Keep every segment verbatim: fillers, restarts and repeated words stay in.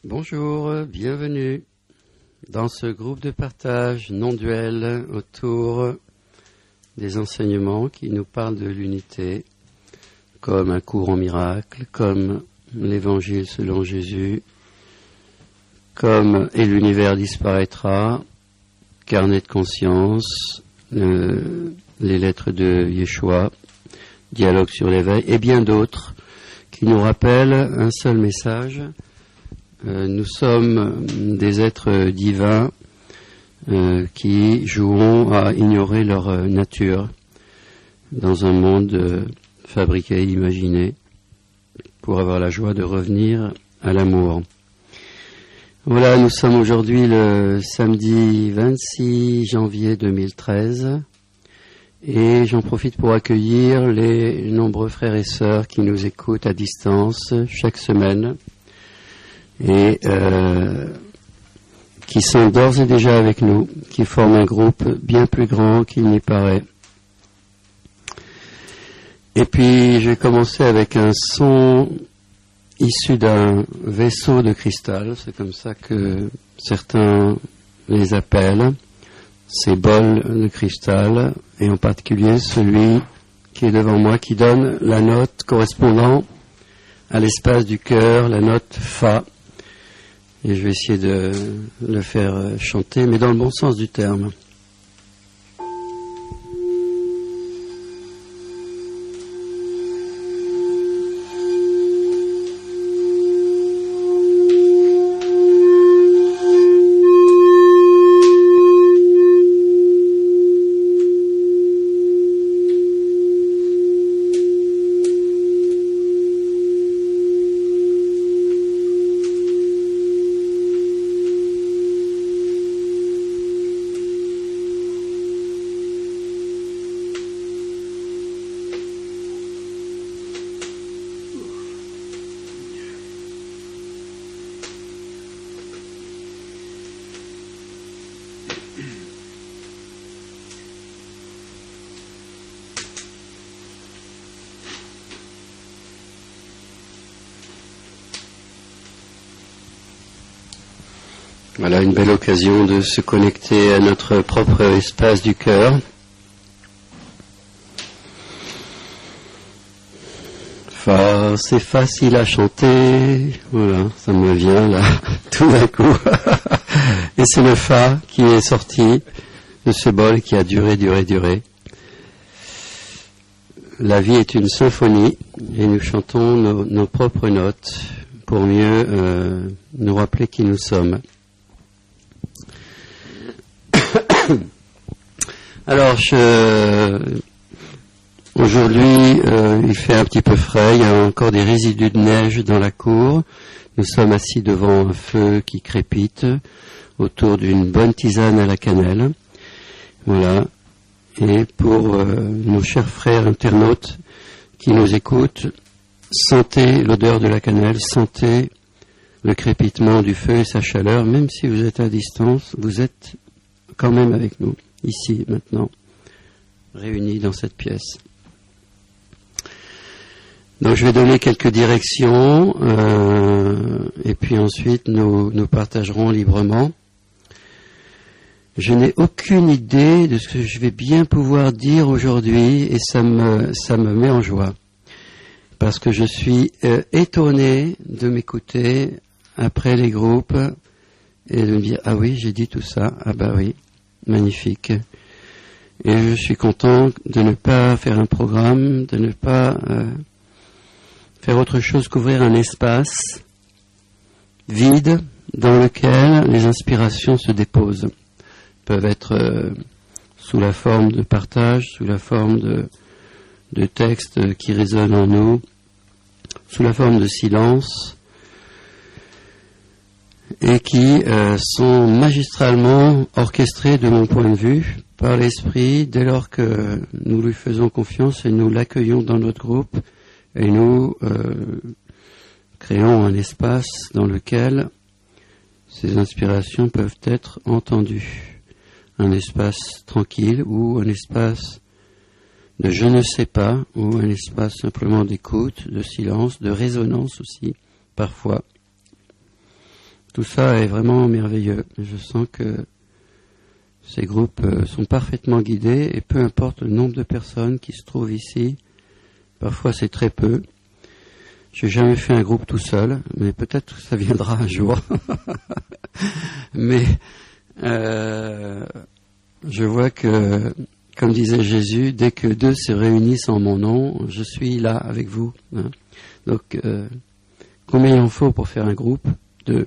Bonjour, bienvenue dans ce groupe de partage non-duel autour des enseignements qui nous parlent de l'unité, comme un cours en miracle, comme l'évangile selon Jésus, comme et l'univers disparaîtra, carnet de conscience, euh, les lettres de Yeshua, dialogue sur l'éveil et bien d'autres qui nous rappellent un seul message. Euh, nous sommes des êtres divins euh, qui jouons à ignorer leur euh, nature dans un monde euh, fabriqué, imaginé, pour avoir la joie de revenir à l'amour. Voilà, nous sommes aujourd'hui le samedi vingt-six janvier deux mille treize et j'en profite pour accueillir les nombreux frères et sœurs qui nous écoutent à distance chaque semaine et euh, qui sont d'ores et déjà avec nous, qui forment un groupe bien plus grand qu'il n'y paraît. Et puis je vais commencer avec un son issu d'un vaisseau de cristal, c'est comme ça que certains les appellent, ces bols de cristal, et en particulier celui qui est devant moi, qui donne la note correspondant à l'espace du cœur, la note Fa. Et je vais essayer de le faire chanter, mais dans le bon sens du terme. Voilà une belle occasion de se connecter à notre propre espace du cœur. Fa, c'est facile à chanter. Voilà, ça me vient là, tout d'un coup. Et c'est le Fa qui est sorti de ce bol qui a duré, duré, duré. La vie est une symphonie et nous chantons nos, nos propres notes pour mieux euh, nous rappeler qui nous sommes. Alors, je, aujourd'hui, euh, il fait un petit peu frais, il y a encore des résidus de neige dans la cour. Nous sommes assis devant un feu qui crépite, autour d'une bonne tisane à la cannelle. Voilà. Et pour euh, nos chers frères internautes qui nous écoutent, sentez l'odeur de la cannelle, sentez le crépitement du feu et sa chaleur, même si vous êtes à distance, vous êtes quand même avec nous, ici, maintenant, réunis dans cette pièce. Donc je vais donner quelques directions, euh, et puis ensuite nous, nous partagerons librement. Je n'ai aucune idée de ce que je vais bien pouvoir dire aujourd'hui, et ça me, ça me met en joie, parce que je suis euh, étonné de m'écouter après les groupes, et de me dire, ah oui, j'ai dit tout ça, ah bah oui, magnifique. Et je suis content de ne pas faire un programme, de ne pas euh, faire autre chose qu'ouvrir un espace vide dans lequel les inspirations se déposent. Peuvent être euh, sous la forme de partage, sous la forme de, de textes qui résonnent en nous, sous la forme de silence, et qui euh, sont magistralement orchestrés de mon point de vue par l'Esprit dès lors que nous lui faisons confiance et nous l'accueillons dans notre groupe et nous euh, créons un espace dans lequel ces inspirations peuvent être entendues. Un espace tranquille ou un espace de je ne sais pas ou un espace simplement d'écoute, de silence, de résonance aussi parfois. tout ça est vraiment merveilleux. Je sens que ces groupes sont parfaitement guidés et peu importe le nombre de personnes qui se trouvent ici, parfois c'est très peu. Je n'ai jamais fait un groupe tout seul, mais peut-être que ça viendra un jour. mais euh, je vois que, comme disait Jésus, dès que deux se réunissent en mon nom, je suis là avec vous. Hein. Donc, euh, combien il en faut pour faire un groupe? Deux.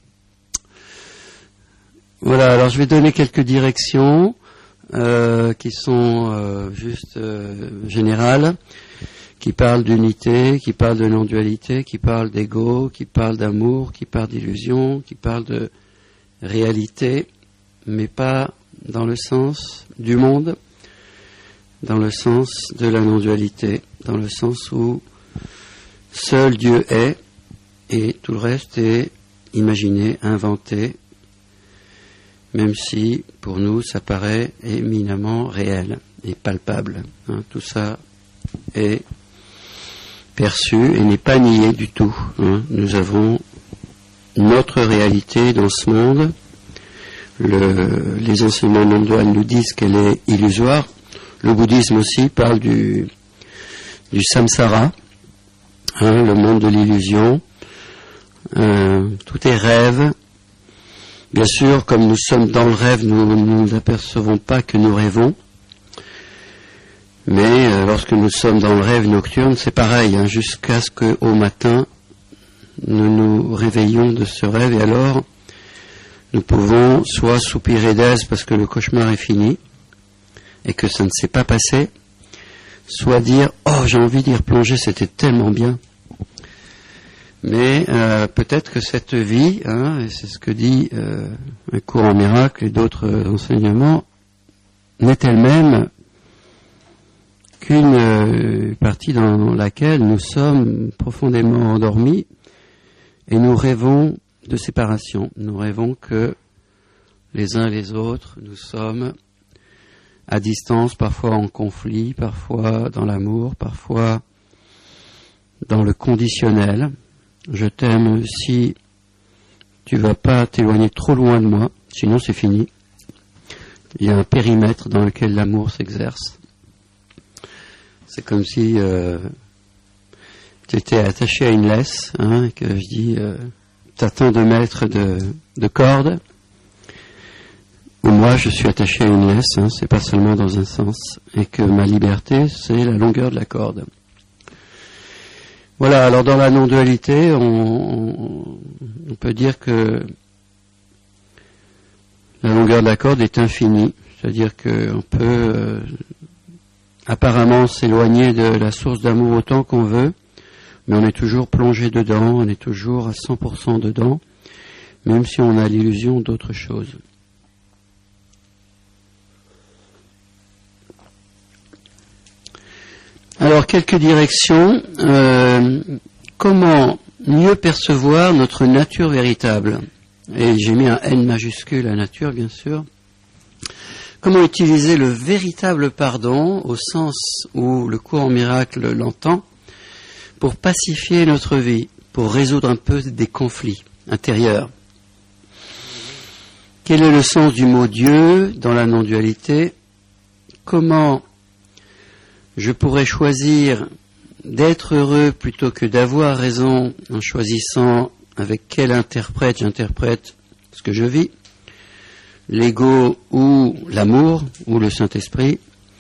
Voilà, alors je vais donner quelques directions euh, qui sont euh, juste euh, générales, qui parlent d'unité, qui parlent de non-dualité, qui parlent d'ego, qui parlent d'amour, qui parlent d'illusion, qui parlent de réalité, mais pas dans le sens du monde, dans le sens de la non-dualité, dans le sens où seul Dieu est et tout le reste est imaginé, inventé, même si, pour nous, ça paraît éminemment réel et palpable. Hein, tout ça est perçu et n'est pas nié du tout. Hein. Nous avons notre réalité dans ce monde. Le, les enseignements non-duels nous disent qu'elle est illusoire. Le bouddhisme aussi parle du, du samsara, hein, le monde de l'illusion. Euh, tout est rêve. Bien sûr, comme nous sommes dans le rêve, nous ne nous apercevons pas que nous rêvons. Mais euh, lorsque nous sommes dans le rêve nocturne, c'est pareil, hein, jusqu'à ce qu'au matin, nous nous réveillons de ce rêve. Et alors, nous pouvons soit soupirer d'aise parce que le cauchemar est fini et que ça ne s'est pas passé, soit dire « Oh, j'ai envie d'y replonger, c'était tellement bien ». Mais euh, peut-être que cette vie, hein, et c'est ce que dit euh, un cours en miracle et d'autres euh, enseignements, n'est elle-même qu'une euh, partie dans laquelle nous sommes profondément endormis et nous rêvons de séparation. Nous rêvons que les uns et les autres, nous sommes à distance, parfois en conflit, parfois dans l'amour, parfois dans le conditionnel. Je t'aime si tu vas pas t'éloigner trop loin de moi, sinon c'est fini. Il y a un périmètre dans lequel l'amour s'exerce. C'est comme si euh, tu étais attaché à une laisse, hein, et que je dis, euh, t'as tant de mètres de, de corde, ou moi je suis attaché à une laisse, hein, c'est pas seulement dans un sens, et que ma liberté c'est la longueur de la corde. Voilà, alors dans la non-dualité, on, on, on peut dire que la longueur de la corde est infinie, c'est-à-dire qu'on peut euh, apparemment s'éloigner de la source d'amour autant qu'on veut, mais on est toujours plongé dedans, on est toujours à cent pour cent dedans, même si on a l'illusion d'autre chose. Alors, quelques directions. Euh, comment mieux percevoir notre nature véritable? Et j'ai mis un N majuscule à nature, bien sûr. Comment utiliser le véritable pardon, au sens où le cours en miracle l'entend, pour pacifier notre vie, pour résoudre un peu des conflits intérieurs? Quel est le sens du mot Dieu dans la non-dualité? Comment je pourrais choisir d'être heureux plutôt que d'avoir raison en choisissant avec quel interprète j'interprète ce que je vis, l'ego ou l'amour ou le Saint-Esprit?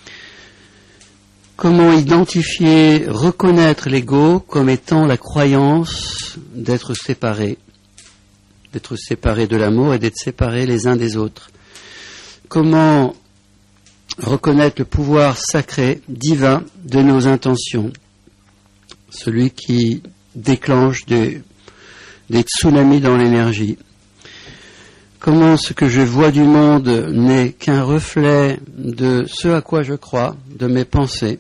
Comment identifier, reconnaître l'ego comme étant la croyance d'être séparé, d'être séparé de l'amour et d'être séparés les uns des autres? Comment reconnaître le pouvoir sacré, divin de nos intentions, celui qui déclenche des, des tsunamis dans l'énergie? Comment ce que je vois du monde n'est qu'un reflet de ce à quoi je crois, de mes pensées?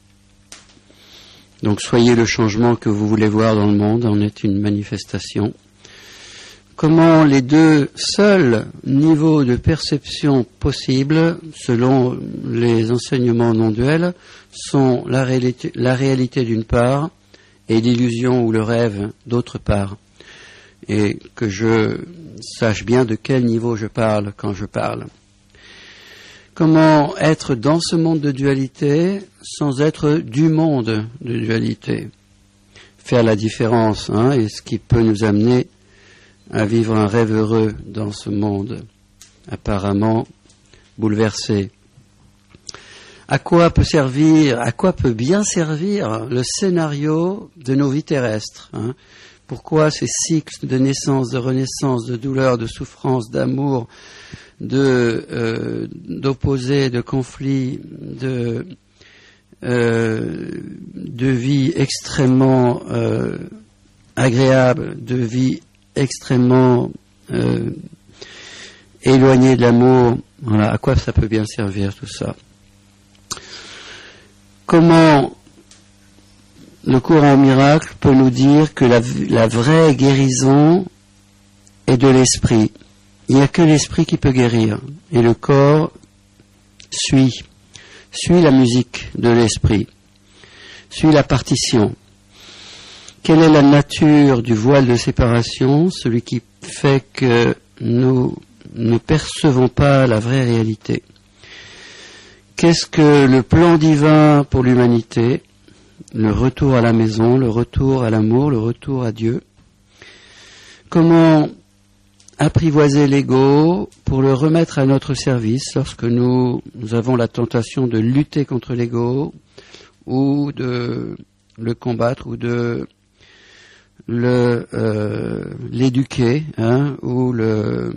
Donc soyez le changement que vous voulez voir dans le monde, en est une manifestation. Comment les deux seuls niveaux de perception possibles, selon les enseignements non-duels, sont la réalité, la réalité d'une part et l'illusion ou le rêve d'autre part. et que je sache bien de quel niveau je parle quand je parle. Comment être dans ce monde de dualité sans être du monde de dualité? Faire la différence, hein, et ce qui peut nous amener à vivre un rêve heureux dans ce monde apparemment bouleversé. À quoi peut servir, à quoi peut bien servir le scénario de nos vies terrestres, hein? Pourquoi ces cycles de naissance, de renaissance, de douleur, de souffrance, d'amour, de euh, d'opposés, de conflits, de euh, de vie extrêmement euh, agréable, de vie extrêmement euh, éloignée de l'amour. Voilà, à quoi ça peut bien servir tout ça? Comment le courant miracle peut nous dire que la, la vraie guérison est de l'esprit? Il n'y a que l'esprit qui peut guérir, et le corps suit, suit la musique de l'esprit, suit la partition. Quelle est la nature du voile de séparation, celui qui fait que nous ne percevons pas la vraie réalité? Qu'est-ce que le plan divin pour l'humanité? Le retour à la maison, le retour à l'amour, le retour à Dieu. Comment apprivoiser l'ego pour le remettre à notre service lorsque nous, nous avons la tentation de lutter contre l'ego ou de le combattre ou de le euh, l'éduquer, hein, ou le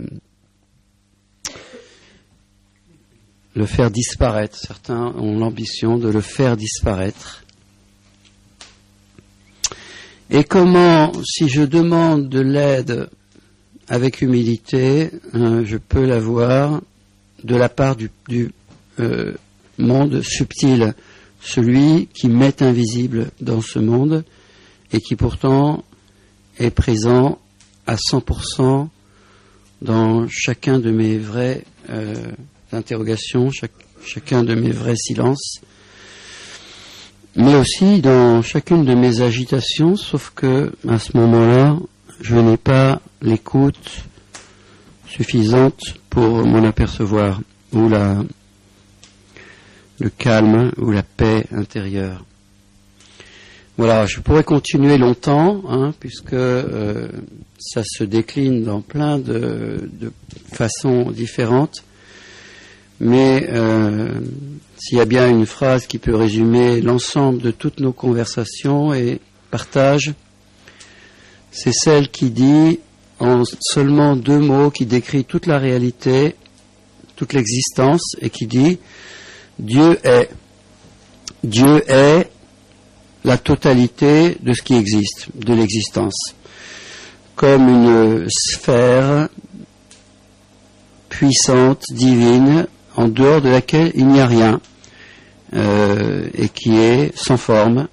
le faire disparaître. Certains ont l'ambition de le faire disparaître. Et comment, si je demande de l'aide avec humilité, hein, je peux l'avoir de la part du, du euh, monde subtil, celui qui m'est invisible dans ce monde et qui pourtant est présent à cent pour cent dans chacun de mes vraies euh, interrogations, chaque, chacun de mes vrais silences, mais aussi dans chacune de mes agitations, sauf que à ce moment-là, je n'ai pas l'écoute suffisante pour m'en apercevoir, ou la, le calme, ou la paix intérieure. Voilà, je pourrais continuer longtemps, hein, puisque euh, ça se décline dans plein de, de façons différentes, mais euh, s'il y a bien une phrase qui peut résumer l'ensemble de toutes nos conversations et partages, c'est celle qui dit en seulement deux mots, qui décrit toute la réalité, toute l'existence, et qui dit Dieu est. Dieu est la totalité de ce qui existe, de l'existence, comme une sphère puissante, divine, en dehors de laquelle il n'y a rien, euh, et qui est sans forme,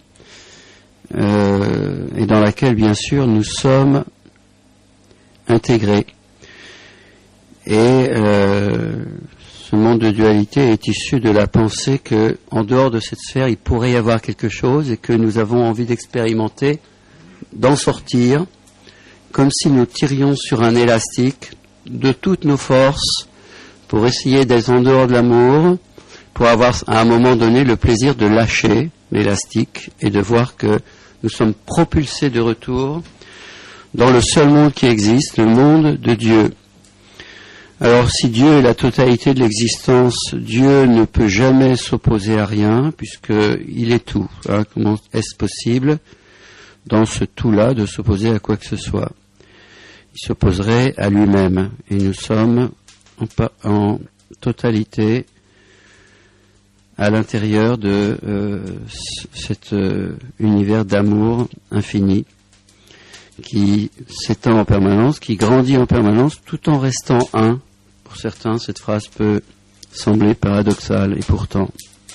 euh, et dans laquelle, bien sûr, nous sommes intégrés. Et euh, ce monde de dualité est issu de la pensée que, en dehors de cette sphère, il pourrait y avoir quelque chose et que nous avons envie d'expérimenter, d'en sortir, comme si nous tirions sur un élastique de toutes nos forces pour essayer d'être en dehors de l'amour, pour avoir à un moment donné le plaisir de lâcher l'élastique et de voir que nous sommes propulsés de retour dans le seul monde qui existe, le monde de Dieu. Alors si Dieu est la totalité de l'existence, Dieu ne peut jamais s'opposer à rien, puisqu'il est tout. Hein, comment est-ce possible, dans ce tout-là, de s'opposer à quoi que ce soit? Il s'opposerait à lui-même, et nous sommes en, en totalité à l'intérieur de euh, cet euh, univers d'amour infini qui s'étend en permanence, qui grandit en permanence, tout en restant un. Pour certains, cette phrase peut sembler paradoxale, et pourtant.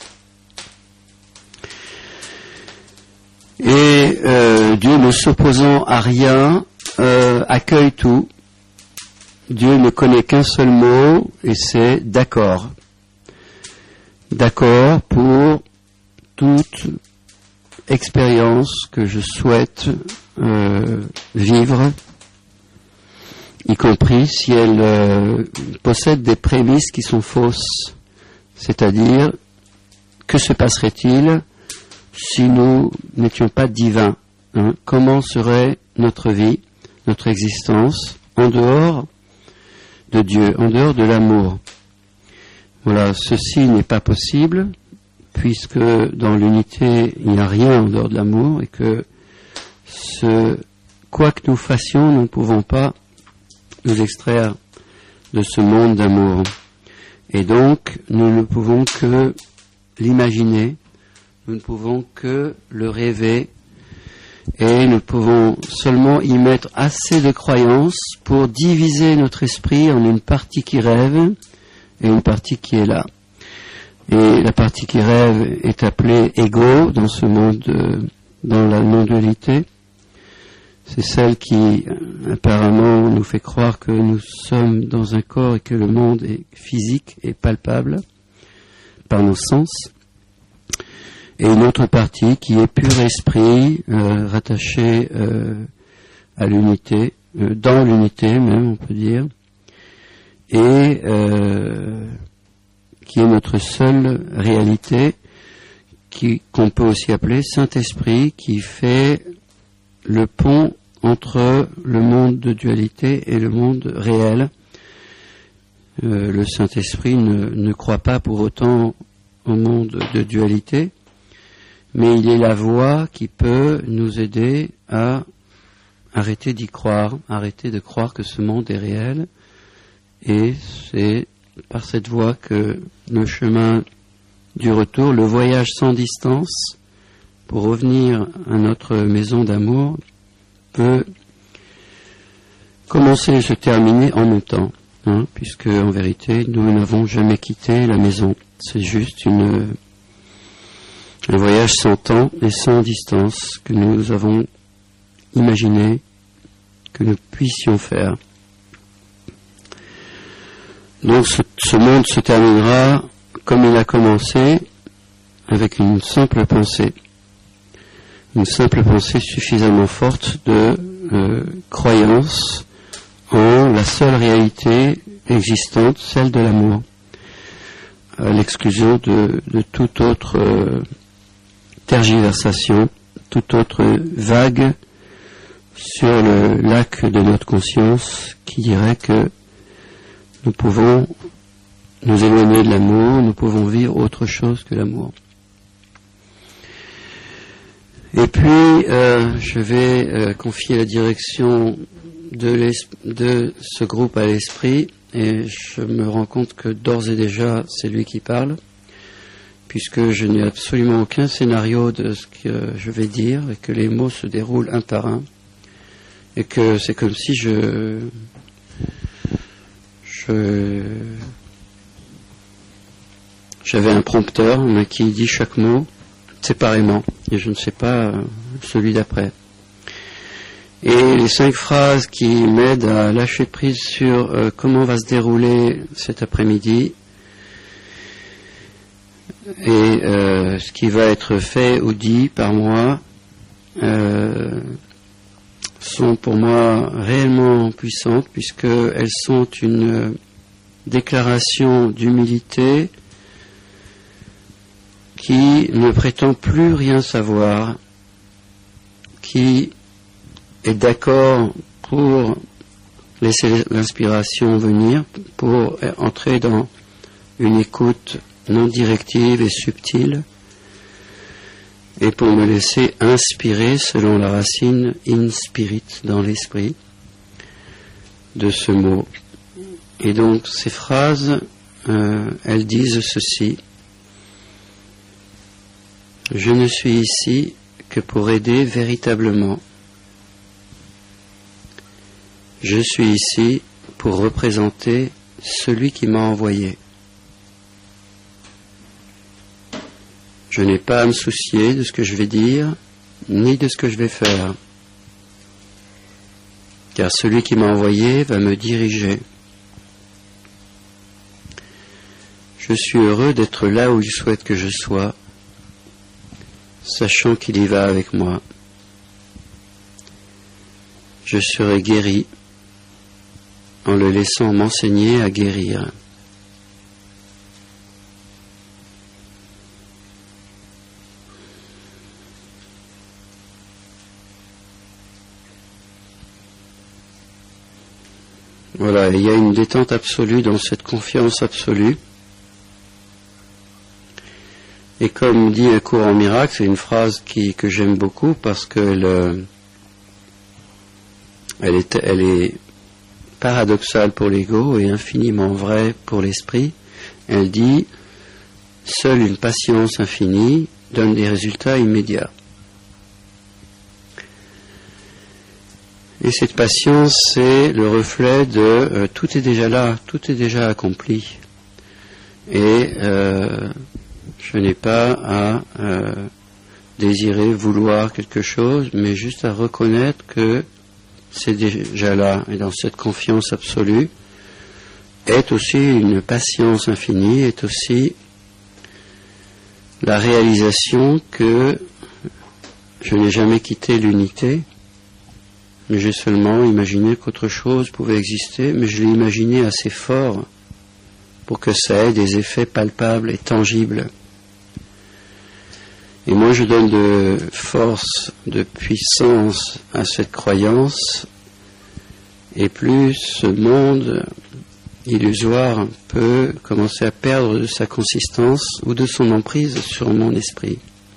Et euh, Dieu, ne s'opposant à rien, euh, accueille tout. Dieu ne connaît qu'un seul mot, et c'est d'accord. D'accord pour toute expérience que je souhaite euh, vivre y compris si elle euh, possède des prémices qui sont fausses. C'est-à-dire, que se passerait-il si nous n'étions pas divins, hein? Comment serait notre vie, notre existence, en dehors de Dieu, en dehors de l'amour? Voilà, ceci n'est pas possible, puisque dans l'unité, il n'y a rien en dehors de l'amour, et que ce, quoi que nous fassions, nous ne pouvons pas nous extraire de ce monde d'amour. Et donc, nous ne pouvons que l'imaginer, nous ne pouvons que le rêver, et nous pouvons seulement y mettre assez de croyances pour diviser notre esprit en une partie qui rêve et une partie qui est là. Et la partie qui rêve est appelée ego dans ce monde, euh, dans la non-dualité. C'est celle qui, apparemment, nous fait croire que nous sommes dans un corps et que le monde est physique et palpable par nos sens. Et une autre partie qui est pur esprit, euh, rattaché euh, à l'unité, euh, dans l'unité même, on peut dire, et euh, qui est notre seule réalité, qui, qu'on peut aussi appeler Saint-Esprit, qui fait le pont entre le monde de dualité et le monde réel. Euh, le Saint-Esprit ne, ne croit pas pour autant au monde de dualité, mais il est la voie qui peut nous aider à arrêter d'y croire, arrêter de croire que ce monde est réel, et c'est par cette voie que le chemin du retour, le voyage sans distance, pour revenir à notre maison d'amour, peut commencer et se terminer en même temps, hein, puisque en vérité nous n'avons jamais quitté la maison. C'est juste une, un voyage sans temps et sans distance que nous avons imaginé que nous puissions faire. Donc ce, ce monde se terminera comme il a commencé, avec une simple pensée. Une simple pensée suffisamment forte de euh, croyance en la seule réalité existante, celle de l'amour, à l'exclusion de, de toute autre euh, tergiversation, toute autre vague sur le lac de notre conscience qui dirait que nous pouvons nous éloigner de l'amour, nous pouvons vivre autre chose que l'amour. Et puis, euh, je vais euh, confier la direction de, de ce groupe à l'esprit, et je me rends compte que d'ores et déjà, c'est lui qui parle, puisque je n'ai absolument aucun scénario de ce que je vais dire, et que les mots se déroulent un par un, et que c'est comme si je... je j'avais un prompteur mais qui dit chaque mot séparément, et je ne sais pas euh, celui d'après. Et les cinq phrases qui m'aident à lâcher prise sur euh, comment va se dérouler cet après-midi et euh, ce qui va être fait ou dit par moi euh, sont pour moi réellement puissantes, puisqu'elles sont une déclaration d'humilité qui ne prétend plus rien savoir, qui est d'accord pour laisser l'inspiration venir, pour entrer dans une écoute non directive et subtile, et pour me laisser inspirer selon la racine in spirit, dans l'esprit, de ce mot. Et donc ces phrases, euh, elles disent ceci: je ne suis ici que pour aider véritablement. Je suis ici pour représenter celui qui m'a envoyé. Je n'ai pas à me soucier de ce que je vais dire, ni de ce que je vais faire, car celui qui m'a envoyé va me diriger. Je suis heureux d'être là où il souhaite que je sois, sachant qu'il y va avec moi. Je serai guéri, en le laissant m'enseigner à guérir. Voilà, il y a une détente absolue dans cette confiance absolue. Et comme dit un cours en miracle, c'est une phrase qui, que j'aime beaucoup parce qu'elle euh, elle est, elle est paradoxale pour l'ego et infiniment vraie pour l'esprit. Elle dit « Seule une patience infinie donne des résultats immédiats ». Et cette patience, c'est le reflet de euh, tout est déjà là, tout est déjà accompli. Et euh, je n'ai pas à euh, désirer, vouloir quelque chose, mais juste à reconnaître que c'est déjà là. Et dans cette confiance absolue, est aussi une patience infinie, est aussi la réalisation que je n'ai jamais quitté l'unité, mais j'ai seulement imaginé qu'autre chose pouvait exister, mais je l'ai imaginé assez fort pour que ça ait des effets palpables et tangibles. Et moi je donne de force, de puissance à cette croyance, et plus ce monde illusoire peut commencer à perdre de sa consistance ou de son emprise sur mon esprit.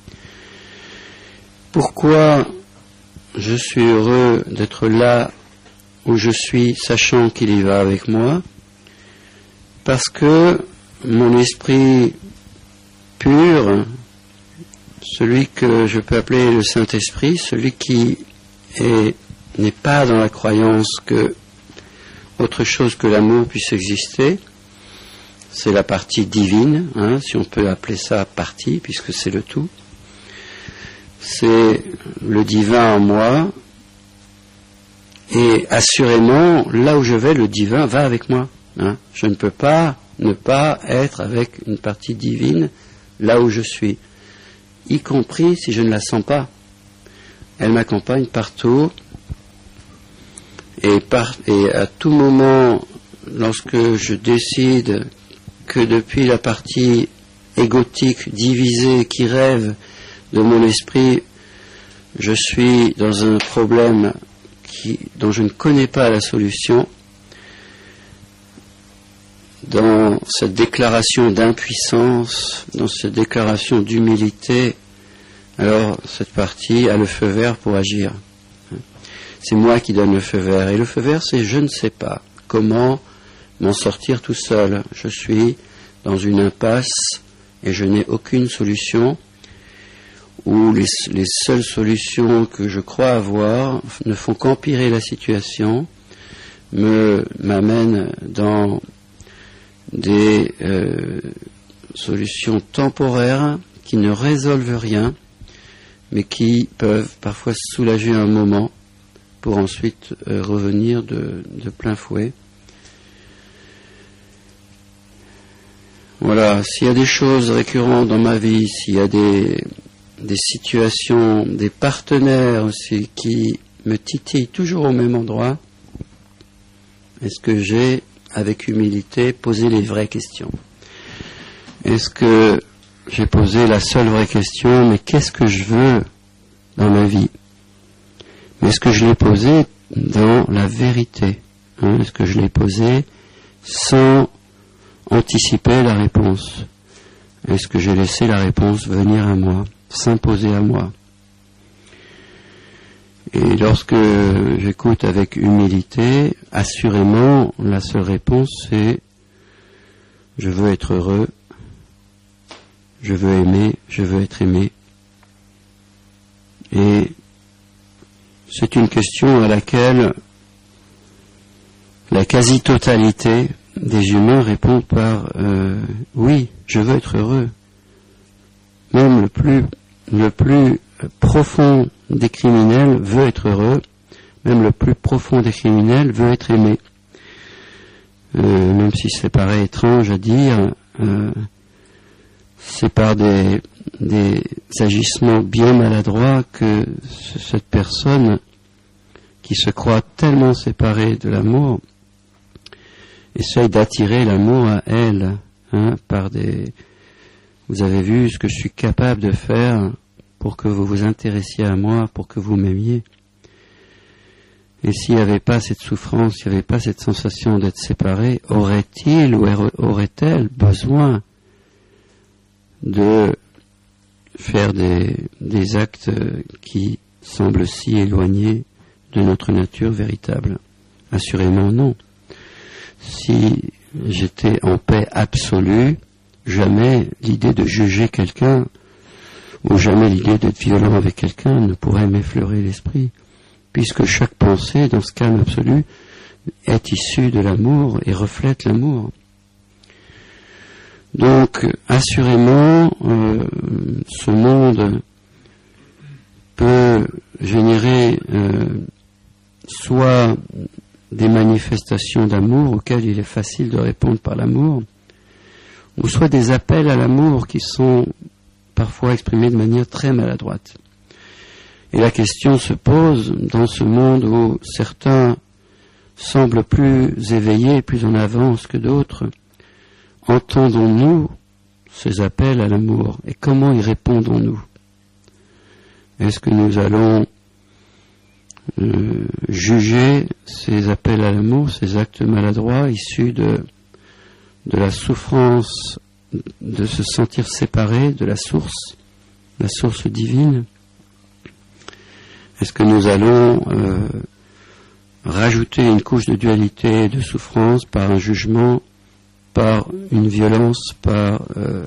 Pourquoi je suis heureux d'être là où je suis, sachant qu'il y va avec moi? Parce que mon esprit pur, celui que je peux appeler le Saint-Esprit, celui qui est, n'est pas dans la croyance que autre chose que l'amour puisse exister, c'est la partie divine, hein, si on peut appeler ça partie, puisque c'est le tout. C'est le divin en moi, et assurément, là où je vais, le divin va avec moi. Hein. Je ne peux pas ne pas être avec une partie divine là où je suis, y compris si je ne la sens pas. Elle m'accompagne partout, et, par, et à tout moment, lorsque je décide que depuis la partie égotique, divisée, qui rêve de mon esprit, je suis dans un problème qui, dont je ne connais pas la solution, dans cette déclaration d'impuissance, dans cette déclaration d'humilité, alors cette partie a le feu vert pour agir. C'est moi qui donne le feu vert. Et le feu vert, c'est je ne sais pas comment m'en sortir tout seul. Je suis dans une impasse et je n'ai aucune solution, où les, les seules solutions que je crois avoir ne font qu'empirer la situation, me m'amènent dans des euh, solutions temporaires qui ne résolvent rien, mais qui peuvent parfois soulager un moment pour ensuite euh, revenir de, de plein fouet. Voilà, s'il y a des choses récurrentes dans ma vie, s'il y a des, des situations, des partenaires aussi qui me titillent toujours au même endroit, est-ce que j'ai, avec humilité, posé les vraies questions? Est-ce que j'ai posé la seule vraie question, mais qu'est-ce que je veux dans ma vie? Mais est-ce que je l'ai posé dans la vérité, hein? Est-ce que je l'ai posé sans anticiper la réponse? Est-ce que j'ai laissé la réponse venir à moi, s'imposer à moi? Et lorsque j'écoute avec humilité, assurément, la seule réponse c'est « je veux être heureux, je veux aimer, je veux être aimé ». Et c'est une question à laquelle la quasi-totalité des humains répondent par euh, « oui, je veux être heureux ». Même le plus, le plus profond des criminels veut être heureux, même le plus profond des criminels veut être aimé. Euh, même si c'est pareil étrange à dire, euh, c'est par des, des agissements bien maladroits que cette personne qui se croit tellement séparée de l'amour essaye d'attirer l'amour à elle, hein, par des... Vous avez vu ce que je suis capable de faire pour que vous vous intéressiez à moi, pour que vous m'aimiez. Et s'il n'y avait pas cette souffrance, s'il n'y avait pas cette sensation d'être séparé, aurait-il ou aurait-elle besoin de faire des, des actes qui semblent si éloignés de notre nature véritable? Assurément non. Si j'étais en paix absolue, jamais l'idée de juger quelqu'un ou jamais l'idée d'être violent avec quelqu'un ne pourrait m'effleurer l'esprit, puisque chaque pensée dans ce calme absolu est issue de l'amour et reflète l'amour. Donc, assurément, euh, ce monde peut générer euh, soit des manifestations d'amour auxquelles il est facile de répondre par l'amour, ou soit des appels à l'amour qui sont parfois exprimés de manière très maladroite. Et la question se pose, dans ce monde où certains semblent plus éveillés, plus en avance que d'autres, entendons-nous ces appels à l'amour et comment y répondons-nous? Est-ce que nous allons euh, juger ces appels à l'amour, ces actes maladroits issus de, de la souffrance de se sentir séparé de la source, la source divine? Est-ce que nous allons euh, rajouter une couche de dualité et de souffrance par un jugement, par une violence, par euh,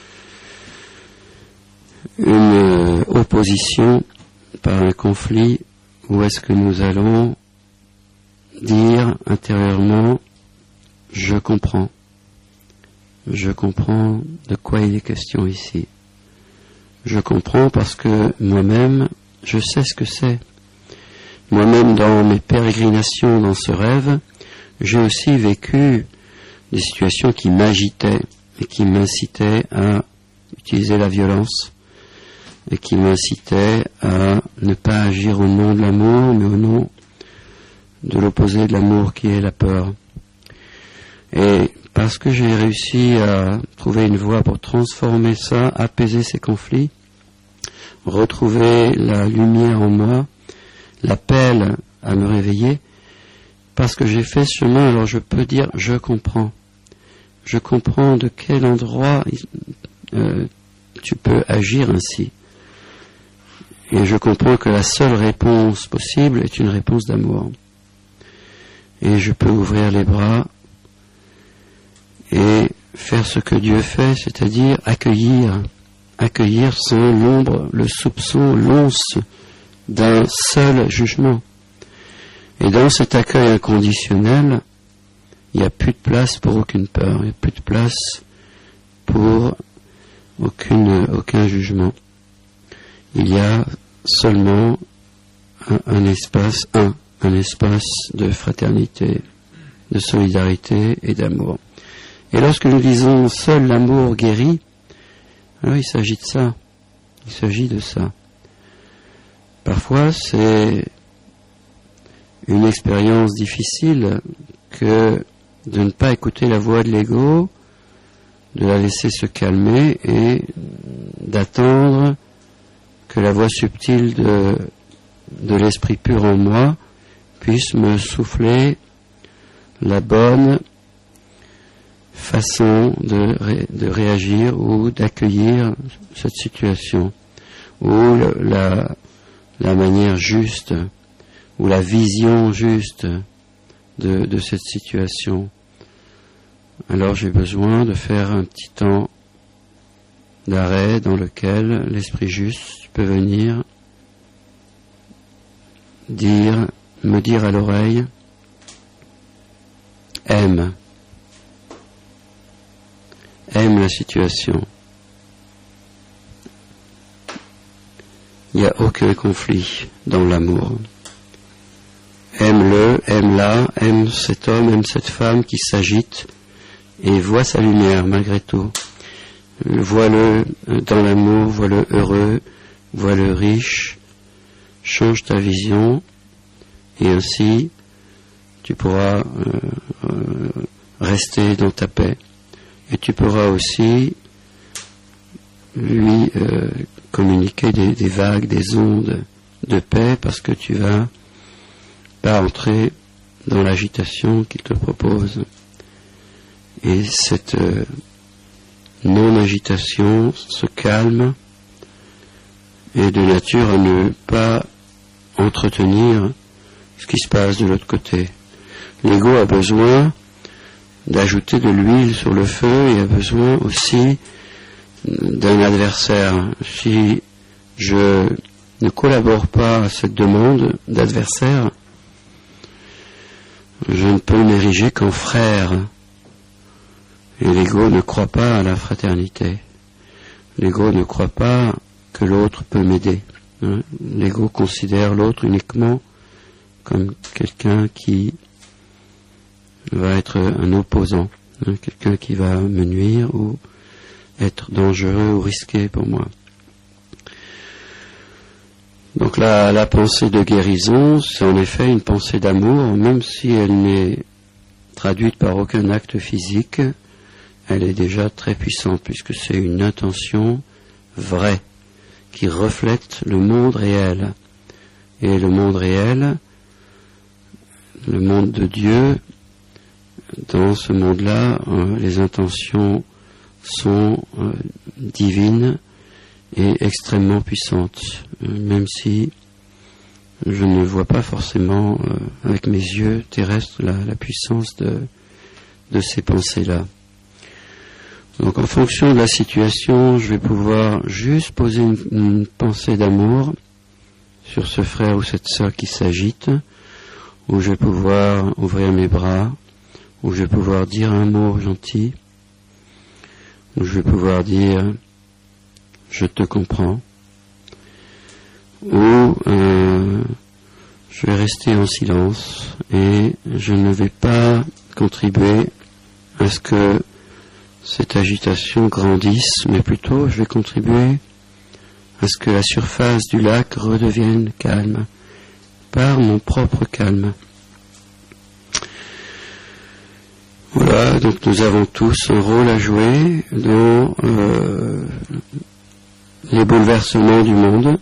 une euh, opposition, par un conflit, ou est-ce que nous allons dire intérieurement, je comprends, je comprends de quoi il est question ici. Je comprends parce que moi-même, je sais ce que c'est. Moi-même, dans mes pérégrinations dans ce rêve, j'ai aussi vécu des situations qui m'agitaient et qui m'incitaient à utiliser la violence et qui m'incitaient à ne pas agir au nom de l'amour, mais au nom de l'opposé de l'amour qui est la peur. Et parce que j'ai réussi à trouver une voie pour transformer ça, apaiser ces conflits, retrouver la lumière en moi, l'appel à me réveiller, parce que j'ai fait ce chemin, alors je peux dire, je comprends. Je comprends de quel endroit euh, tu peux agir ainsi. Et je comprends que la seule réponse possible est une réponse d'amour. Et je peux ouvrir les bras et faire ce que Dieu fait, c'est-à-dire accueillir, accueillir sans l'ombre, le soupçon, l'once d'un seul jugement. Et dans cet accueil inconditionnel, il n'y a plus de place pour aucune peur, il n'y a plus de place pour aucune, aucun jugement. Il y a seulement un, un espace, un, un espace de fraternité, de solidarité et d'amour. Et lorsque nous disons seul l'amour guérit, alors il s'agit de ça, il s'agit de ça. Parfois c'est une expérience difficile que de ne pas écouter la voix de l'ego, de la laisser se calmer et d'attendre que la voix subtile de, de l'esprit pur en moi puisse me souffler la bonne façon de, ré, de réagir ou d'accueillir cette situation, ou le, la, la manière juste, ou la vision juste de, de cette situation. Alors j'ai besoin de faire un petit temps d'arrêt dans lequel l'esprit juste peut venir dire, me dire à l'oreille, aime, aime la situation. Il n'y a aucun conflit dans l'amour. Aime-le, aime-la, aime cet homme, aime cette femme qui s'agite et vois sa lumière malgré tout. Vois-le dans l'amour, vois-le heureux, vois-le riche, change ta vision et ainsi tu pourras euh, euh, rester dans ta paix. Et tu pourras aussi lui euh, communiquer des, des vagues, des ondes de paix, parce que tu vas pas entrer dans l'agitation qu'il te propose. Et cette euh, non-agitation, ce calme, est de nature à ne pas entretenir ce qui se passe de l'autre côté. L'ego a besoin d'ajouter de l'huile sur le feu et a besoin aussi d'un adversaire. Si je ne collabore pas à cette demande d'adversaire, je ne peux m'ériger qu'en frère. Et l'ego ne croit pas à la fraternité. L'ego ne croit pas que l'autre peut m'aider. Hein. L'ego considère l'autre uniquement comme quelqu'un qui va être un opposant, hein, quelqu'un qui va me nuire ou être dangereux ou risqué pour moi. Donc la, la pensée de guérison, c'est en effet une pensée d'amour, même si elle n'est traduite par aucun acte physique, elle est déjà très puissante, puisque c'est une intention vraie, qui reflète le monde réel. Et le monde réel, le monde de Dieu, dans ce monde-là, euh, les intentions sont euh, divines et extrêmement puissantes, euh, même si je ne vois pas forcément euh, avec mes yeux terrestres la, la puissance de, de ces pensées-là. Donc en fonction de la situation, je vais pouvoir juste poser une, une pensée d'amour sur ce frère ou cette sœur qui s'agite, où je vais pouvoir ouvrir mes bras, où je vais pouvoir dire un mot gentil, où je vais pouvoir dire « je te comprends », ou euh, je vais rester en silence et je ne vais pas contribuer à ce que cette agitation grandisse, mais plutôt je vais contribuer à ce que la surface du lac redevienne calme, par mon propre calme. Voilà, donc nous avons tous un rôle à jouer dans euh, les bouleversements du monde,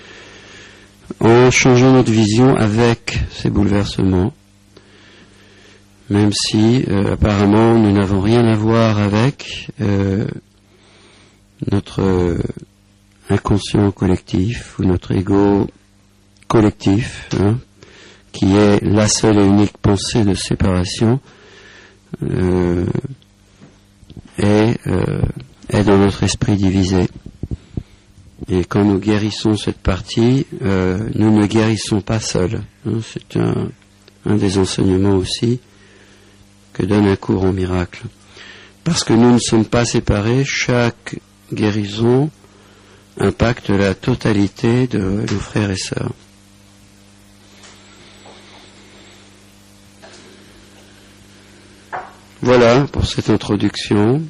en changeant notre vision avec ces bouleversements, même si euh, apparemment nous n'avons rien à voir avec euh, notre euh, inconscient collectif ou notre ego collectif, hein, qui est la seule et unique pensée de séparation, euh, est, euh, est dans notre esprit divisé. Et quand nous guérissons cette partie, euh, nous ne guérissons pas seuls. Hein, c'est un, un des enseignements aussi que donne un cours en miracle. Parce que nous ne sommes pas séparés, chaque guérison impacte la totalité de nos frères et sœurs. Voilà pour cette introduction.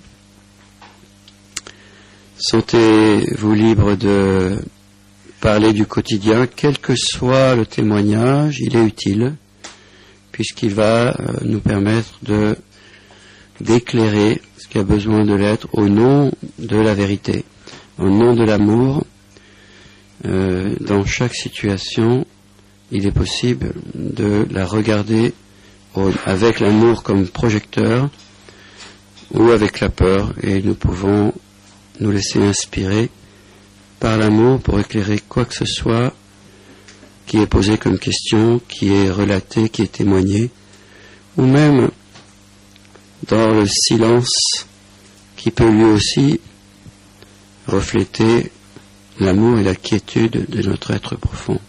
Sentez-vous libre de parler du quotidien, quel que soit le témoignage, il est utile, puisqu'il va nous permettre de d'éclairer ce qui a besoin de l'être au nom de la vérité, au nom de l'amour. Euh, dans chaque situation, il est possible de la regarder au, avec l'amour comme projecteur ou avec la peur, et nous pouvons nous laisser inspirer par l'amour pour éclairer quoi que ce soit qui est posé comme question, qui est relaté, qui est témoigné, ou même dans le silence qui peut lui aussi refléter l'amour et la quiétude de notre être profond.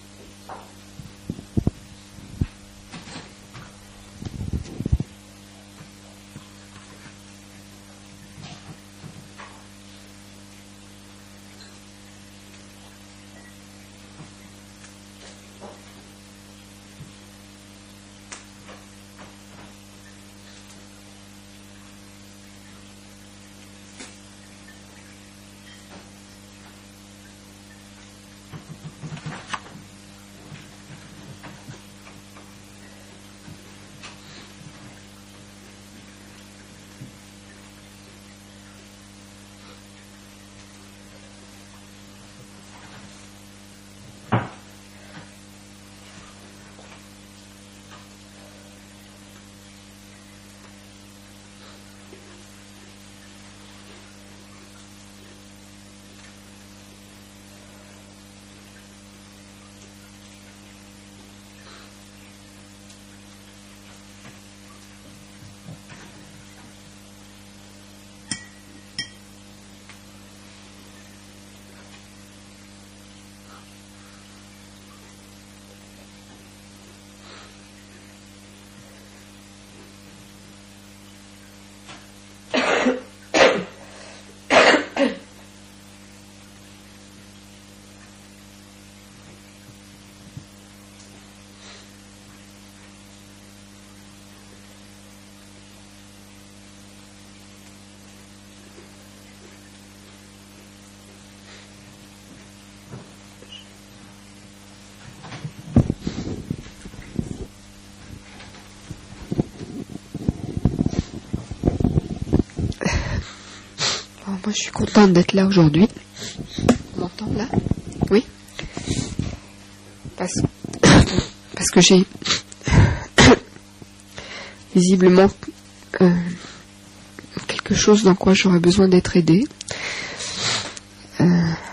moi, je suis contente d'être là aujourd'hui. On m'entend là? Oui. Parce, parce que j'ai visiblement euh, quelque chose dans quoi j'aurais besoin d'être aidée. Euh,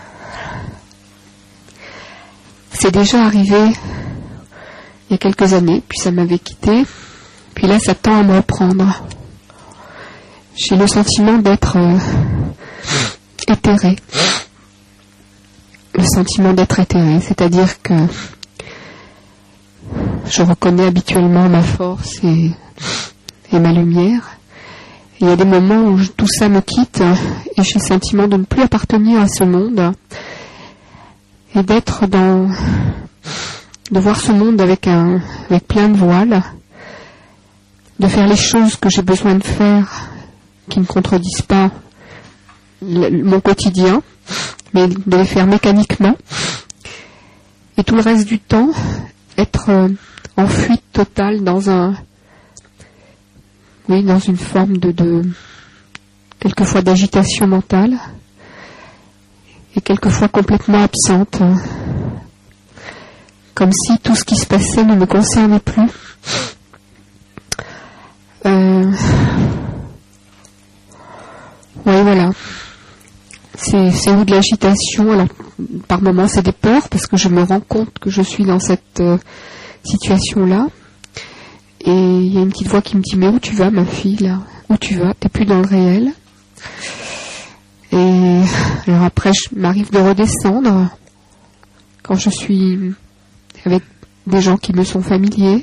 c'est déjà arrivé il y a quelques années, puis ça m'avait quitté, puis là ça tend à me reprendre. J'ai le sentiment d'être euh, éthérée. Le sentiment d'être éthérée, c'est-à-dire que je reconnais habituellement ma force et, et ma lumière. Et il y a des moments où je, tout ça me quitte et j'ai le sentiment de ne plus appartenir à ce monde et d'être dans... de voir ce monde avec, un, avec plein de voiles, de faire les choses que j'ai besoin de faire qui ne contredisent pas le, mon quotidien, mais de les faire mécaniquement. Et tout le reste du temps, être euh, en fuite totale dans un... Oui, dans une forme de... de quelquefois d'agitation mentale, et quelquefois complètement absente. Comme si tout ce qui se passait ne me concernait plus. Euh... Oui, voilà. C'est, c'est ou de l'agitation, alors par moments c'est des peurs, parce que je me rends compte que je suis dans cette euh, situation-là. Et il y a une petite voix qui me dit, mais où tu vas, ma fille, là? Où tu vas? T'es plus dans le réel. Et alors après, je m'arrive de redescendre quand je suis avec des gens qui me sont familiers.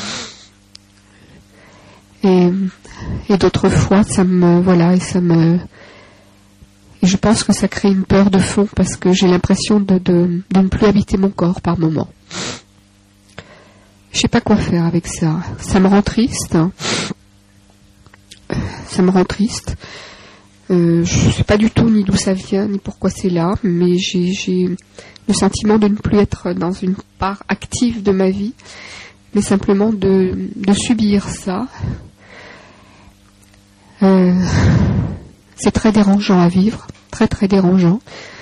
Et, et d'autres fois, ça me... Voilà, et ça me... Et je pense que ça crée une peur de fond, parce que j'ai l'impression de, de, de ne plus habiter mon corps par moment. Je sais pas quoi faire avec ça. Ça me rend triste. Ça me rend triste. Euh, je sais pas du tout ni d'où ça vient, ni pourquoi c'est là, mais j'ai, j'ai le sentiment de ne plus être dans une part active de ma vie, mais simplement de, de subir ça. Euh, c'est très dérangeant à vivre, très très dérangeant.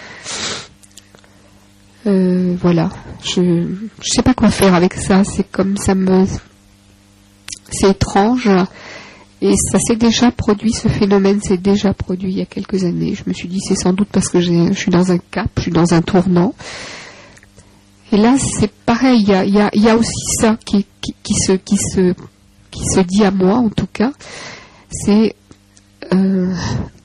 Euh, voilà, je je sais pas quoi faire avec ça. C'est comme ça me, c'est étrange. Et ça s'est déjà produit, ce phénomène s'est déjà produit il y a quelques années. Je me suis dit, c'est sans doute parce que j'ai, je suis dans un cap, je suis dans un tournant. Et là, c'est pareil, il y a, il y a, il y a aussi ça qui, qui, qui, se, qui, se, qui se dit à moi, en tout cas. C'est euh,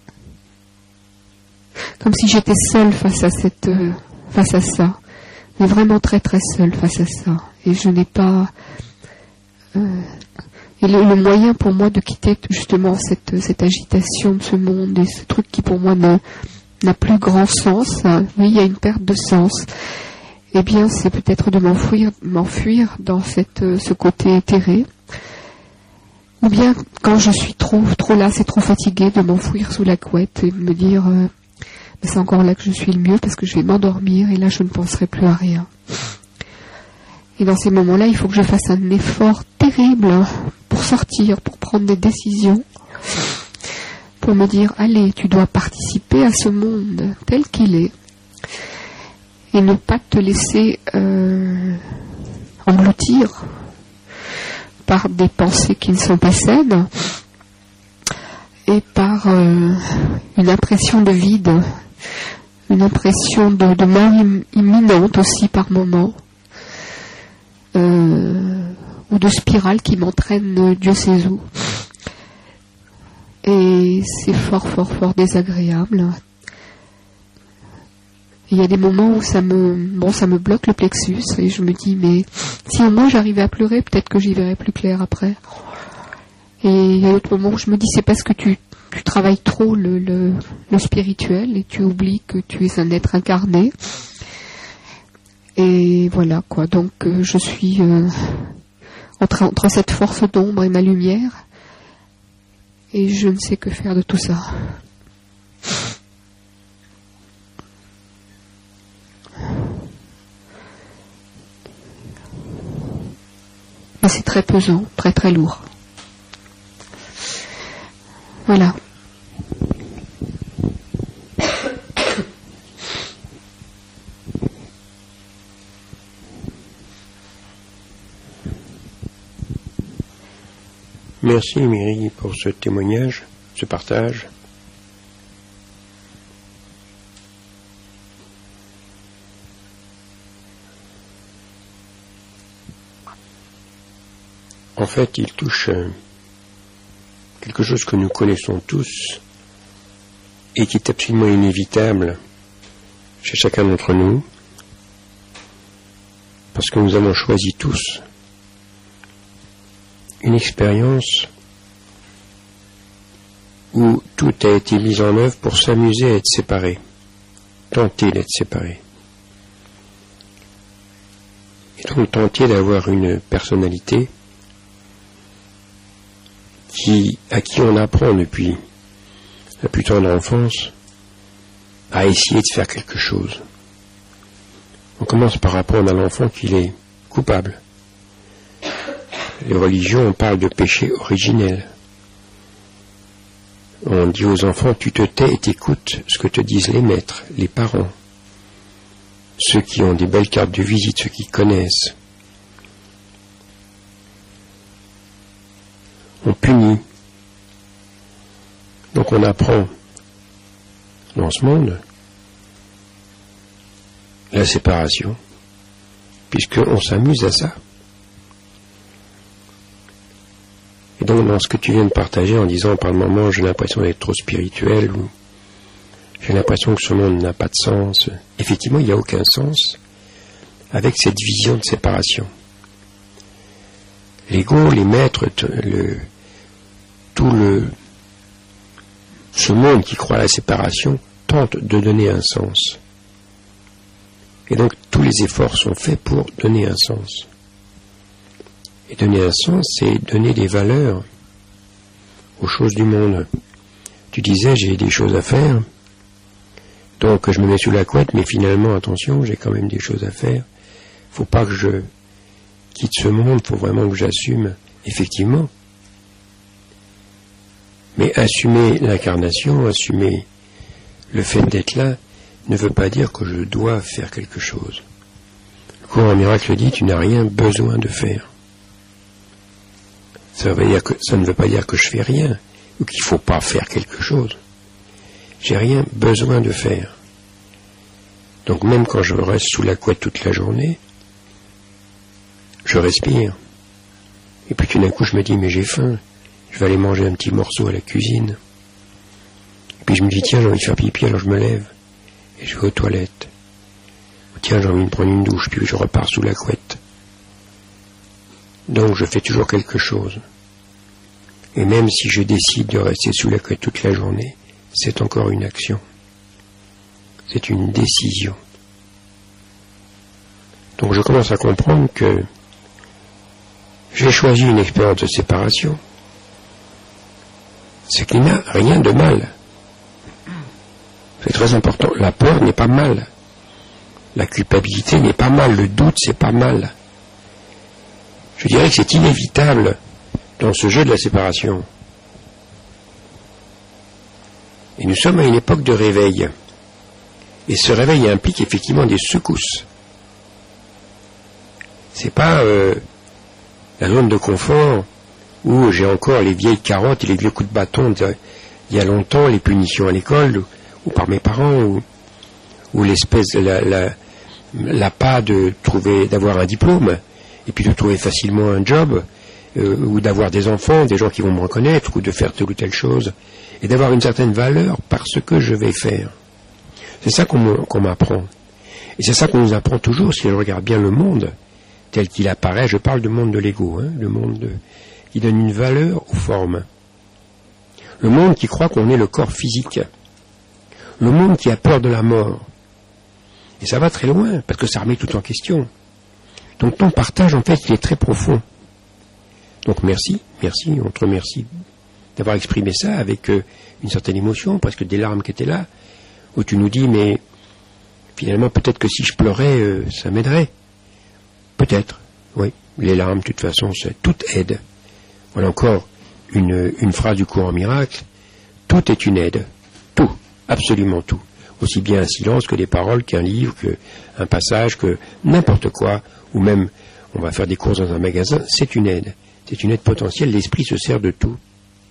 comme si j'étais seule face à, cette, euh, face à ça. Mais vraiment très très seule face à ça. Et je n'ai pas... Euh, Et le, le moyen pour moi de quitter justement cette, cette agitation de ce monde et ce truc qui pour moi ne, n'a plus grand sens, hein, oui, il y a une perte de sens, eh bien c'est peut-être de m'enfuir, m'enfuir dans cette, ce côté éthéré, ou bien quand je suis trop, trop là, c'est trop fatigué, de m'enfouir sous la couette et de me dire euh, c'est encore là que je suis le mieux parce que je vais m'endormir et là je ne penserai plus à rien. Et dans ces moments-là, il faut que je fasse un effort terrible pour sortir, pour prendre des décisions, pour me dire, allez, tu dois participer à ce monde tel qu'il est, et ne pas te laisser euh, engloutir par des pensées qui ne sont pas saines, et par euh, une impression de vide, une impression de, de mort im- imminente aussi par moments. Euh, ou de spirale qui m'entraîne Dieu sait où. Et c'est fort, fort, fort désagréable. Il y a des moments où ça me, bon, ça me bloque le plexus et je me dis, mais si au moins j'arrivais à pleurer, peut-être que j'y verrais plus clair après. Et il y a d'autres moments où je me dis, c'est parce que tu, tu travailles trop le, le, le spirituel et tu oublies que tu es un être incarné. Et voilà quoi, donc euh, je suis euh, entre, entre cette force d'ombre et ma lumière, et je ne sais que faire de tout ça. Mais c'est très pesant, très très lourd. Voilà. Merci Myri pour ce témoignage, ce partage. En fait, il touche quelque chose que nous connaissons tous et qui est absolument inévitable chez chacun d'entre nous, parce que nous avons choisi tous une expérience où tout a été mis en œuvre pour s'amuser à être séparés, tenter d'être séparés. Et donc tenter d'avoir une personnalité qui, à qui on apprend depuis la plus tendre enfance à essayer de faire quelque chose. On commence par apprendre à l'enfant qu'il est coupable. Les religions, on parle de péché originel. On dit aux enfants, tu te tais et t'écoutes ce que te disent les maîtres, les parents, ceux qui ont des belles cartes de visite, ceux qui connaissent. On punit. Donc on apprend dans ce monde la séparation, puisqu'on s'amuse à ça. Et donc dans ce que tu viens de partager en disant par le moment j'ai l'impression d'être trop spirituel ou j'ai l'impression que ce monde n'a pas de sens, effectivement il n'y a aucun sens avec cette vision de séparation. L'ego, les maîtres, le, tout le, ce monde qui croit à la séparation tente de donner un sens. Et donc tous les efforts sont faits pour donner un sens. Et donner un sens, c'est donner des valeurs aux choses du monde. Tu disais, j'ai des choses à faire, donc je me mets sous la couette, mais finalement, attention, j'ai quand même des choses à faire. Faut pas que je quitte ce monde, faut vraiment que j'assume, effectivement. Mais assumer l'incarnation, assumer le fait d'être là, ne veut pas dire que je dois faire quelque chose. Le courant miracle dit, tu n'as rien besoin de faire. Ça, veut dire que, ça ne veut pas dire que je fais rien, ou qu'il ne faut pas faire quelque chose. J'ai rien besoin de faire. Donc même quand je reste sous la couette toute la journée, je respire. Et puis tout d'un coup je me dis, mais j'ai faim, je vais aller manger un petit morceau à la cuisine. Et puis je me dis, tiens, j'ai envie de faire pipi, alors je me lève, et je vais aux toilettes. Ou tiens, j'ai envie de prendre une douche, puis je repars sous la couette. Donc je fais toujours quelque chose. Et même si je décide de rester sous la couette toute la journée, c'est encore une action. C'est une décision. Donc je commence à comprendre que j'ai choisi une expérience de séparation, ce qui n'a rien de mal. C'est très important. La peur n'est pas mal. La culpabilité n'est pas mal. Le doute, c'est pas mal. Je dirais que c'est inévitable dans ce jeu de la séparation. Et nous sommes à une époque de réveil. Et ce réveil implique effectivement des secousses. C'est pas euh, la zone de confort où j'ai encore les vieilles carottes et les vieux coups de bâton d'il y a longtemps, les punitions à l'école ou, ou par mes parents, ou, ou l'espèce, la, la, la pas de trouver, d'avoir un diplôme, et puis de trouver facilement un job, euh, ou d'avoir des enfants, des gens qui vont me reconnaître, ou de faire telle ou telle chose, et d'avoir une certaine valeur par ce que je vais faire. C'est ça qu'on, qu'on m'apprend. Et c'est ça qu'on nous apprend toujours, si on regarde bien le monde, tel qu'il apparaît, je parle du monde de l'ego, hein, le monde de, qui donne une valeur aux formes. Le monde qui croit qu'on est le corps physique. Le monde qui a peur de la mort. Et ça va très loin, parce que ça remet tout en question. Donc ton partage, en fait, il est très profond. Donc merci, merci, on te remercie d'avoir exprimé ça avec euh, une certaine émotion, presque des larmes qui étaient là, où tu nous dis, mais finalement, peut-être que si je pleurais, euh, ça m'aiderait. Peut-être, oui. Les larmes, de toute façon, c'est, tout aide. Voilà encore une, une phrase du courant miracle. Tout est une aide. Tout, absolument tout. Aussi bien un silence que des paroles, qu'un livre, qu'un passage, que n'importe quoi, ou même on va faire des courses dans un magasin, c'est une aide. C'est une aide potentielle, l'esprit se sert de tout.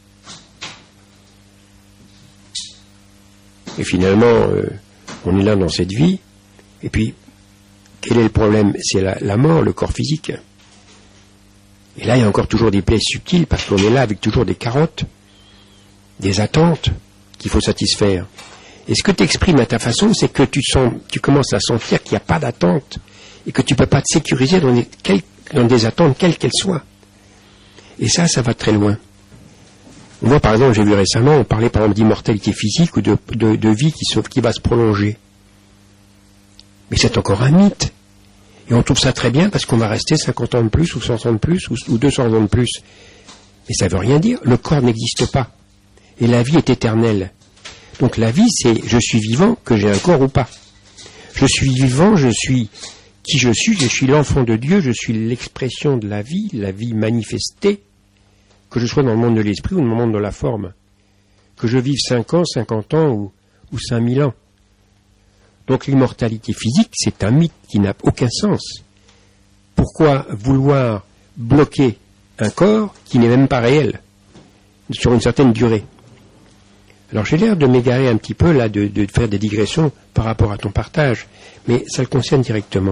Et finalement, euh, on est là dans cette vie, et puis, quel est le problème? C'est la, la mort, le corps physique. Et là, il y a encore toujours des plaies subtiles, parce qu'on est là avec toujours des carottes, des attentes qu'il faut satisfaire. Et ce que tu exprimes à ta façon, c'est que tu, sens, tu commences à sentir qu'il n'y a pas d'attente, et que tu ne peux pas te sécuriser dans des, quel, dans des attentes, quelles qu'elles soient. Et ça, ça va très loin. On voit, par exemple, j'ai vu récemment, on parlait par exemple d'immortalité physique ou de, de, de vie qui, se, qui va se prolonger. Mais c'est encore un mythe. Et on trouve ça très bien parce qu'on va rester cinquante ans de plus, ou cent ans de plus, ou, ou deux cents ans de plus. Mais ça ne veut rien dire. Le corps n'existe pas. Et la vie est éternelle. Donc la vie, c'est je suis vivant, que j'ai un corps ou pas. Je suis vivant, je suis qui je suis, je suis l'enfant de Dieu, je suis l'expression de la vie, la vie manifestée, que je sois dans le monde de l'esprit ou dans le monde de la forme. Que je vive cinq ans, cinquante ans ou, ou cinq mille ans. Donc l'immortalité physique, c'est un mythe qui n'a aucun sens. Pourquoi vouloir bloquer un corps qui n'est même pas réel, sur une certaine durée? Alors j'ai l'air de m'égarer un petit peu là, de, de faire des digressions par rapport à ton partage, mais ça le concerne directement.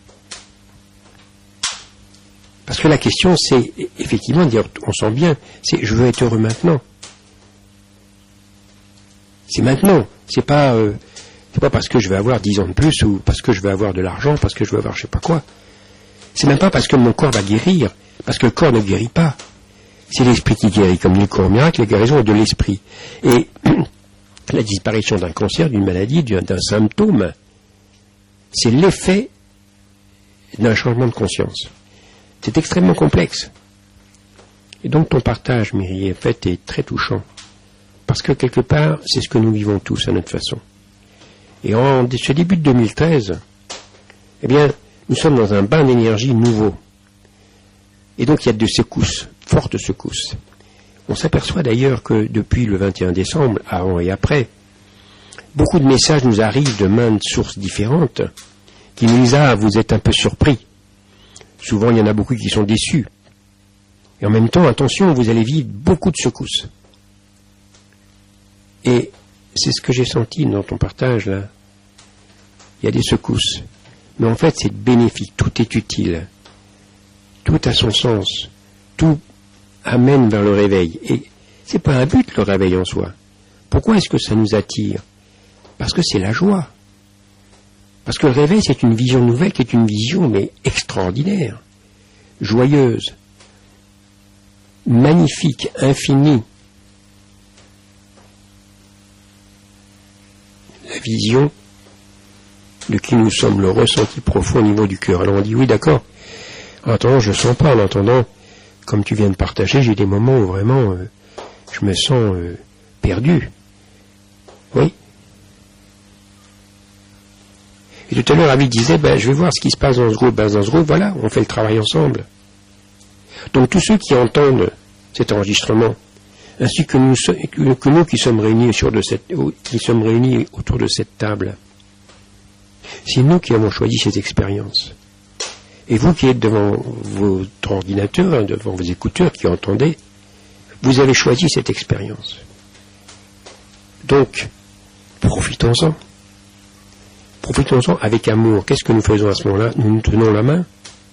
Parce que la question, c'est effectivement, on sent bien, c'est je veux être heureux maintenant. C'est maintenant, c'est pas... Euh, C'est pas parce que je vais avoir dix ans de plus ou parce que je vais avoir de l'argent, parce que je vais avoir je sais pas quoi. C'est même pas parce que mon corps va guérir, parce que le corps ne guérit pas. C'est l'esprit qui guérit, comme dit le cours miracle, la guérison est de l'esprit. Et la disparition d'un cancer, d'une maladie, d'un, d'un symptôme, c'est l'effet d'un changement de conscience. C'est extrêmement complexe. Et donc ton partage, Myriam, en fait, est très touchant. Parce que quelque part, c'est ce que nous vivons tous à notre façon. Et en ce début de deux mille treize, eh bien, nous sommes dans un bain d'énergie nouveau. Et donc il y a de secousses, fortes secousses. On s'aperçoit d'ailleurs que depuis le vingt et un décembre, avant et après, beaucoup de messages nous arrivent de maintes sources différentes qui nous disent « Ah, vous êtes un peu surpris ». Souvent, il y en a beaucoup qui sont déçus. Et en même temps, attention, vous allez vivre beaucoup de secousses. Et c'est ce que j'ai senti dans ton partage, là. Il y a des secousses. Mais en fait, c'est bénéfique. Tout est utile. Tout a son sens. Tout amène vers le réveil. Et c'est pas un but, le réveil en soi. Pourquoi est-ce que ça nous attire? Parce que c'est la joie. Parce que le réveil, c'est une vision nouvelle qui est une vision, mais extraordinaire. Joyeuse. Magnifique. Infinie. La vision de qui nous sommes, le ressenti profond au niveau du cœur. Alors on dit oui, d'accord. En attendant, je ne sens pas. En attendant, comme tu viens de partager, j'ai des moments où vraiment euh, je me sens euh, perdu. Oui. Et tout à l'heure, Avi disait, ben, je vais voir ce qui se passe dans ce groupe. Ben, dans ce groupe, voilà, on fait le travail ensemble. Donc tous ceux qui entendent cet enregistrement, ainsi que nous, que nous qui sommes réunis sur de cette, qui sommes réunis autour de cette table, c'est nous qui avons choisi cette expérience. Et vous qui êtes devant votre ordinateur, devant vos écouteurs, qui entendez, vous avez choisi cette expérience. Donc, profitons-en. Profitons-en avec amour. Qu'est-ce que nous faisons à ce moment-là? Nous nous tenons la main.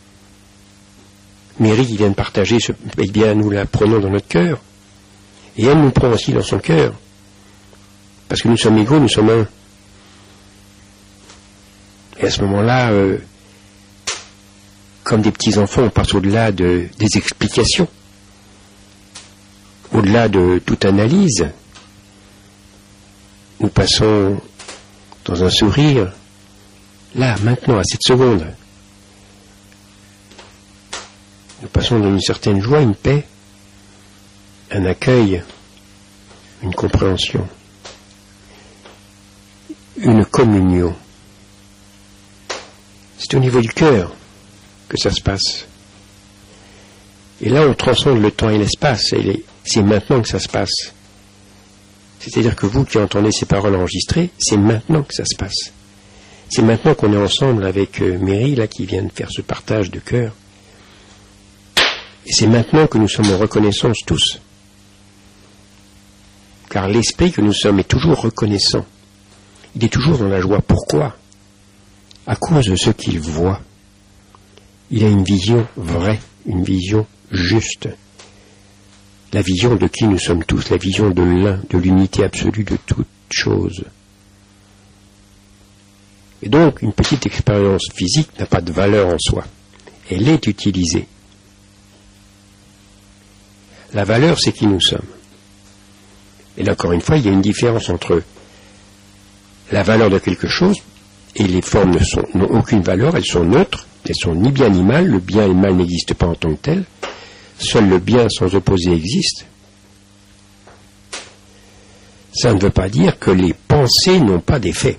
Mary qui vient de partager, ce, eh bien, nous la prenons dans notre cœur. Et elle nous prend aussi dans son cœur. Parce que nous sommes égaux, nous sommes un. Et à ce moment-là, euh, comme des petits-enfants, on passe au-delà de, des explications, au-delà de toute analyse. Nous passons dans un sourire, là, maintenant, à cette seconde. Nous passons dans une certaine joie, une paix, un accueil, une compréhension, une communion. C'est au niveau du cœur que ça se passe. Et là, on transcende le temps et l'espace. Et les, c'est maintenant que ça se passe. C'est-à-dire que vous qui entendez ces paroles enregistrées, c'est maintenant que ça se passe. C'est maintenant qu'on est ensemble avec euh, Mary, là, qui vient de faire ce partage de cœur. Et c'est maintenant que nous sommes en reconnaissance tous. Car l'esprit que nous sommes est toujours reconnaissant. Il est toujours dans la joie. Pourquoi? À cause de ce qu'il voit. Il a une vision vraie, une vision juste. La vision de qui nous sommes tous, la vision de l'un, de l'unité absolue de toute chose. Et donc, une petite expérience physique n'a pas de valeur en soi. Elle est utilisée. La valeur, c'est qui nous sommes. Et là, encore une fois, il y a une différence entre la valeur de quelque chose, et les formes ne sont, n'ont aucune valeur, elles sont neutres, elles sont ni bien ni mal, le bien et le mal n'existent pas en tant que tel, seul le bien sans opposé existe. Ça ne veut pas dire que les pensées n'ont pas d'effet.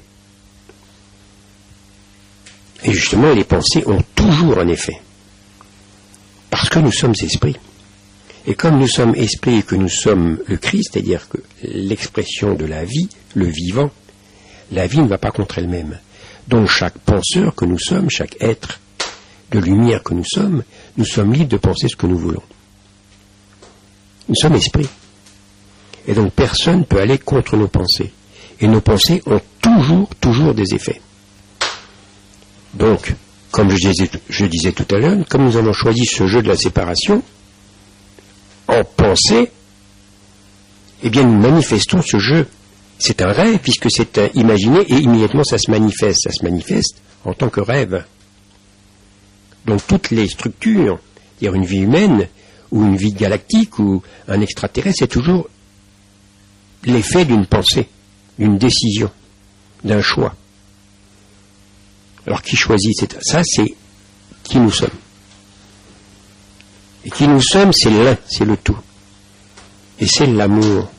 Et justement, les pensées ont toujours un effet. Parce que nous sommes esprits. Et comme nous sommes esprits et que nous sommes le Christ, c'est-à-dire que l'expression de la vie, le vivant, la vie ne va pas contre elle-même. Donc chaque penseur que nous sommes, chaque être de lumière que nous sommes, nous sommes libres de penser ce que nous voulons. Nous sommes esprits. Et donc personne ne peut aller contre nos pensées. Et nos pensées ont toujours, toujours des effets. Donc, comme je disais, je disais tout à l'heure, comme nous avons choisi ce jeu de la séparation, en pensée, eh bien nous manifestons ce jeu. C'est un rêve, puisque c'est un imaginé, et immédiatement ça se manifeste. Ça se manifeste en tant que rêve. Donc toutes les structures, c'est-à-dire une vie humaine, ou une vie galactique, ou un extraterrestre, c'est toujours l'effet d'une pensée, d'une décision, d'un choix. Alors qui choisit ça, c'est qui nous sommes. Et qui nous sommes, c'est l'un, c'est le tout. Et c'est l'amour.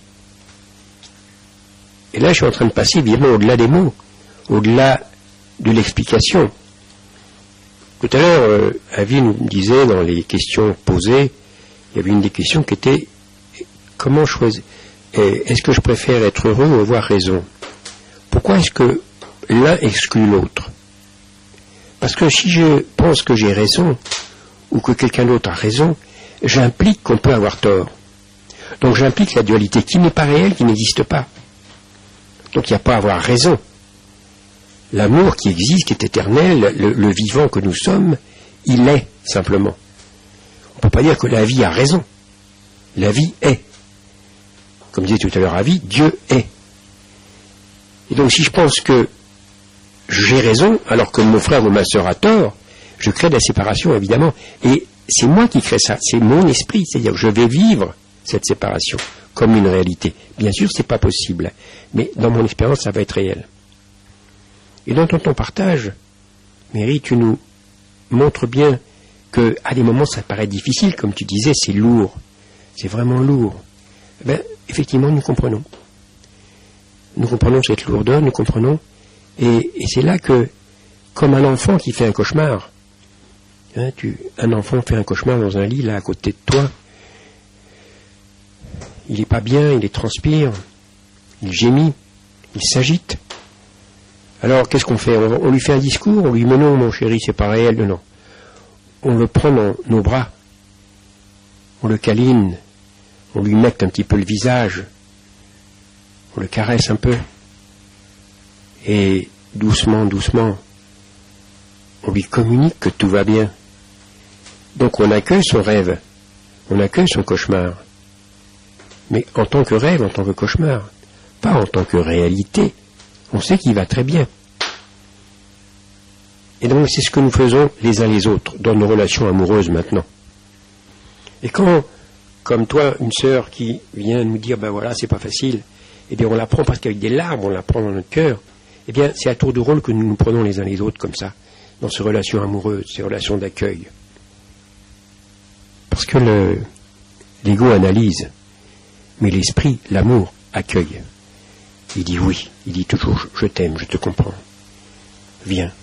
Et là, je suis en train de passer évidemment au-delà des mots, au-delà de l'explication. Tout à l'heure, euh, Avi nous disait dans les questions posées, il y avait une des questions qui était comment choisir, est-ce que je préfère être heureux ou avoir raison? Pourquoi est-ce que l'un exclut l'autre? Parce que si je pense que j'ai raison, ou que quelqu'un d'autre a raison, j'implique qu'on peut avoir tort. Donc j'implique la dualité qui n'est pas réelle, qui n'existe pas. Donc il n'y a pas à avoir raison. L'amour qui existe, qui est éternel, le, le vivant que nous sommes, il est simplement. On ne peut pas dire que la vie a raison. La vie est. Comme disait tout à l'heure Avi, Dieu est. Et donc si je pense que j'ai raison, alors que mon frère ou ma sœur a tort, je crée de la séparation, évidemment. Et c'est moi qui crée ça, c'est mon esprit. C'est-à-dire que je vais vivre cette séparation comme une réalité. Bien sûr, c'est pas possible, mais dans mon expérience, ça va être réel. Et dans ton, ton partage, Mary, tu nous montres bien que à des moments, ça paraît difficile, comme tu disais, c'est lourd. C'est vraiment lourd. Ben, effectivement, nous comprenons. Nous comprenons cette lourdeur, nous comprenons. Et, et c'est là que, comme un enfant qui fait un cauchemar, hein, tu, un enfant fait un cauchemar dans un lit, là, à côté de toi, il n'est pas bien, il transpire, il gémit, il s'agite. Alors, qu'est-ce qu'on fait? on, on lui fait un discours, on lui dit, mais non, mon chéri, c'est pas réel, non. On le prend dans nos bras, on le câline, on lui mette un petit peu le visage, on le caresse un peu, et doucement, doucement, on lui communique que tout va bien. Donc on accueille son rêve, on accueille son cauchemar, mais en tant que rêve, en tant que cauchemar, pas en tant que réalité. On sait qu'il va très bien. Et donc c'est ce que nous faisons les uns les autres dans nos relations amoureuses maintenant. Et quand, comme toi, une sœur qui vient nous dire, ben voilà, c'est pas facile, eh bien on la prend parce qu'avec des larmes, on la prend dans notre cœur, eh bien c'est à tour de rôle que nous nous prenons les uns les autres comme ça, dans ces relations amoureuses, ces relations d'accueil. Parce que le, l'ego analyse, mais l'esprit, l'amour, accueille. Il dit oui, il dit toujours, je t'aime, je te comprends. Viens.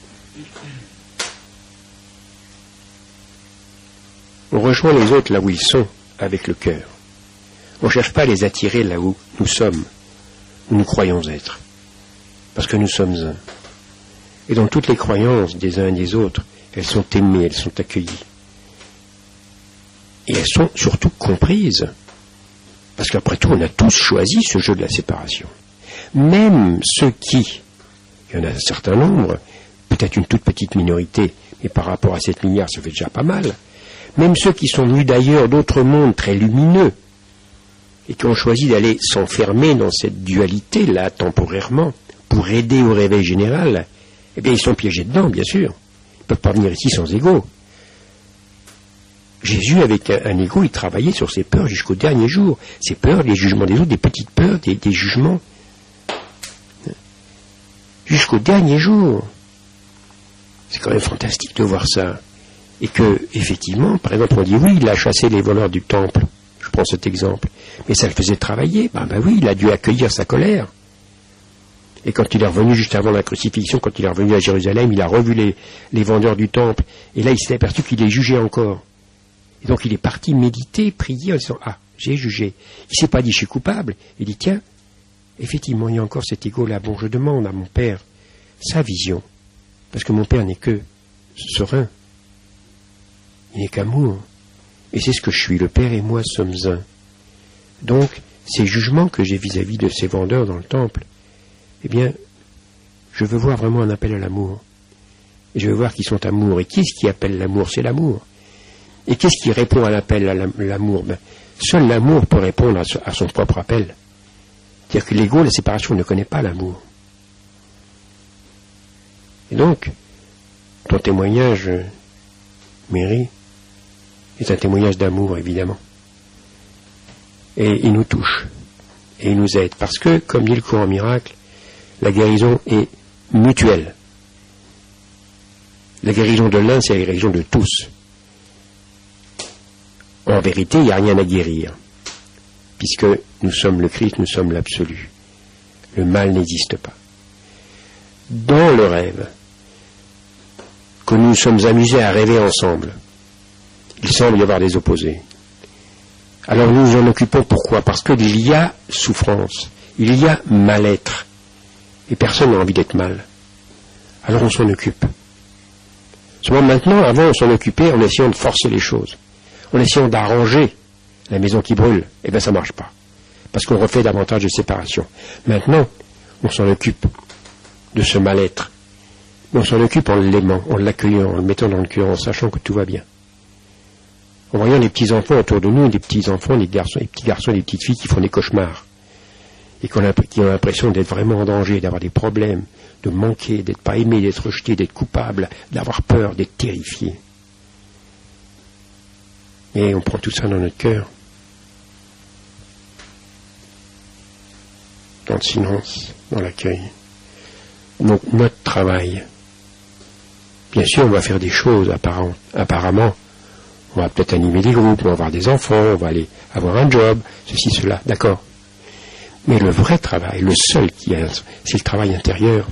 On rejoint les autres là où ils sont, avec le cœur. On ne cherche pas à les attirer là où nous sommes, où nous croyons être. Parce que nous sommes un. Et dans toutes les croyances des uns et des autres, elles sont aimées, elles sont accueillies. Et elles sont surtout comprises. Parce qu'après tout, on a tous choisi ce jeu de la séparation. Même ceux qui, il y en a un certain nombre, peut-être une toute petite minorité, mais par rapport à cette milliard, ça fait déjà pas mal, même ceux qui sont venus d'ailleurs d'autres mondes très lumineux, et qui ont choisi d'aller s'enfermer dans cette dualité-là temporairement, pour aider au réveil général, eh bien ils sont piégés dedans, bien sûr. Ils ne peuvent pas venir ici sans ego. Jésus, avec un, un ego, il travaillait sur ses peurs jusqu'au dernier jour. Ses peurs, les jugements des autres, des petites peurs, des, des jugements. Jusqu'au dernier jour. C'est quand même fantastique de voir ça. Et que, effectivement, par exemple, on dit oui, il a chassé les voleurs du temple. Je prends cet exemple. Mais ça le faisait travailler. Ben, ben oui, il a dû accueillir sa colère. Et quand il est revenu juste avant la crucifixion, quand il est revenu à Jérusalem, il a revu les, les vendeurs du temple. Et là, il s'est aperçu qu'il les jugeait encore. Et donc, il est parti méditer, prier en disant, ah, j'ai jugé. Il s'est pas dit, je suis coupable. Il dit, tiens, effectivement, il y a encore cet égo-là. Bon, je demande à mon Père sa vision. Parce que mon Père n'est que serein. Il n'est qu'amour. Et c'est ce que je suis. Le Père et moi sommes un. Donc, ces jugements que j'ai vis-à-vis de ces vendeurs dans le temple, eh bien, je veux voir vraiment un appel à l'amour. Et je veux voir qu'ils sont amour. Et qu'est-ce qui appelle l'amour? C'est l'amour. Et qu'est-ce qui répond à l'appel à l'amour? Ben, seul l'amour peut répondre à, ce, à son propre appel. C'est-à-dire que l'ego, la séparation, ne connaît pas l'amour. Et donc, ton témoignage, Mary, est un témoignage d'amour, évidemment. Et il nous touche. Et il nous aide. Parce que, comme dit le courant miracle, la guérison est mutuelle. La guérison de l'un, c'est la guérison de tous. En vérité, il n'y a rien à guérir, puisque nous sommes le Christ, nous sommes l'absolu. Le mal n'existe pas. Dans le rêve, que nous sommes amusés à rêver ensemble, il semble y avoir des opposés. Alors nous nous en occupons, pourquoi? Parce qu'il y a souffrance, il y a mal-être, et personne n'a envie d'être mal. Alors on s'en occupe. Seulement maintenant, avant on s'en occupait en essayant de forcer les choses. En essayant d'arranger la maison qui brûle, eh bien ça ne marche pas. Parce qu'on refait davantage de séparation. Maintenant, on s'en occupe de ce mal-être. Mais on s'en occupe en l'aimant, en l'accueillant, en le mettant dans le cœur, en sachant que tout va bien. En voyant les petits-enfants autour de nous, des petits-enfants, des garçons, des petits garçons, des petites filles qui font des cauchemars. Et qui ont l'impression d'être vraiment en danger, d'avoir des problèmes, de manquer, d'être pas aimé, d'être rejeté, d'être coupable, d'avoir peur, d'être terrifié. Et on prend tout ça dans notre cœur, dans le silence, dans l'accueil. Donc notre travail, bien sûr on va faire des choses apparemment, apparemment. On va peut-être animer des groupes, on va avoir des enfants, on va aller avoir un job, ceci, cela, d'accord. Mais le vrai travail, le seul qui a, c'est le travail intérieur.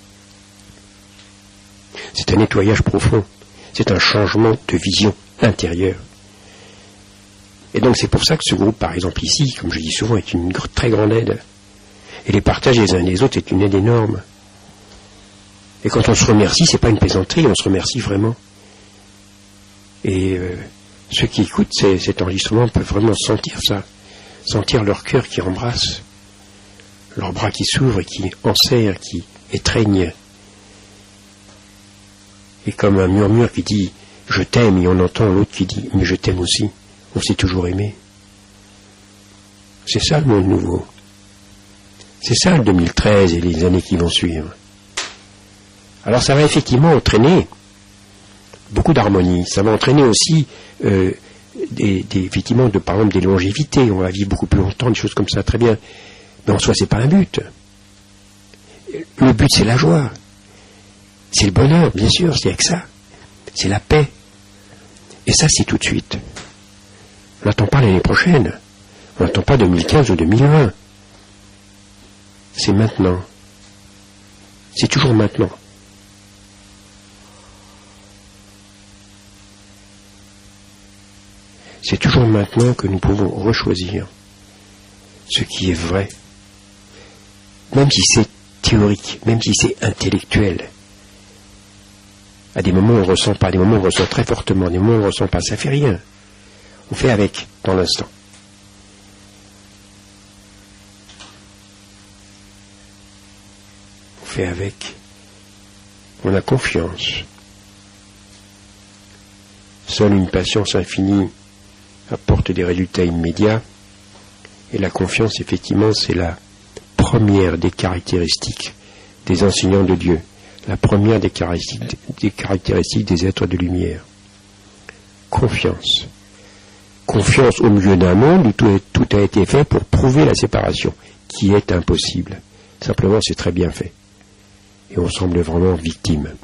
C'est un nettoyage profond, c'est un changement de vision intérieure. Et donc c'est pour ça que ce groupe, par exemple ici, comme je dis souvent, est une très grande aide. Et les partages les uns les autres est une aide énorme. Et quand on se remercie, c'est pas une plaisanterie, on se remercie vraiment. Et euh, ceux qui écoutent ces, cet enregistrement peuvent vraiment sentir ça, sentir leur cœur qui embrasse, leurs bras qui s'ouvrent et qui enserrent, qui étreignent. Et comme un murmure qui dit « je t'aime » et on entend l'autre qui dit « mais je t'aime aussi ». On s'est toujours aimé. C'est ça le monde nouveau. C'est ça le deux mille treize et les années qui vont suivre. Alors ça va effectivement entraîner beaucoup d'harmonie. Ça va entraîner aussi euh, des, des, effectivement, de, par exemple, des longévités. On va vivre beaucoup plus longtemps, des choses comme ça, très bien. Mais en soi, c'est pas un but. Le but, c'est la joie. C'est le bonheur, bien sûr, c'est avec ça. C'est la paix. Et ça, c'est tout de suite. On n'attend pas l'année prochaine. On n'attend pas deux mille quinze ou deux mille vingt. C'est maintenant. C'est toujours maintenant. C'est toujours maintenant que nous pouvons rechoisir ce qui est vrai. Même si c'est théorique, même si c'est intellectuel. À des moments on ne ressent pas, à des moments on ressent très fortement, à des moments on ne ressent pas, ça fait rien. On fait avec dans l'instant. On fait avec. On a confiance. Seule une patience infinie apporte des résultats immédiats. Et la confiance, effectivement, c'est la première des caractéristiques des enseignants de Dieu. La première des caractéristiques, des caractéristiques des êtres de lumière. Confiance. Confiance au milieu d'un monde où tout, tout a été fait pour prouver la séparation, qui est impossible. Simplement, c'est très bien fait. Et on semble vraiment victime.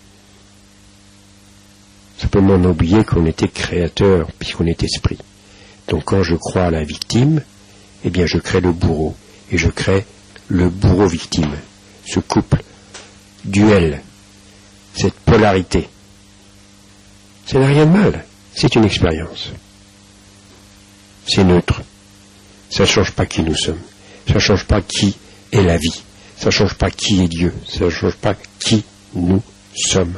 Simplement, on a oublié qu'on était créateur, puisqu'on est esprit. Donc, quand je crois à la victime, eh bien, je crée le bourreau. Et je crée le bourreau-victime. Ce couple, duel, cette polarité. Ça n'a rien de mal. C'est une expérience. C'est neutre. Ça ne change pas qui nous sommes. Ça ne change pas qui est la vie. Ça ne change pas qui est Dieu. Ça ne change pas qui nous sommes.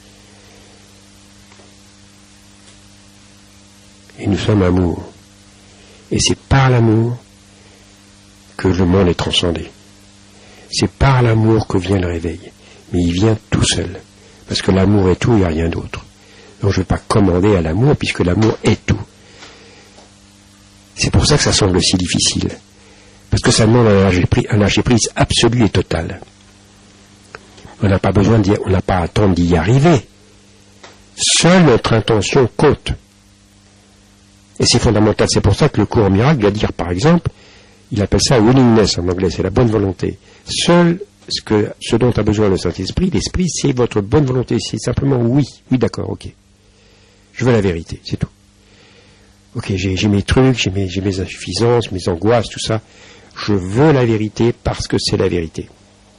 Et nous sommes amour. Et c'est par l'amour que le monde est transcendé. C'est par l'amour que vient le réveil. Mais il vient tout seul. Parce que l'amour est tout, il n'y a rien d'autre. Donc je ne vais pas commander à l'amour, puisque l'amour est tout. C'est pour ça que ça semble si difficile. Parce que ça demande un lâcher-prise absolu et total. On n'a pas besoin d'y, on n'a pas à attendre d'y arriver. Seule notre intention compte. Et c'est fondamental. C'est pour ça que le cours miracle va dire, par exemple, il appelle ça willingness en anglais, c'est la bonne volonté. Seul ce, que, ce dont a besoin le Saint-Esprit, l'Esprit, c'est votre bonne volonté. C'est simplement oui. Oui, d'accord, ok. Je veux la vérité, c'est tout. Ok, j'ai, j'ai mes trucs, j'ai mes, j'ai mes insuffisances, mes angoisses, tout ça. Je veux la vérité parce que c'est la vérité.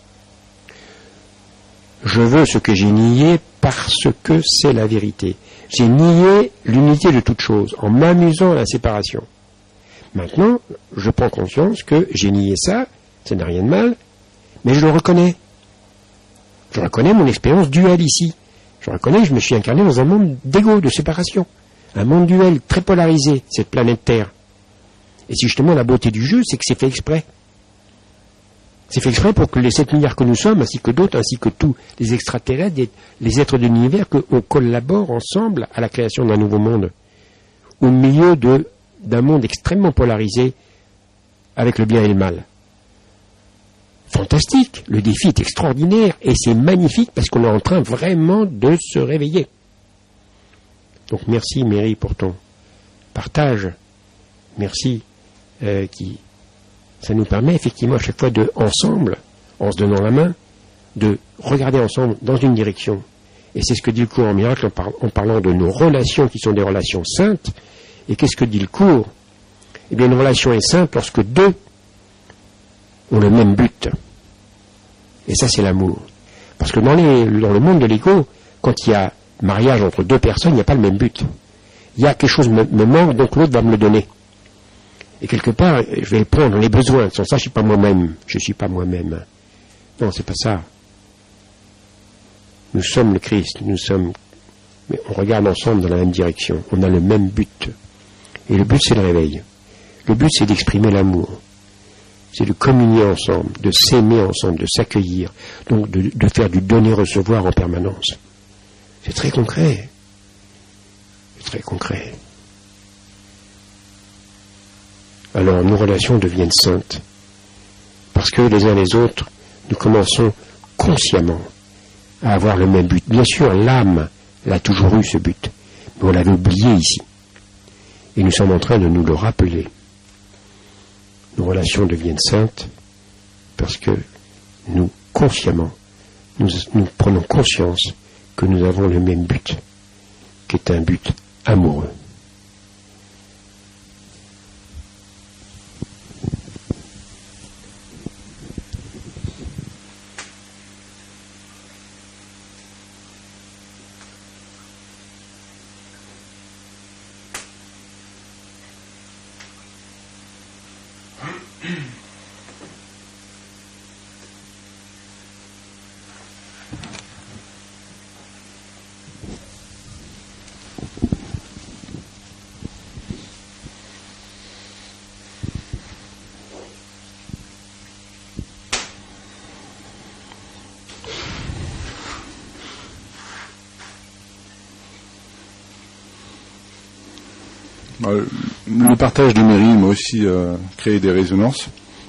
Je veux ce que j'ai nié parce que c'est la vérité. J'ai nié l'unité de toute chose en m'amusant à la séparation. Maintenant, je prends conscience que j'ai nié ça, ça n'a rien de mal, mais je le reconnais. Je reconnais mon expérience duelle ici. Je reconnais que je me suis incarné dans un monde d'égo, de séparation. Un monde duel très polarisé, cette planète Terre. Et si justement la beauté du jeu, c'est que c'est fait exprès. C'est fait exprès pour que les sept milliards que nous sommes, ainsi que d'autres, ainsi que tous les extraterrestres, les êtres de l'univers, qu'on collabore ensemble à la création d'un nouveau monde. Au milieu de, d'un monde extrêmement polarisé avec le bien et le mal. Fantastique, le défi est extraordinaire et c'est magnifique parce qu'on est en train vraiment de se réveiller. Donc merci Mary pour ton partage. Merci euh, qui ça nous permet effectivement à chaque fois de ensemble, en se donnant la main, de regarder ensemble dans une direction. Et c'est ce que dit le cours en miracle en, par, en parlant de nos relations qui sont des relations saintes. Et qu'est-ce que dit le cours? Eh bien une relation est sainte lorsque deux ont le même but. Et ça c'est l'amour. Parce que dans, les, dans le monde de l'ego, quand il y a mariage entre deux personnes, il n'y a pas le même but. Il y a quelque chose me, me manque, donc l'autre va me le donner. Et quelque part, je vais prendre les besoins. Sans ça, je ne suis pas moi-même. Je ne suis pas moi-même. Non, c'est pas ça. Nous sommes le Christ. Nous sommes... Mais on regarde ensemble dans la même direction. On a le même but. Et le but, c'est le réveil. Le but, c'est d'exprimer l'amour. C'est de communier ensemble, de s'aimer ensemble, de s'accueillir. Donc, de, de faire du donner-recevoir en permanence. C'est très concret. C'est très concret. Alors nos relations deviennent saintes. Parce que les uns les autres, nous commençons consciemment à avoir le même but. Bien sûr, l'âme l'a toujours eu ce but, mais on l'avait oublié ici. Et nous sommes en train de nous le rappeler. Nos relations deviennent saintes parce que nous, consciemment, nous, nous prenons conscience que nous avons le même but, qui est un but amoureux. Euh, le partage de mairie m'a aussi euh, créé des résonances.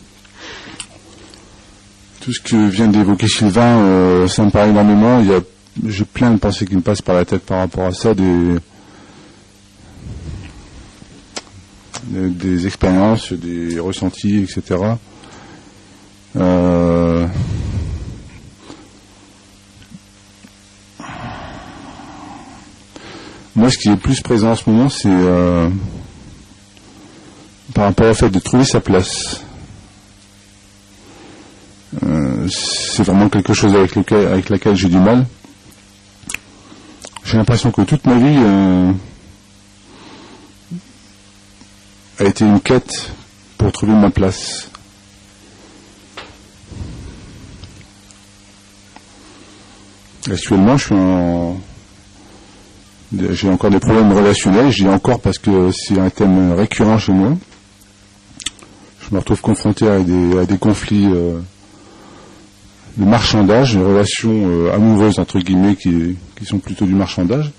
Tout ce que vient d'évoquer Sylvain, euh, ça me parle énormément. Il y a, j'ai plein de pensées qui me passent par la tête par rapport à ça, des, des, des expériences, des ressentis, et cetera. Euh, Moi, ce qui est plus présent en ce moment, c'est euh, par rapport au fait de trouver sa place. Euh, c'est vraiment quelque chose avec, lequel, avec laquelle j'ai du mal. J'ai l'impression que toute ma vie euh, a été une quête pour trouver ma place. Actuellement, je suis en... J'ai encore des problèmes relationnels, je dis encore parce que c'est un thème récurrent chez moi. Je me retrouve confronté à des, à des conflits euh, de marchandage, des relations euh, amoureuses entre guillemets qui, qui sont plutôt du marchandage.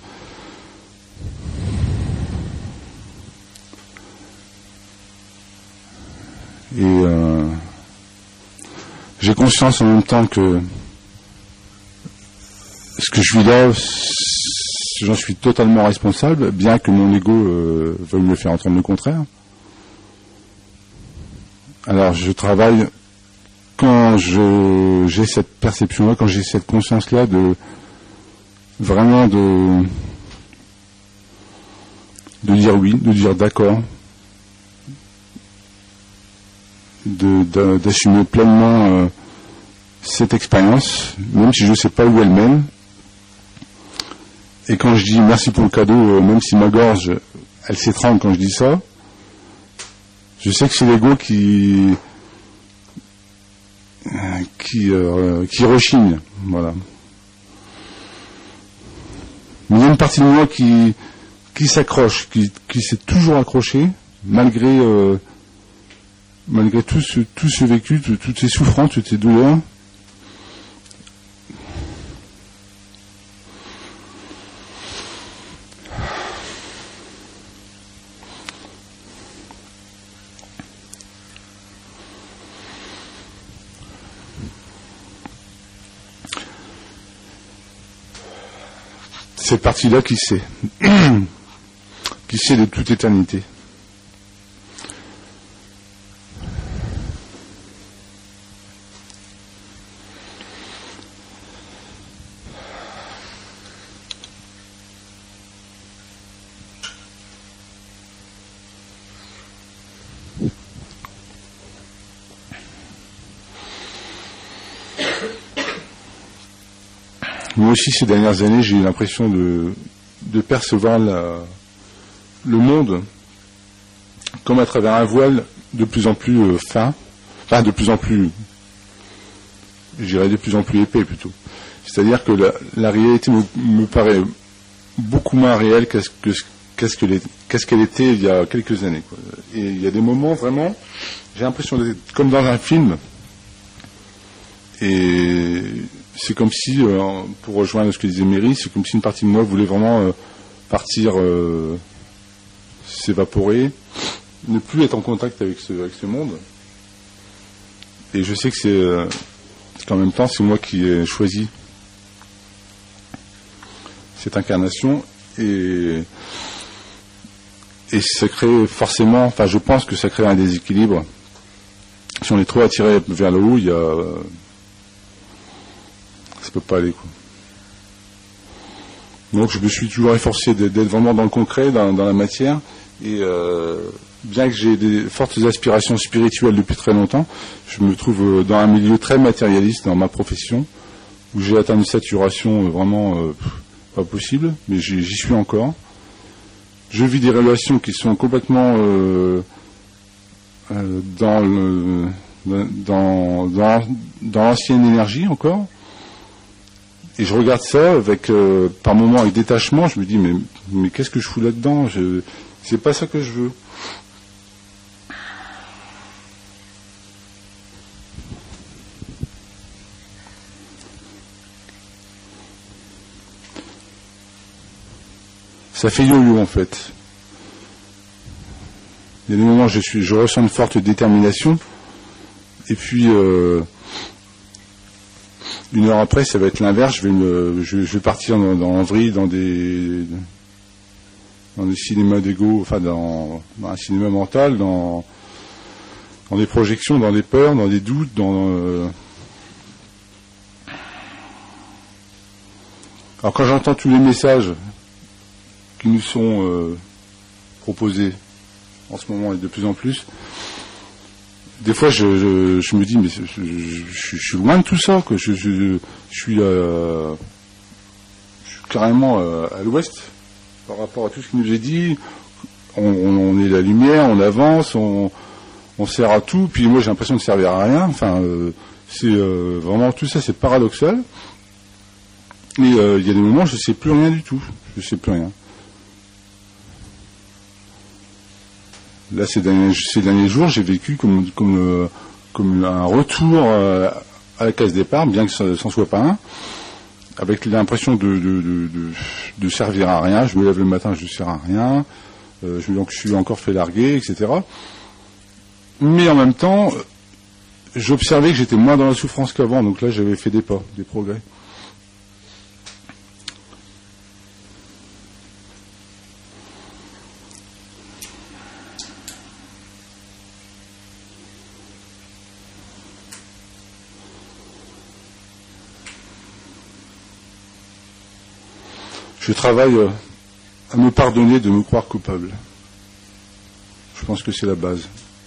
Et euh, j'ai conscience en même temps que ce que je vis là, j'en suis totalement responsable, bien que mon ego euh, veuille me faire entendre le contraire. Alors je travaille quand je, j'ai cette perception-là, quand j'ai cette conscience-là de vraiment de de dire oui, de dire d'accord, de, de, d'assumer pleinement euh, cette expérience, même si je ne sais pas où elle mène. Et quand je dis merci pour le cadeau, euh, même si ma gorge, elle s'étrangle quand je dis ça, je sais que c'est l'ego qui qui, euh, qui rechigne, voilà. Mais il y a une partie de moi qui qui s'accroche, qui, qui s'est toujours accroché, malgré euh, malgré tout ce, tout ce vécu, tout, toutes ces souffrances, toutes ces douleurs. Cette partie-là qui sait, qui sait de toute éternité. Moi aussi, ces dernières années, j'ai eu l'impression de, de percevoir la, le monde comme à travers un voile de plus en plus euh, fin, enfin de plus en plus, je dirais de plus en plus épais plutôt. C'est-à-dire que la, la réalité me, me paraît beaucoup moins réelle qu'est-ce, que, qu'est-ce, que les, qu'est-ce qu'elle était il y a quelques années, quoi. Et il y a des moments vraiment, j'ai l'impression d'être comme dans un film. Et c'est comme si, euh, pour rejoindre ce que disait Méry, c'est comme si une partie de moi voulait vraiment euh, partir, euh, s'évaporer, ne plus être en contact avec ce, avec ce monde. Et je sais que c'est, euh, qu'en même temps, c'est moi qui ai choisi cette incarnation. Et, et ça crée forcément, enfin je pense que ça crée un déséquilibre. Si on est trop attiré vers le haut, il y a... Euh, ça peut pas aller, quoi. Donc je me suis toujours efforcé d'être vraiment dans le concret, dans, dans la matière, et euh, bien que j'ai des fortes aspirations spirituelles depuis très longtemps, je me trouve dans un milieu très matérialiste dans ma profession, où j'ai atteint une saturation vraiment euh, pas possible, mais j'y, j'y suis encore. Je vis des relations qui sont complètement euh, euh, dans, le, dans, dans, dans l'ancienne énergie encore. Et je regarde ça avec, euh, par moments avec détachement, je me dis, mais, mais qu'est-ce que je fous là-dedans? je, C'est pas ça que je veux. Ça fait yo-yo en fait. Il y a des moments où je, suis, je ressens une forte détermination, et puis euh, une heure après, ça va être l'inverse. Je vais me, je, je vais partir dans, dans en vrille, dans des, dans des cinémas d'ego, enfin dans, dans un cinéma mental, dans, dans des projections, dans des peurs, dans des doutes, dans. Euh... Alors quand j'entends tous les messages qui nous sont euh, proposés en ce moment et de plus en plus, des fois je, je, je me dis mais je, je, je, je suis loin de tout ça, que je, je, je, suis, euh, je suis carrément euh, à l'ouest par rapport à tout ce qui nous est dit. On, on, on est la lumière, on avance, on, on sert à tout, puis moi j'ai l'impression de servir à rien. Enfin, euh, c'est euh, vraiment tout ça, c'est paradoxal. Et il euh, y a des moments où je ne sais plus rien du tout, je ne sais plus rien. Là, ces derniers, ces derniers jours, j'ai vécu comme, comme, euh, comme un retour euh, à la case départ, bien que ça n'en soit pas un, avec l'impression de, de, de, de, de servir à rien. Je me lève le matin, je ne sers à rien, euh, je, donc je suis encore fait larguer, et cetera. Mais en même temps, j'observais que j'étais moins dans la souffrance qu'avant, donc là, j'avais fait des pas, des progrès. Je travaille à me pardonner de me croire coupable. Je pense que c'est la base.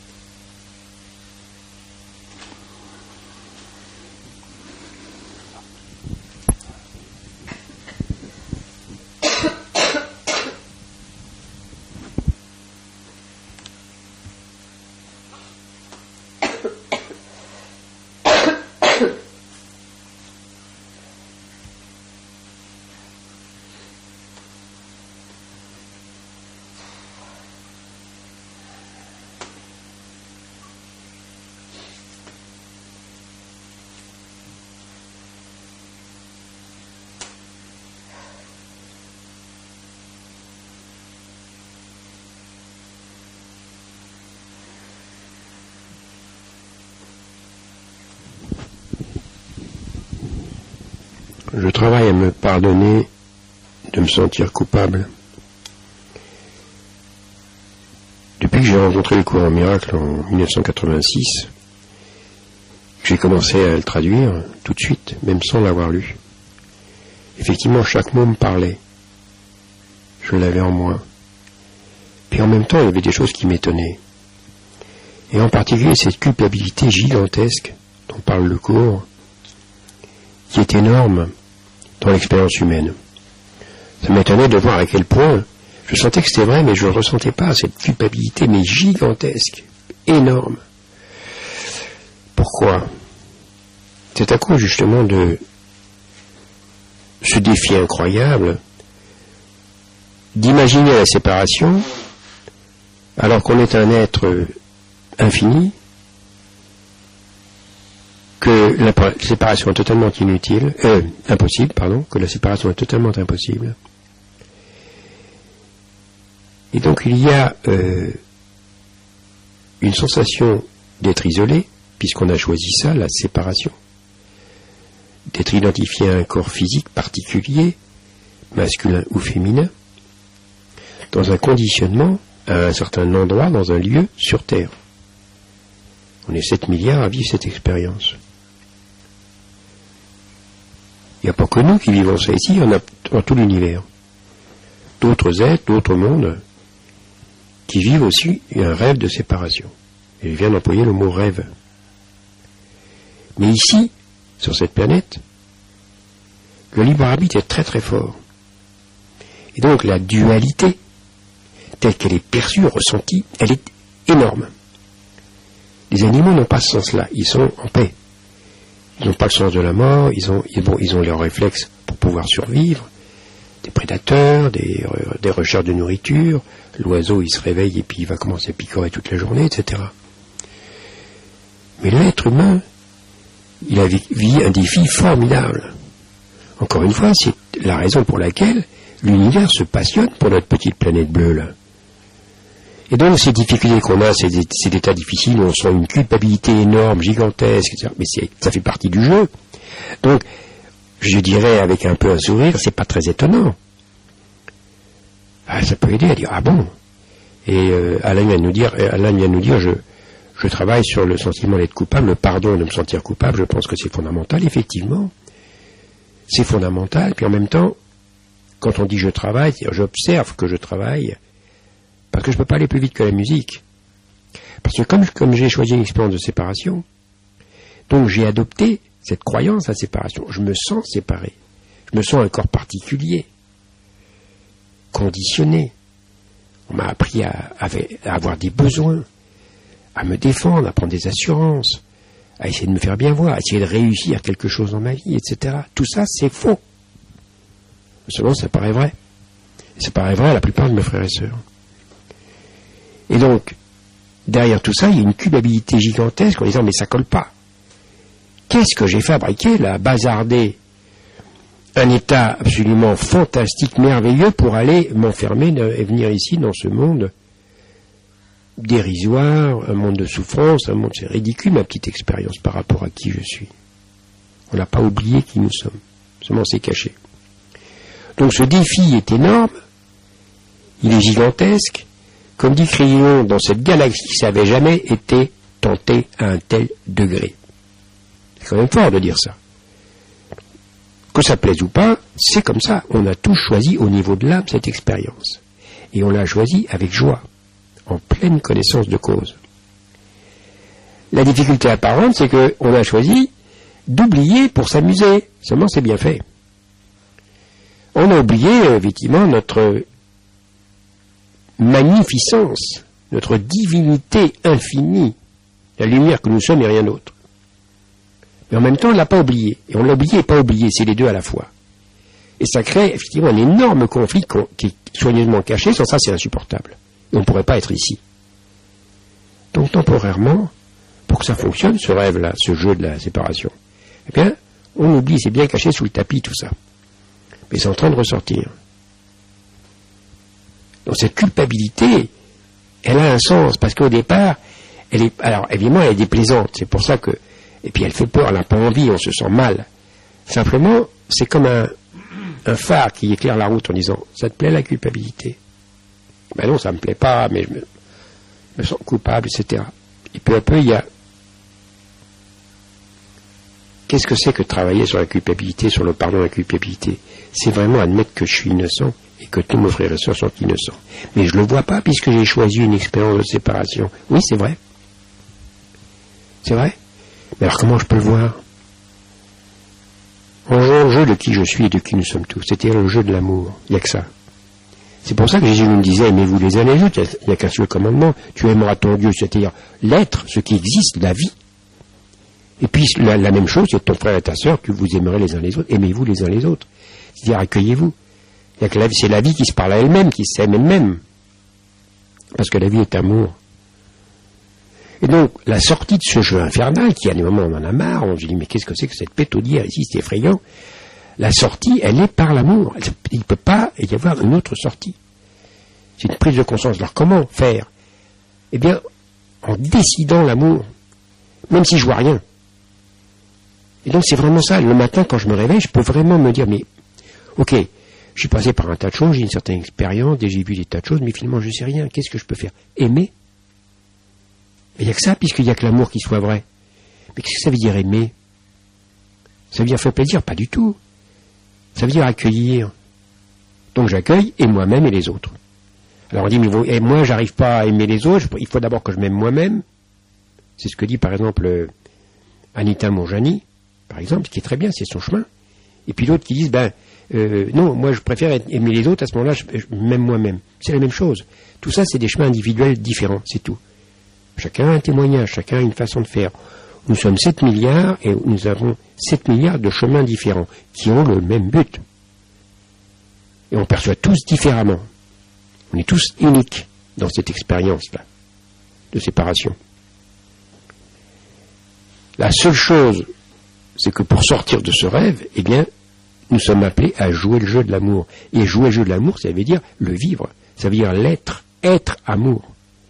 Je travaille à me pardonner de me sentir coupable. Depuis que j'ai rencontré le courant miracle en mille neuf cent quatre-vingt-six, j'ai commencé à le traduire tout de suite, même sans l'avoir lu. Effectivement, chaque mot me parlait. Je l'avais en moi. Puis en même temps, il y avait des choses qui m'étonnaient. Et en particulier, cette culpabilité gigantesque dont parle le cours, qui est énorme dans l'expérience humaine. Ça m'étonnait de voir à quel point je sentais que c'était vrai, mais je ne ressentais pas cette culpabilité, mais gigantesque, énorme. Pourquoi ? C'est à cause justement de ce défi incroyable d'imaginer la séparation alors qu'on est un être infini, que la séparation est totalement inutile, euh, impossible, pardon, que la séparation est totalement impossible. Et donc il y a euh, une sensation d'être isolé, puisqu'on a choisi ça, la séparation, d'être identifié à un corps physique particulier, masculin ou féminin, dans un conditionnement à un certain endroit, dans un lieu sur Terre. On est sept milliards à vivre cette expérience. Il n'y a pas que nous qui vivons ça ici, il y en a dans tout l'univers. D'autres êtres, d'autres mondes, qui vivent aussi un rêve de séparation. Et je viens d'employer le mot rêve. Mais ici, sur cette planète, le libre arbitre est très très fort. Et donc la dualité, telle qu'elle est perçue, ressentie, elle est énorme. Les animaux n'ont pas ce sens-là, ils sont en paix. Ils n'ont pas le sens de la mort, ils ont, ils, bon, ils ont leurs réflexes pour pouvoir survivre, des prédateurs, des, des recherches de nourriture, l'oiseau il se réveille et puis il va commencer à picorer toute la journée, et cetera. Mais l'être humain, il a vit un défi formidable. Encore une fois, c'est la raison pour laquelle l'univers se passionne pour notre petite planète bleue là. Et donc, ces difficultés qu'on a, ces, ces états difficiles, on sent une culpabilité énorme, gigantesque, et cetera. Mais c'est, ça fait partie du jeu. Donc, je dirais avec un peu un sourire, c'est pas très étonnant. Ah, ça peut aider à dire, ah bon. Et euh, Alain vient de nous dire, Alain vient de nous dire, je, je travaille sur le sentiment d'être coupable, le pardon de me sentir coupable, je pense que c'est fondamental, effectivement. C'est fondamental, puis en même temps, quand on dit je travaille, j'observe que je travaille, parce que je ne peux pas aller plus vite que la musique. Parce que comme, comme j'ai choisi une expérience de séparation, donc j'ai adopté cette croyance à la séparation. Je me sens séparé. Je me sens un corps particulier, conditionné. On m'a appris à, à, à avoir des besoins, à me défendre, à prendre des assurances, à essayer de me faire bien voir, à essayer de réussir quelque chose dans ma vie, et cetera. Tout ça, c'est faux. Seulement, ça paraît vrai. Et ça paraît vrai à la plupart de mes frères et sœurs. Et donc, derrière tout ça, il y a une culpabilité gigantesque en disant, mais ça colle pas. Qu'est-ce que j'ai fabriqué, là, bazardé un état absolument fantastique, merveilleux, pour aller m'enfermer et venir ici, dans ce monde dérisoire, un monde de souffrance, un monde, c'est ridicule, ma petite expérience, par rapport à qui je suis. On n'a pas oublié qui nous sommes. Seulement, c'est caché. Donc, ce défi est énorme, il est gigantesque. Comme dit Crillon, dans cette galaxie, ça n'avait jamais été tenté à un tel degré. C'est quand même fort de dire ça. Que ça plaise ou pas, c'est comme ça. On a tous choisi au niveau de l'âme cette expérience. Et on l'a choisi avec joie, en pleine connaissance de cause. La difficulté apparente, c'est qu'on a choisi d'oublier pour s'amuser. Seulement, c'est bien fait. On a oublié, effectivement, notre magnificence, notre divinité infinie, la lumière que nous sommes et rien d'autre. Mais en même temps, on ne l'a pas oublié. Et on l'a oublié et pas oublié, c'est les deux à la fois. Et ça crée effectivement un énorme conflit qui est soigneusement caché, sans ça c'est insupportable. Et on ne pourrait pas être ici. Donc temporairement, pour que ça fonctionne, ce rêve-là, ce jeu de la séparation, eh bien, on oublie, c'est bien caché sous le tapis tout ça. Mais c'est en train de ressortir. Donc cette culpabilité, elle a un sens, parce qu'au départ, elle est, alors évidemment elle est déplaisante, c'est pour ça que, et puis elle fait peur, elle n'a pas envie, on se sent mal. Simplement, c'est comme un, un phare qui éclaire la route en disant, ça te plaît la culpabilité? Ben non, ça me plaît pas, mais je me, me sens coupable, et cetera. Et peu à peu, il y a, qu'est-ce que c'est que travailler sur la culpabilité, sur le pardon de la culpabilité? C'est vraiment admettre que je suis innocent, et que tous mes frères et sœurs sont innocents. Mais je ne le vois pas puisque j'ai choisi une expérience de séparation. Oui, c'est vrai. C'est vrai. Mais alors comment je peux le voir? En jouant le jeu de qui je suis et de qui nous sommes tous. C'est-à-dire le jeu de l'amour. Il n'y a que ça. C'est pour ça que Jésus nous disait, aimez-vous les uns les autres. Il n'y a qu'un seul commandement. Tu aimeras ton Dieu, c'est-à-dire l'être, ce qui existe, la vie. Et puis la, la même chose, c'est ton frère et ta sœur, que vous aimerez les uns les autres. Aimez-vous les uns les autres. C'est-à-dire accueillez-vous. Il y a que la vie, c'est la vie qui se parle à elle-même, qui s'aime elle-même. Parce que la vie est amour. Et donc, la sortie de ce jeu infernal, qui à des moments on en a marre, on se dit, mais qu'est-ce que c'est que cette pétaudière ici, c'est effrayant. La sortie, elle est par l'amour. Il ne peut pas y avoir une autre sortie. C'est une prise de conscience. Alors comment faire? Eh bien, en décidant l'amour, même si je vois rien. Et donc c'est vraiment ça. Le matin, quand je me réveille, je peux vraiment me dire, mais, ok, je suis passé par un tas de choses, j'ai une certaine expérience, et j'ai vu des tas de choses, mais finalement je ne sais rien. Qu'est-ce que je peux faire? Aimer? Mais il n'y a que ça, puisqu'il n'y a que l'amour qui soit vrai. Mais qu'est-ce que ça veut dire aimer? Ça veut dire faire plaisir? Pas du tout. Ça veut dire accueillir. Donc j'accueille, et moi-même et les autres. Alors on dit, mais vous, et moi j'arrive pas à aimer les autres, il faut d'abord que je m'aime moi-même. C'est ce que dit par exemple Anita Monjani, par exemple, qui est très bien, c'est son chemin. Et puis d'autres qui disent, ben, euh, non, moi je préfère aimer les autres, à ce moment-là, je, je m'aime moi-même. C'est la même chose. Tout ça, c'est des chemins individuels différents, c'est tout. Chacun a un témoignage, chacun a une façon de faire. Nous sommes sept milliards et nous avons sept milliards de chemins différents qui ont le même but. Et on perçoit tous différemment. On est tous uniques dans cette expérience-là de séparation. La seule chose, c'est que pour sortir de ce rêve, eh bien, nous sommes appelés à jouer le jeu de l'amour. Et jouer le jeu de l'amour, ça veut dire le vivre. Ça veut dire l'être, être amour.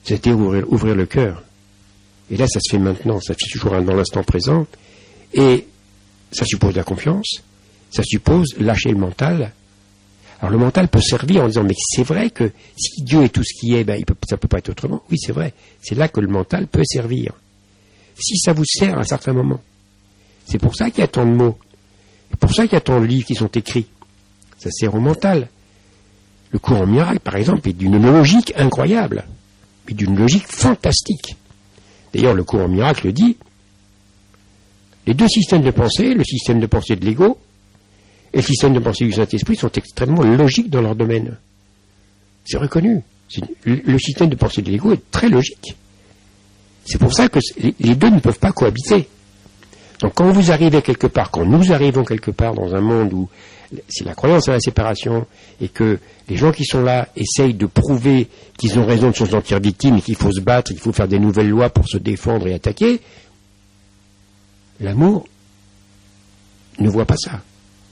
C'était ouvrir, ouvrir le cœur. Et là, ça se fait maintenant, ça se fait toujours dans l'instant présent. Et ça suppose la confiance, ça suppose lâcher le mental. Alors le mental peut servir en disant, mais c'est vrai que si Dieu est tout ce qui est, ben, il peut, ça ne peut pas être autrement. Oui, c'est vrai. C'est là que le mental peut servir. Si ça vous sert à un certain moment. C'est pour ça qu'il y a tant de mots. C'est pour ça qu'il y a tant de livres qui sont écrits. Ça sert au mental. Le courant miracle, par exemple, est d'une logique incroyable, mais d'une logique fantastique. D'ailleurs, le courant miracle dit, les deux systèmes de pensée, le système de pensée de l'ego et le système de pensée du Saint-Esprit, sont extrêmement logiques dans leur domaine. C'est reconnu. C'est, le système de pensée de l'ego est très logique. C'est pour ça que les deux ne peuvent pas cohabiter. Donc quand vous arrivez quelque part, quand nous arrivons quelque part dans un monde où c'est la croyance à la séparation et que les gens qui sont là essayent de prouver qu'ils ont raison de se sentir victimes et qu'il faut se battre, qu'il faut faire des nouvelles lois pour se défendre et attaquer, l'amour ne voit pas ça.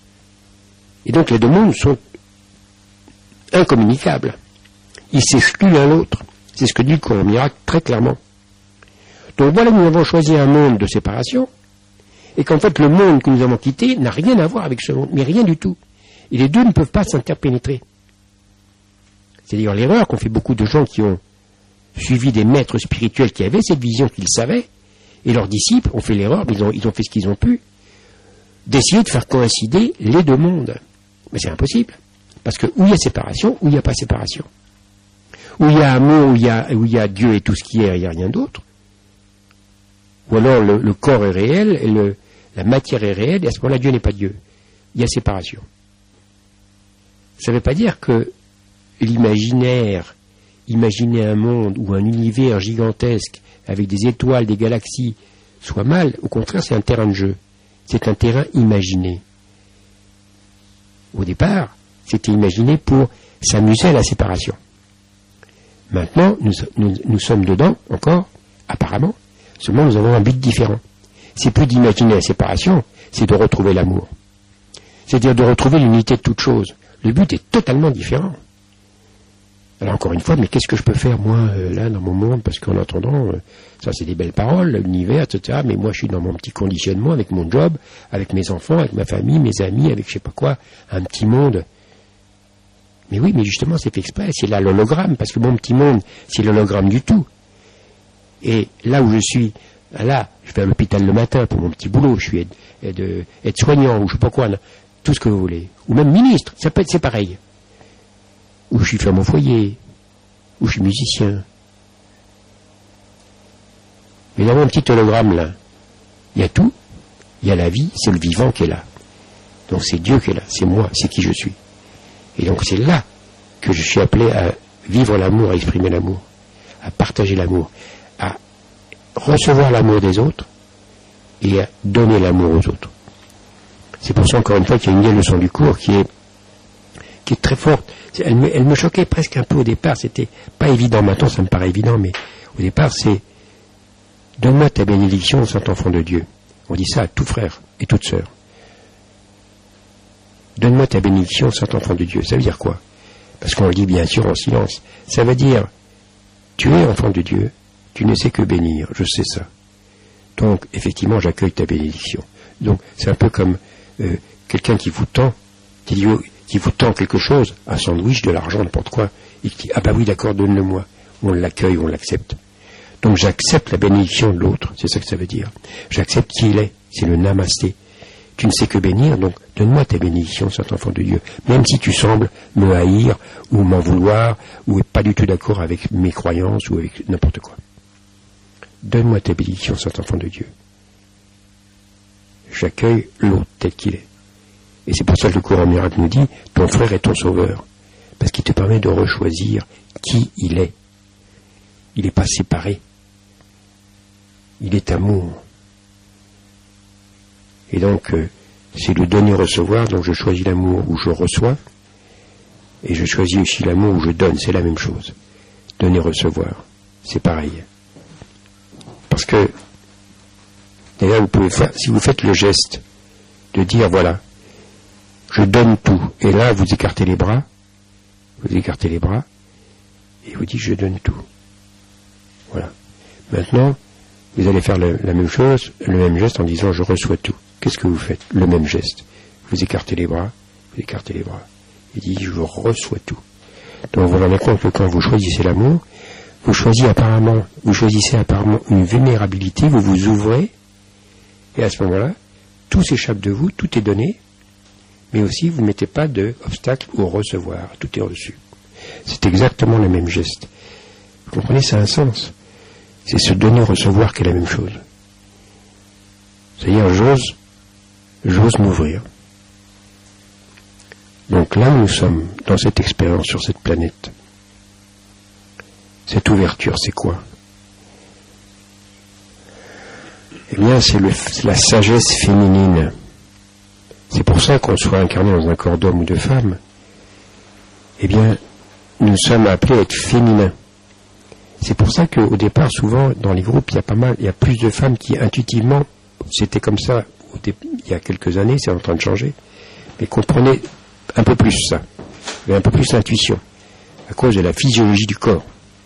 Et donc les deux mondes sont incommunicables. Ils s'excluent l'un l'autre. C'est ce que dit le courant miracle très clairement. Donc voilà, nous avons choisi un monde de séparation, et qu'en fait le monde que nous avons quitté n'a rien à voir avec ce monde, mais rien du tout. Et les deux ne peuvent pas s'interpénétrer. C'est d'ailleurs l'erreur qu'ont fait beaucoup de gens qui ont suivi des maîtres spirituels qui avaient cette vision qu'ils savaient, et leurs disciples ont fait l'erreur, mais ils ont, ils ont fait ce qu'ils ont pu, d'essayer de faire coïncider les deux mondes. Mais c'est impossible, parce que où il y a séparation, où il n'y a pas séparation. Où il y a amour, où il y a, où il y a Dieu et tout ce qui est, il n'y a rien d'autre. Ou alors le, le corps est réel, et le, la matière est réelle, et à ce moment-là, Dieu n'est pas Dieu. Il y a séparation. Ça ne veut pas dire que l'imaginaire, imaginer un monde ou un univers gigantesque avec des étoiles, des galaxies, soit mal. Au contraire, c'est un terrain de jeu. C'est un terrain imaginé. Au départ, c'était imaginé pour s'amuser à la séparation. Maintenant, nous, nous, nous sommes dedans, encore, apparemment. Seulement, nous avons un but différent. C'est plus d'imaginer la séparation, c'est de retrouver l'amour. C'est-à-dire de retrouver l'unité de toute chose. Le but est totalement différent. Alors encore une fois, mais qu'est-ce que je peux faire, moi, euh, là, dans mon monde? Parce qu'en attendant, euh, ça c'est des belles paroles, l'univers, et cetera. Mais moi, je suis dans mon petit conditionnement, avec mon job, avec mes enfants, avec ma famille, mes amis, avec je sais pas quoi, un petit monde. Mais oui, mais justement, c'est fait exprès, c'est là l'hologramme, parce que mon petit monde, c'est l'hologramme du tout. Et là où je suis, là, je vais à l'hôpital le matin pour mon petit boulot, je suis aide, aide, aide-soignant, ou je sais pas quoi, là, tout ce que vous voulez. Ou même ministre, ça peut être, c'est pareil. Ou je suis femme au foyer, ou je suis musicien. Mais dans mon petit hologramme, là, il y a tout, il y a la vie, c'est le vivant qui est là. Donc c'est Dieu qui est là, c'est moi, c'est qui je suis. Et donc c'est là que je suis appelé à vivre l'amour, à exprimer l'amour, à partager l'amour, à recevoir l'amour des autres et à donner l'amour aux autres. C'est pour ça, encore une fois, qu'il y a une vieille leçon du cours qui est, qui est très forte. Elle me, elle me choquait presque un peu au départ, c'était pas évident, maintenant ça me paraît évident, mais au départ c'est « Donne-moi ta bénédiction, Saint-Enfant de Dieu ». On dit ça à tout frère et toute sœur. Donne-moi ta bénédiction, Saint-Enfant de Dieu. Ça veut dire quoi? Parce qu'on le dit bien sûr en silence. Ça veut dire, tu es enfant de Dieu, tu ne sais que bénir, je sais ça. Donc, effectivement, j'accueille ta bénédiction. Donc, c'est un peu comme euh, quelqu'un qui vous tend, qui, dit, qui vous tend quelque chose, un sandwich, de l'argent, n'importe quoi, et qui dit, ah bah oui, d'accord, donne-le-moi. On l'accueille, on l'accepte. Donc, j'accepte la bénédiction de l'autre, c'est ça que ça veut dire. J'accepte qui il est, c'est le namasté. Tu ne sais que bénir, donc donne-moi ta bénédiction, Saint-Enfant de Dieu. Même si tu sembles me haïr, ou m'en vouloir, ou être pas du tout d'accord avec mes croyances, ou avec n'importe quoi. Donne-moi ta bénédiction, Saint-Enfant de Dieu. J'accueille l'autre tel qu'il est. Et c'est pour ça que le courant miracle nous dit, ton frère est ton sauveur. Parce qu'il te permet de rechoisir qui il est. Il n'est pas séparé. Il est amour. Et donc, euh, c'est le donner-recevoir, donc je choisis l'amour où je reçois, et je choisis aussi l'amour où je donne, c'est la même chose. Donner-recevoir, c'est pareil. Parce que, d'ailleurs, vous pouvez faire, si vous faites le geste de dire, voilà, je donne tout, et là, vous écartez les bras, vous écartez les bras, et vous dites, je donne tout. Voilà. Maintenant, vous allez faire le, la même chose, le même geste en disant je reçois tout. Qu'est-ce que vous faites? Le même geste. Vous écartez les bras, vous écartez les bras. Il dit je reçois tout. Donc vous vous rendez compte que quand vous choisissez l'amour, vous choisissez apparemment, vous choisissez apparemment une vulnérabilité, vous vous ouvrez, et à ce moment-là, tout s'échappe de vous, tout est donné, mais aussi vous ne mettez pas d'obstacle au recevoir, tout est reçu. C'est exactement le même geste. Vous comprenez, ça a un sens. C'est se donner-recevoir qui est la même chose. C'est-à-dire, j'ose, j'ose m'ouvrir. Donc là où nous sommes, dans cette expérience sur cette planète, cette ouverture, c'est quoi? Eh bien, c'est, le, c'est la sagesse féminine. C'est pour ça qu'on soit incarné dans un corps d'homme ou de femme. Eh bien, nous sommes appelés à être féminins. C'est pour ça qu'au départ, souvent, dans les groupes, il y a pas mal, il y a plus de femmes qui, intuitivement, c'était comme ça, au dé, il y a quelques années, c'est en train de changer, mais comprenaient un peu plus ça. Il y avait un peu plus d'intuition, à cause de la physiologie du corps.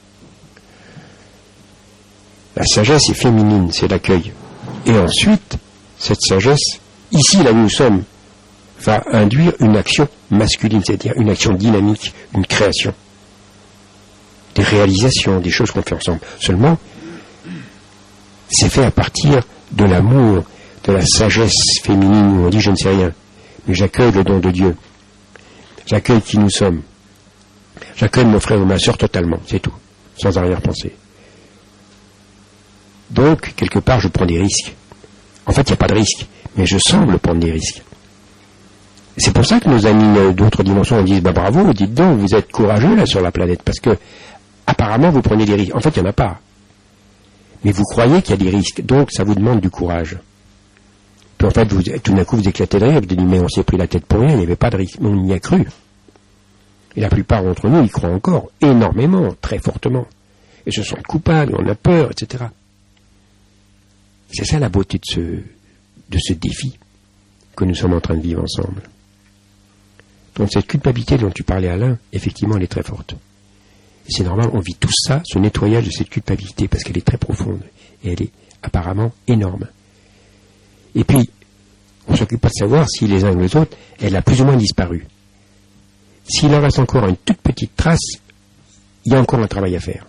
La sagesse est féminine, c'est l'accueil. Et ensuite, cette sagesse, ici, là où nous sommes, va induire une action masculine, c'est-à-dire une action dynamique, une création. Des réalisations, des choses qu'on fait ensemble. Seulement, c'est fait à partir de l'amour, de la sagesse féminine, où on dit je ne sais rien, mais j'accueille le don de Dieu. J'accueille qui nous sommes. J'accueille mon frère ou ma sœur totalement, c'est tout, sans arrière-pensée. Donc, quelque part, je prends des risques. En fait, il n'y a pas de risque, mais je semble prendre des risques. C'est pour ça que nos amis d'autres dimensions disent bah bravo, dites donc, vous êtes courageux là sur la planète, parce que apparemment vous prenez des risques. En fait, il n'y en a pas. Mais vous croyez qu'il y a des risques, donc ça vous demande du courage. Puis en fait, vous, tout d'un coup, vous éclatez de rire, vous dites mais on s'est pris la tête pour rien, il n'y avait pas de risque, mais on y a cru. Et la plupart d'entre nous y croient encore, énormément, très fortement. Et se sentent coupables, on a peur, et cetera. C'est ça la beauté de ce, de ce défi que nous sommes en train de vivre ensemble. Donc cette culpabilité dont tu parlais, Alain, effectivement, elle est très forte. Et c'est normal, on vit tout ça, ce nettoyage de cette culpabilité, parce qu'elle est très profonde, et elle est apparemment énorme. Et puis, on ne s'occupe pas de savoir si les uns ou les autres, elle a plus ou moins disparu. S'il en reste encore une toute petite trace, il y a encore un travail à faire.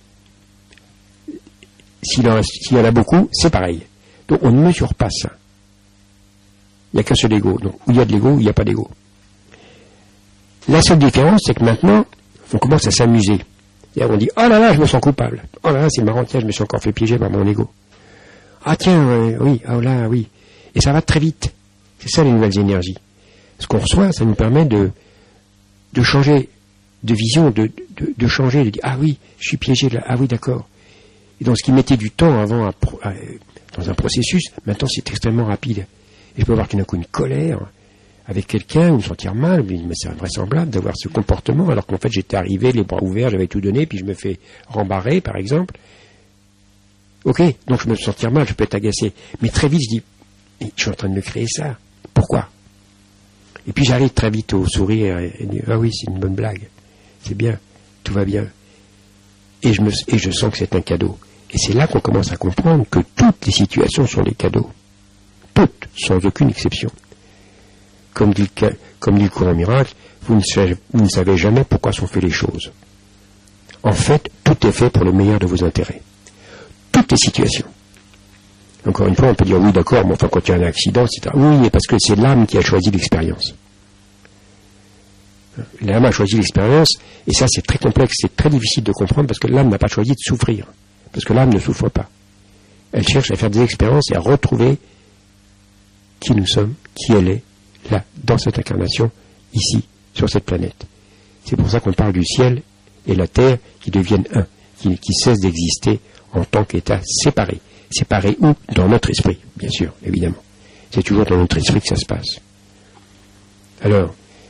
S'il en, reste, s'il y en a beaucoup, c'est pareil. Donc on ne mesure pas ça. Il n'y a qu'un seul ego. Donc où il y a de l'ego, il n'y a pas d'ego. La seule différence, c'est que maintenant, on commence à s'amuser. Et on dit, oh là là, je me sens coupable. Oh là là, c'est marrant, tiens, je me suis encore fait piéger par mon ego. Ah tiens, euh, oui, oh là, oui. Et ça va très vite. C'est ça les nouvelles énergies. Ce qu'on reçoit, ça nous permet de, de changer de vision, de, de, de changer, de dire, ah oui, je suis piégé là, ah oui, d'accord. Et donc ce qui mettait du temps avant à, à, dans un processus, maintenant c'est extrêmement rapide. Et je peux avoir tout d'un coup une colère avec quelqu'un, ou me sentir mal, mais c'est invraisemblable d'avoir ce comportement, alors qu'en fait j'étais arrivé, les bras ouverts, j'avais tout donné, puis je me fais rembarrer, par exemple. Ok, donc je me sentir mal, je peux être agacé. Mais très vite, je dis, je suis en train de me créer ça. Pourquoi? Et puis j'arrive très vite au sourire, et, et ah oui, c'est une bonne blague. C'est bien, tout va bien. Et je, me, et je sens que c'est un cadeau. Et c'est là qu'on commence à comprendre que toutes les situations sont des cadeaux. Toutes, sans aucune exception. Comme dit, comme dit le courant miracle, vous ne, savez, vous ne savez jamais pourquoi sont faites les choses. En fait, tout est fait pour le meilleur de vos intérêts. Toutes les situations. Encore une fois, on peut dire, oui, d'accord, mais enfin, quand il y a un accident, et cetera. Oui, mais parce que c'est l'âme qui a choisi l'expérience. L'âme a choisi l'expérience, et ça, c'est très complexe, c'est très difficile de comprendre, parce que l'âme n'a pas choisi de souffrir. Parce que l'âme ne souffre pas. Elle cherche à faire des expériences et à retrouver qui nous sommes, qui elle est, là, dans cette incarnation, ici, sur cette planète. C'est pour ça qu'on parle du ciel et la terre qui deviennent un, qui, qui cessent d'exister en tant qu'état séparé. Séparé où? Dans notre esprit, bien sûr, évidemment. C'est toujours dans notre esprit que ça se passe. Alors,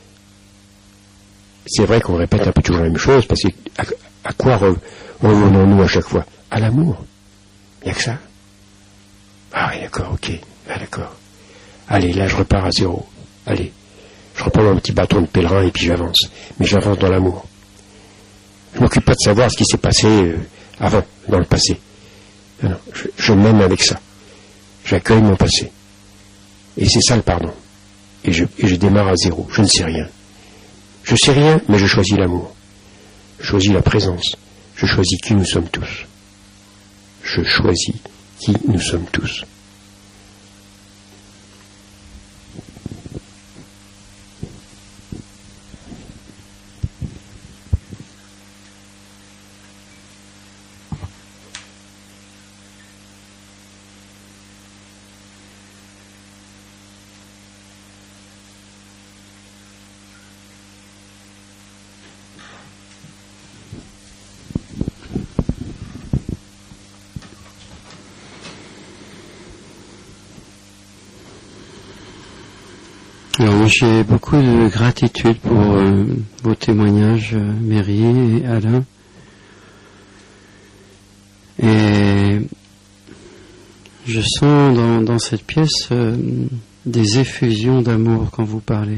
c'est vrai qu'on répète un peu toujours la même chose, parce que à, à quoi re, revenons-nous à chaque fois? À l'amour. Il n'y a que ça. Ah oui, d'accord, ok. Ah d'accord. Allez, là je repars à zéro. Allez, je reprends mon petit bâton de pèlerin et puis j'avance. Mais j'avance dans l'amour. Je ne m'occupe pas de savoir ce qui s'est passé euh, avant, dans le passé. Non, non, je, je m'aime avec ça. J'accueille mon passé. Et c'est ça le pardon. Et je, et je démarre à zéro. Je ne sais rien. Je sais rien, mais je choisis l'amour. Je choisis la présence. Je choisis qui nous sommes tous. Je choisis qui nous sommes tous. Alors, j'ai beaucoup de gratitude pour euh, vos témoignages, euh, Mary et Alain. Et je sens dans, dans cette pièce euh, des effusions d'amour quand vous parlez.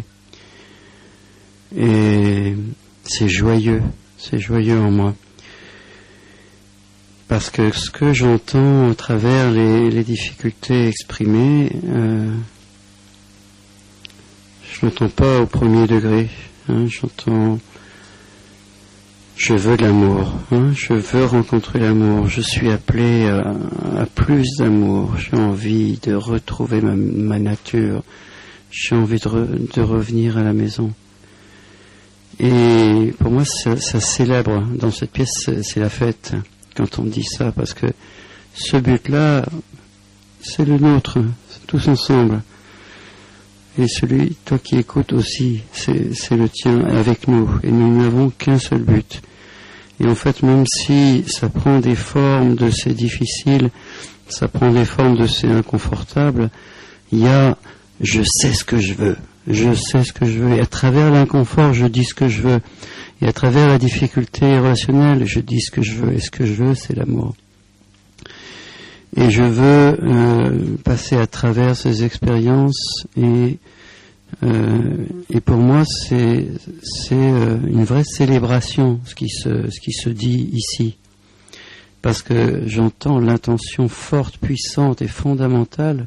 Et c'est joyeux, c'est joyeux en moi. Parce que ce que j'entends à travers les, les difficultés exprimées, euh, je n'entends pas au premier degré, hein, j'entends je veux de l'amour, hein, je veux rencontrer l'amour, je suis appelé à, à plus d'amour, j'ai envie de retrouver ma, ma nature, j'ai envie de, re, de revenir à la maison. Et pour moi ça, ça célèbre, dans cette pièce c'est, c'est la fête quand on dit ça, parce que ce but-là c'est le nôtre, c'est tous ensemble. Et celui, toi qui écoutes aussi, c'est, c'est le tien avec nous. Et nous n'avons qu'un seul but. Et en fait, même si ça prend des formes de c'est difficile, ça prend des formes de c'est inconfortable, il y a je sais ce que je veux. Je sais ce que je veux. Et à travers l'inconfort, je dis ce que je veux. Et à travers la difficulté relationnelle, je dis ce que je veux. Et ce que je veux, c'est l'amour. Et je veux euh, passer à travers ces expériences et euh, et pour moi c'est c'est euh, une vraie célébration ce qui se ce qui se dit ici, parce que j'entends l'intention forte, puissante et fondamentale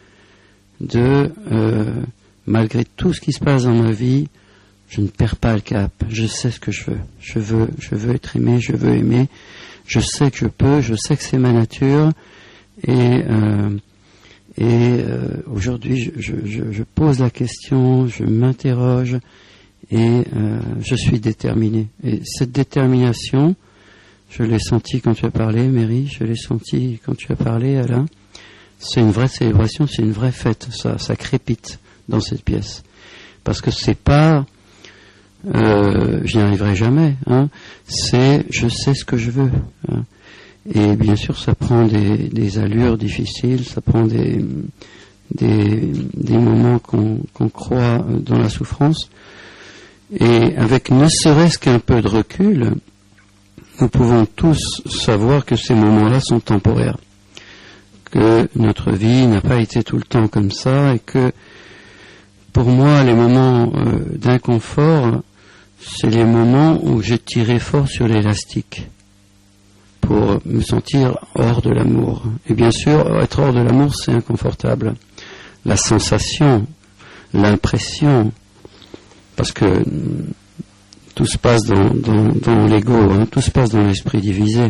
de euh, malgré tout ce qui se passe dans ma vie, je ne perds pas le cap. Je sais ce que je veux. Je veux je veux être aimé. Je veux aimer. Je sais que je peux. Je sais que c'est ma nature. Et, euh, et euh, aujourd'hui, je, je, je, je pose la question, je m'interroge et euh, je suis déterminé. Et cette détermination, je l'ai sentie quand tu as parlé, Mary, je l'ai sentie quand tu as parlé, Alain. C'est une vraie célébration, c'est une vraie fête. Ça, ça crépite dans cette pièce. Parce que c'est pas, euh, j'y arriverai jamais. Hein, c'est, je sais ce que je veux. Hein. Et bien sûr, ça prend des, des allures difficiles, ça prend des, des, des moments qu'on, qu'on croit dans la souffrance. Et avec ne serait-ce qu'un peu de recul, nous pouvons tous savoir que ces moments-là sont temporaires. Que notre vie n'a pas été tout le temps comme ça et que, pour moi, les moments euh, d'inconfort, c'est les moments où j'ai tiré fort sur l'élastique pour me sentir hors de l'amour. Et bien sûr, être hors de l'amour, c'est inconfortable. La sensation, l'impression, parce que tout se passe dans, dans, dans l'ego, hein, tout se passe dans l'esprit divisé.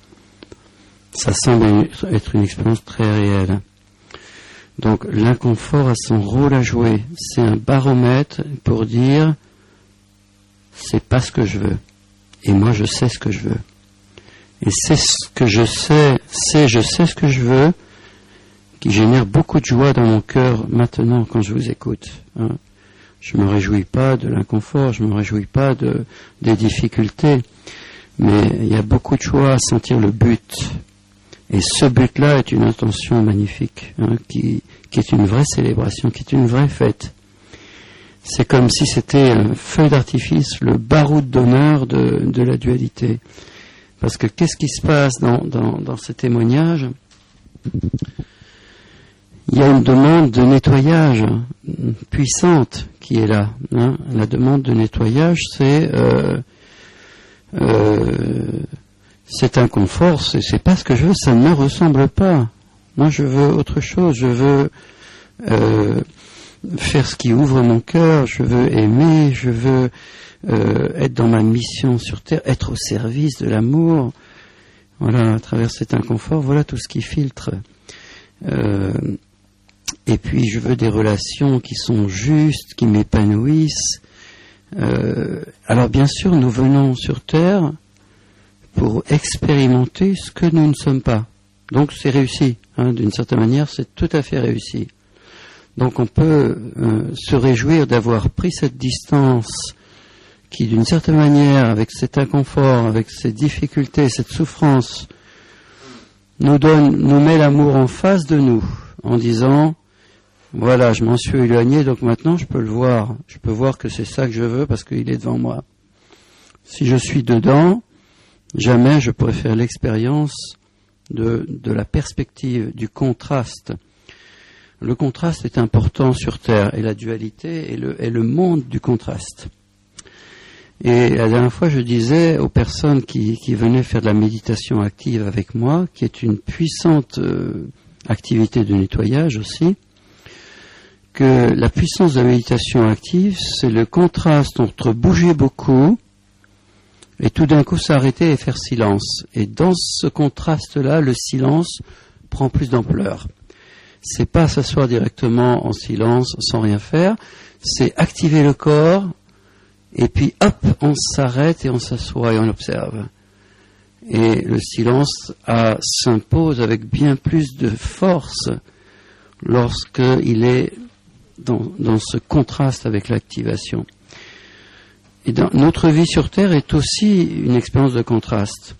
Ça semble être une expérience très réelle. Donc l'inconfort a son rôle à jouer. C'est un baromètre pour dire c'est pas ce que je veux. Et moi je sais ce que je veux. Et c'est ce que je sais, c'est je sais ce que je veux, qui génère beaucoup de joie dans mon cœur maintenant quand je vous écoute. Hein. Je me réjouis pas de l'inconfort, je me réjouis pas de, des difficultés, mais il y a beaucoup de joie à sentir le but. Et ce but-là est une intention magnifique, hein, qui, qui est une vraie célébration, qui est une vraie fête. C'est comme si c'était un feu d'artifice, le baroud d'honneur de, de la dualité. Parce que qu'est-ce qui se passe dans, dans, dans ces témoignages ? Il y a une demande de nettoyage puissante qui est là. Hein. La demande de nettoyage, c'est euh, euh, cet inconfort, c'est, c'est pas ce que je veux, ça ne me ressemble pas. Moi, je veux autre chose, je veux euh, faire ce qui ouvre mon cœur, je veux aimer, je veux euh, être dans ma mission sur Terre, être au service de l'amour. Voilà, à travers cet inconfort, voilà tout ce qui filtre. Euh, et puis, je veux des relations qui sont justes, qui m'épanouissent. Euh, alors, bien sûr, nous venons sur Terre pour expérimenter ce que nous ne sommes pas. Donc, c'est réussi. Hein, d'une certaine manière, c'est tout à fait réussi. Donc, on peut euh, se réjouir d'avoir pris cette distance qui, d'une certaine manière, avec cet inconfort, avec ces difficultés, cette souffrance, nous donne, nous met l'amour en face de nous, en disant, voilà, je m'en suis éloigné, donc maintenant je peux le voir. Je peux voir que c'est ça que je veux parce qu'il est devant moi. Si je suis dedans, jamais je pourrais faire l'expérience de, de la perspective, du contraste. Le contraste est important sur Terre, et la dualité est le, est le monde du contraste. Et la dernière fois, je disais aux personnes qui, qui venaient faire de la méditation active avec moi, qui est une puissante euh, activité de nettoyage aussi, que la puissance de la méditation active, c'est le contraste entre bouger beaucoup et tout d'un coup s'arrêter et faire silence. Et dans ce contraste-là, le silence prend plus d'ampleur. C'est pas s'asseoir directement en silence sans rien faire, c'est activer le corps. Et puis, hop, on s'arrête et on s'assoit et on observe. Et le silence a, s'impose avec bien plus de force lorsqu'il est dans, dans ce contraste avec l'activation. Et dans, notre vie sur Terre est aussi une expérience de contraste.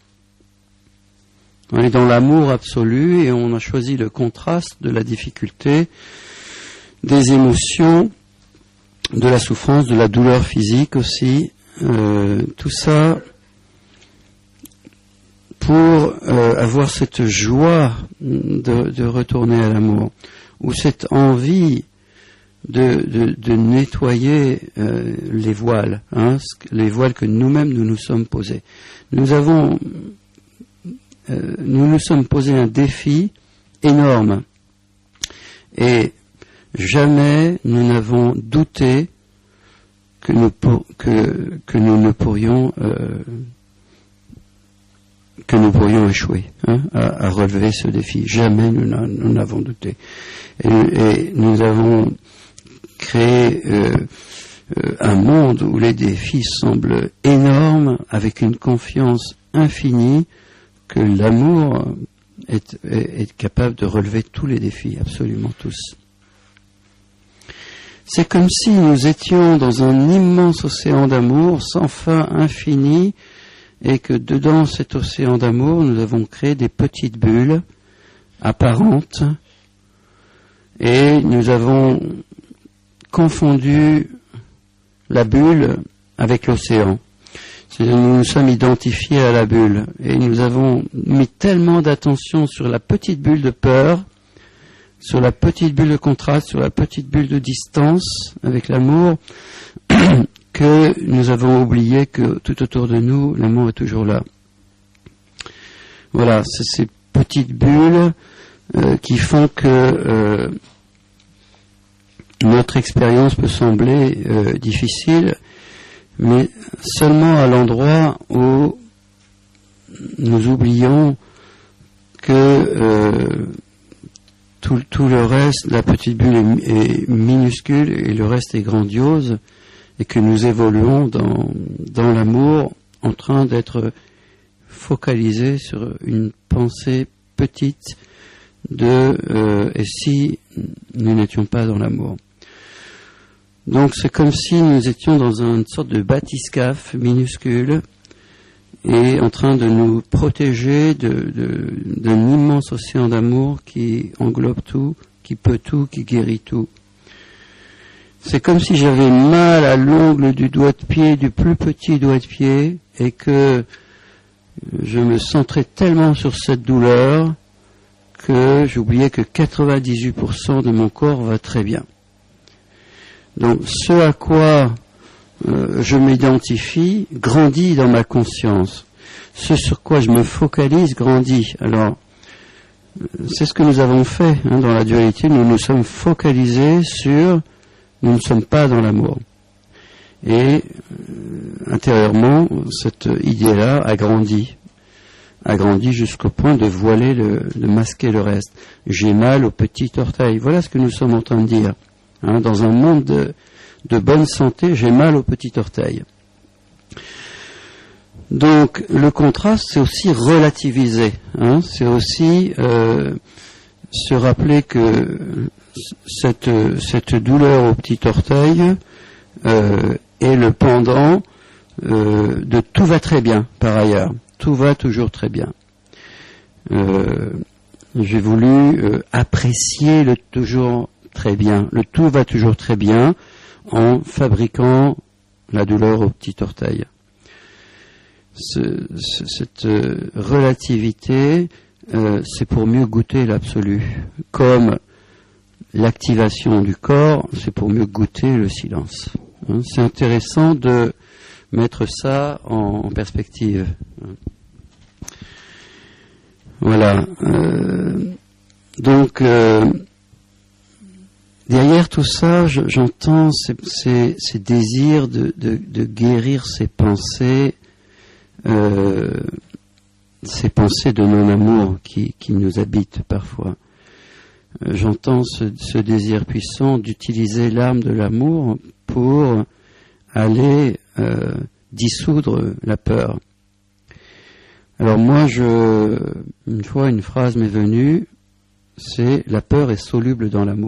On est dans l'amour absolu et on a choisi le contraste de la difficulté, des émotions, de la souffrance, de la douleur physique aussi, euh, tout ça pour euh, avoir cette joie de, de retourner à l'amour, ou cette envie de, de, de nettoyer euh, les voiles, hein, les voiles que nous-mêmes nous nous sommes posés. Nous avons, euh, nous nous sommes posés un défi énorme, et jamais nous n'avons douté que nous, pour, que, que nous ne pourrions euh, que nous pourrions échouer hein, à, à relever ce défi. Jamais nous, n'a, nous n'avons douté. Et, et nous avons créé euh, euh, un monde où les défis semblent énormes, avec une confiance infinie que l'amour est, est, est capable de relever tous les défis, absolument tous. C'est comme si nous étions dans un immense océan d'amour, sans fin, infini, et que dedans cet océan d'amour, nous avons créé des petites bulles apparentes, et nous avons confondu la bulle avec l'océan. C'est-à-dire, nous nous sommes identifiés à la bulle, et nous avons mis tellement d'attention sur la petite bulle de peur, sur la petite bulle de contraste, sur la petite bulle de distance avec l'amour, que nous avons oublié que tout autour de nous, l'amour est toujours là. Voilà, c'est ces petites bulles euh, qui font que euh, notre expérience peut sembler euh, difficile, mais seulement à l'endroit où nous oublions que euh, Tout, tout le reste, la petite bulle est, est minuscule et le reste est grandiose, et que nous évoluons dans, dans l'amour en train d'être focalisés sur une pensée petite de euh, et si nous n'étions pas dans l'amour. Donc c'est comme si nous étions dans une sorte de bathyscaphe minuscule et en train de nous protéger de, de, d'un immense océan d'amour qui englobe tout, qui peut tout, qui guérit tout. C'est comme si j'avais mal à l'ongle du doigt de pied, du plus petit doigt de pied, et que je me centrais tellement sur cette douleur que j'oubliais que quatre-vingt-dix-huit pour cent de mon corps va très bien. Donc ce à quoi Euh, je m'identifie, grandit dans ma conscience. Ce sur quoi je me focalise grandit. Alors, c'est ce que nous avons fait hein, dans la dualité. Nous nous sommes focalisés sur... Nous ne sommes pas dans l'amour. Et euh, intérieurement, cette idée-là a grandi. A grandi jusqu'au point de voiler, le, de masquer le reste. J'ai mal au petit orteil. Voilà ce que nous sommes en train de dire. Hein, dans un monde de, de bonne santé, j'ai mal au petit orteil. Donc, le contraste, c'est aussi relativiser. Hein, c'est aussi euh, se rappeler que cette, cette douleur au petit orteil euh, est le pendant euh, de tout va très bien, par ailleurs. Tout va toujours très bien. Euh, j'ai voulu euh, apprécier le toujours très bien. Le tout va toujours très bien en fabriquant la douleur au petit orteil. Ce, ce, cette euh, relativité, euh, c'est pour mieux goûter l'absolu. Comme l'activation du corps, c'est pour mieux goûter le silence. Hein, c'est intéressant de mettre ça en, en perspective. Voilà. Euh, donc, euh, derrière tout ça, je, j'entends ces, ces, ces désirs de, de, de guérir ces pensées, euh, ces pensées de non-amour qui, qui nous habitent parfois. Euh, j'entends ce, ce désir puissant d'utiliser l'arme de l'amour pour aller euh, dissoudre la peur. Alors moi, je, une fois, une phrase m'est venue, c'est « la peur est soluble dans l'amour ».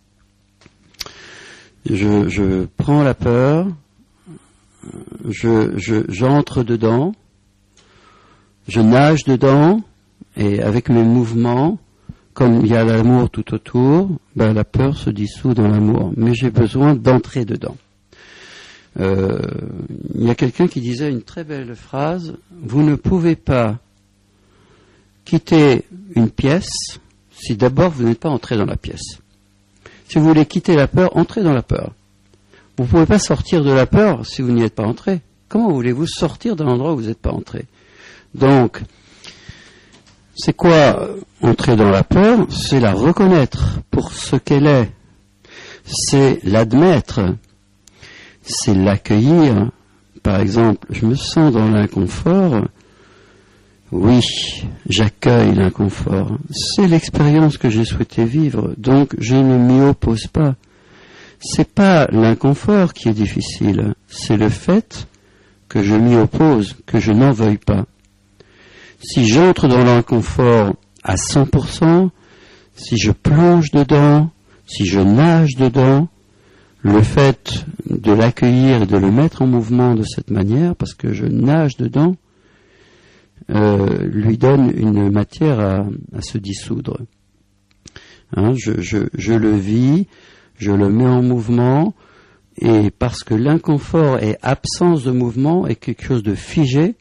Je, je prends la peur, je, je, j'entre dedans, je nage dedans, et avec mes mouvements, comme il y a l'amour tout autour, ben la peur se dissout dans l'amour. Mais j'ai besoin d'entrer dedans. Euh, il y a quelqu'un qui disait une très belle phrase, vous ne pouvez pas quitter une pièce si d'abord vous n'êtes pas entré dans la pièce. Si vous voulez quitter la peur, entrez dans la peur. Vous ne pouvez pas sortir de la peur si vous n'y êtes pas entré. Comment voulez-vous sortir d'un endroit où vous n'êtes pas entré? Donc, c'est quoi entrer dans la peur? C'est la reconnaître pour ce qu'elle est. C'est l'admettre. C'est l'accueillir. Par exemple, je me sens dans l'inconfort. Oui, j'accueille l'inconfort. C'est l'expérience que j'ai souhaité vivre, donc je ne m'y oppose pas. C'est pas l'inconfort qui est difficile, c'est le fait que je m'y oppose, que je n'en veuille pas. Si j'entre dans l'inconfort à cent pour cent, si je plonge dedans, si je nage dedans, le fait de l'accueillir et de le mettre en mouvement de cette manière, parce que je nage dedans, euh, lui donne une matière à, à se dissoudre. Hein, je, je, je le vis, je le mets en mouvement, et parce que l'inconfort est absence de mouvement et quelque chose de figé,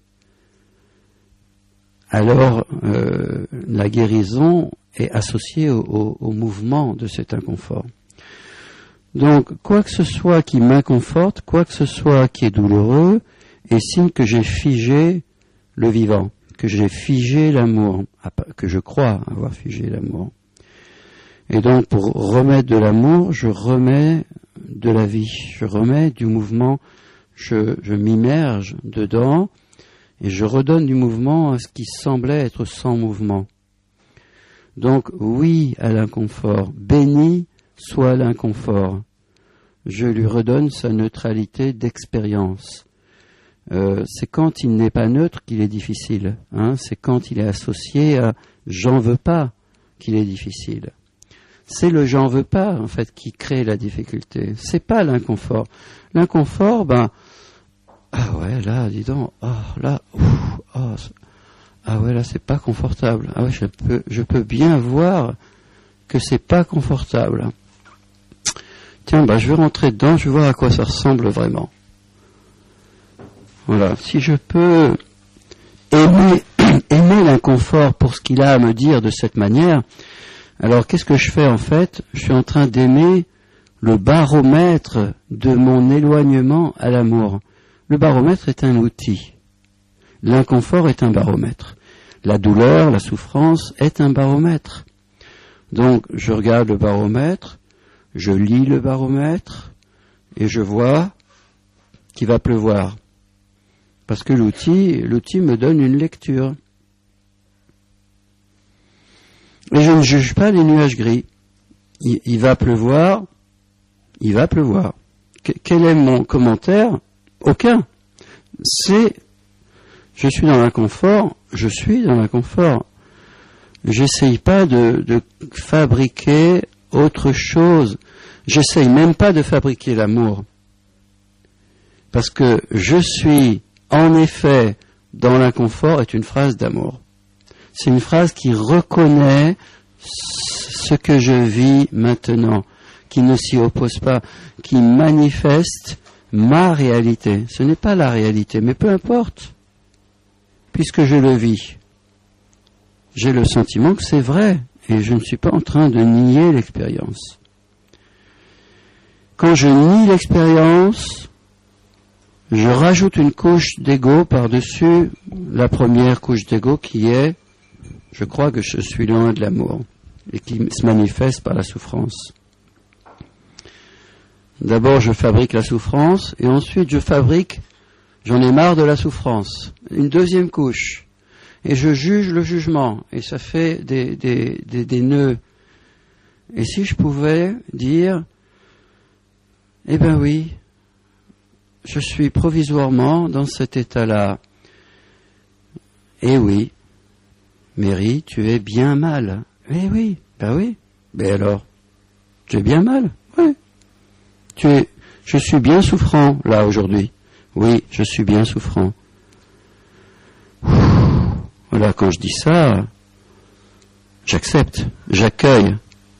alors euh, la guérison est associée au, au, au mouvement de cet inconfort. Donc, quoi que ce soit qui m'inconforte, quoi que ce soit qui est douloureux, est signe que j'ai figé le vivant, que j'ai figé l'amour, que je crois avoir figé l'amour. Et donc, pour remettre de l'amour, je remets de la vie, je remets du mouvement, je, je m'immerge dedans, et je redonne du mouvement à ce qui semblait être sans mouvement. Donc, oui à l'inconfort, béni soit l'inconfort. Je lui redonne sa neutralité d'expérience. Euh, c'est quand il n'est pas neutre qu'il est difficile. Hein, c'est quand il est associé à « j'en veux pas » qu'il est difficile. C'est le « j'en veux pas » en fait qui crée la difficulté. C'est pas l'inconfort. L'inconfort, ben ah ouais là, dis donc, oh là, ouf, oh, ah ouais là c'est pas confortable. Ah ouais, je peux, je peux bien voir que c'est pas confortable. Tiens, bah je vais rentrer dedans, je vais voir à quoi ça ressemble vraiment. Voilà, si je peux aimer, aimer l'inconfort pour ce qu'il a à me dire de cette manière, alors qu'est-ce que je fais en fait? Je suis en train d'aimer le baromètre de mon éloignement à l'amour. Le baromètre est un outil. L'inconfort est un baromètre. La douleur, la souffrance est un baromètre. Donc, je regarde le baromètre, je lis le baromètre, et je vois qu'il va pleuvoir. Parce que l'outil, l'outil me donne une lecture. Et je ne juge pas les nuages gris. Il, il va pleuvoir, il va pleuvoir. Que, quel est mon commentaire? Aucun. C'est, je suis dans l'inconfort, je suis dans l'inconfort. J'essaye pas de, de fabriquer autre chose. J'essaye même pas de fabriquer l'amour. Parce que je suis, en effet, dans l'inconfort est une phrase d'amour. C'est une phrase qui reconnaît ce que je vis maintenant, qui ne s'y oppose pas, qui manifeste ma réalité. Ce n'est pas la réalité, mais peu importe, puisque je le vis. J'ai le sentiment que c'est vrai, et je ne suis pas en train de nier l'expérience. Quand je nie l'expérience, je rajoute une couche d'ego par-dessus la première couche d'ego qui est, je crois que je suis loin de l'amour, et qui se manifeste par la souffrance. D'abord, je fabrique la souffrance, et ensuite je fabrique, j'en ai marre de la souffrance, une deuxième couche. Et je juge le jugement, et ça fait des, des, des, des nœuds. Et si je pouvais dire, eh ben oui, je suis provisoirement dans cet état-là. Eh oui, Mary, tu es bien mal. Eh oui, ben oui. Ben alors, tu es bien mal? Oui. Tu es, je suis bien souffrant, là, aujourd'hui. Oui, je suis bien souffrant. Voilà, quand je dis ça, j'accepte, j'accueille.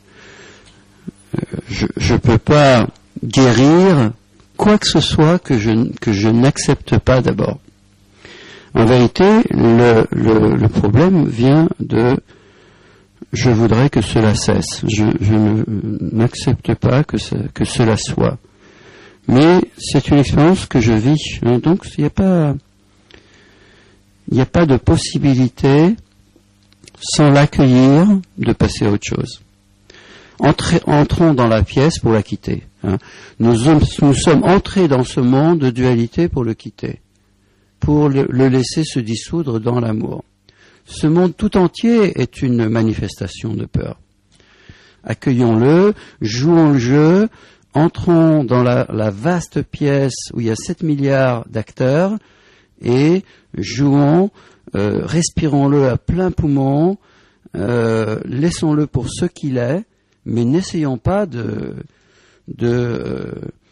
Je ne peux pas guérir quoi que ce soit que je, que je n'accepte pas d'abord. En vérité, le, le, le problème vient de « je voudrais que cela cesse ». Je, je ne, n'accepte pas que, ça, que cela soit. Mais c'est une expérience que je vis. Hein, donc, il n'y a pas... Il n'y a pas de possibilité, sans l'accueillir, de passer à autre chose. Entrez, entrons dans la pièce pour la quitter. Hein. Nous, nous sommes entrés dans ce monde de dualité pour le quitter, pour le, le laisser se dissoudre dans l'amour. Ce monde tout entier est une manifestation de peur. Accueillons-le, jouons le jeu, entrons dans la, la vaste pièce où il y a sept milliards d'acteurs, et jouons, euh, respirons-le à plein poumon, euh, laissons-le pour ce qu'il est, mais n'essayons pas de, de,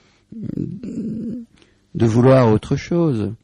de vouloir autre chose.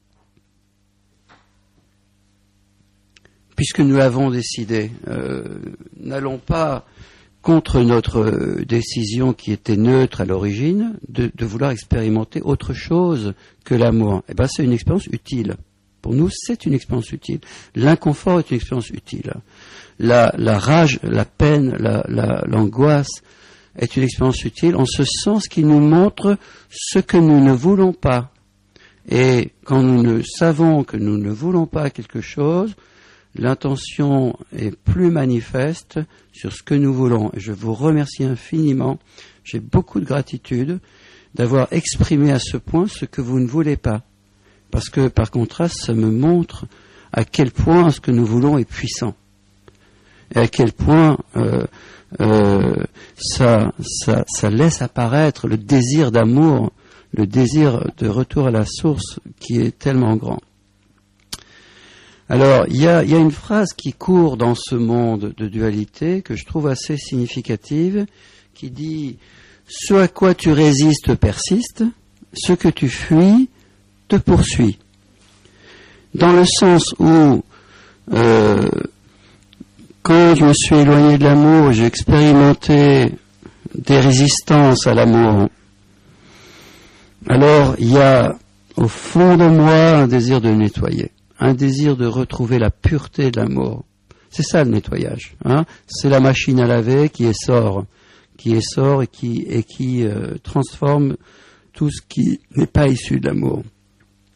Puisque nous l'avons décidé, euh, n'allons pas contre notre décision qui était neutre à l'origine, de, de vouloir expérimenter autre chose que l'amour. Eh ben, c'est une expérience utile. Pour nous, c'est une expérience utile. L'inconfort est une expérience utile. La, la rage, la peine, la, la, l'angoisse est une expérience utile en ce sens qu'il nous montre ce que nous ne voulons pas. Et quand nous ne savons que nous ne voulons pas quelque chose, l'intention est plus manifeste sur ce que nous voulons. Et je vous remercie infiniment. J'ai beaucoup de gratitude d'avoir exprimé à ce point ce que vous ne voulez pas. Parce que, par contraste, ça me montre à quel point ce que nous voulons est puissant. Et à quel point euh, euh, ça, ça, ça laisse apparaître le désir d'amour, le désir de retour à la source qui est tellement grand. Alors, il y a, y a une phrase qui court dans ce monde de dualité que je trouve assez significative, qui dit « Ce à quoi tu résistes persiste, ce que tu fuis te poursuit ». Dans le sens où, euh, quand je me suis éloigné de l'amour, j'ai expérimenté des résistances à l'amour. Alors, il y a au fond de moi un désir de nettoyer. Un désir de retrouver la pureté de l'amour. C'est ça le nettoyage. Hein. C'est la machine à laver qui essore, qui essore et qui, et qui euh, transforme tout ce qui n'est pas issu de l'amour.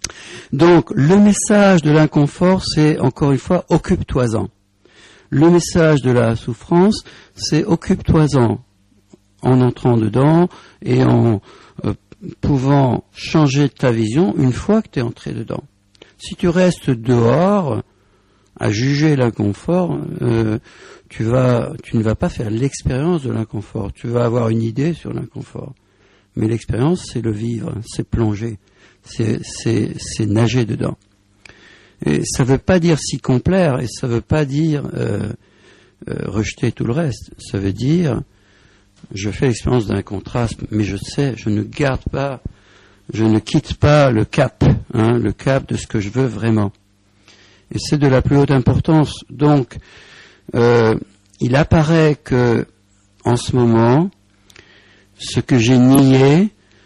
Donc, le message de l'inconfort, c'est, encore une fois, occupe-toi-en. Le message de la souffrance, c'est occupe-toi-en, en entrant dedans et en euh, pouvant changer ta vision une fois que tu es entré dedans. Si tu restes dehors à juger l'inconfort, euh, tu vas, tu ne vas pas faire l'expérience de l'inconfort. Tu vas avoir une idée sur l'inconfort. Mais l'expérience, c'est le vivre, c'est plonger, c'est, c'est, c'est nager dedans. Et ça ne veut pas dire s'y complaire, et ça ne veut pas dire euh, euh, rejeter tout le reste. Ça veut dire, je fais l'expérience d'un contraste, mais je sais, je ne garde pas, je ne quitte pas le cap, hein, le cap de ce que je veux vraiment. Et c'est de la plus haute importance. Donc, euh, il apparaît que, en ce moment, ce que j'ai nié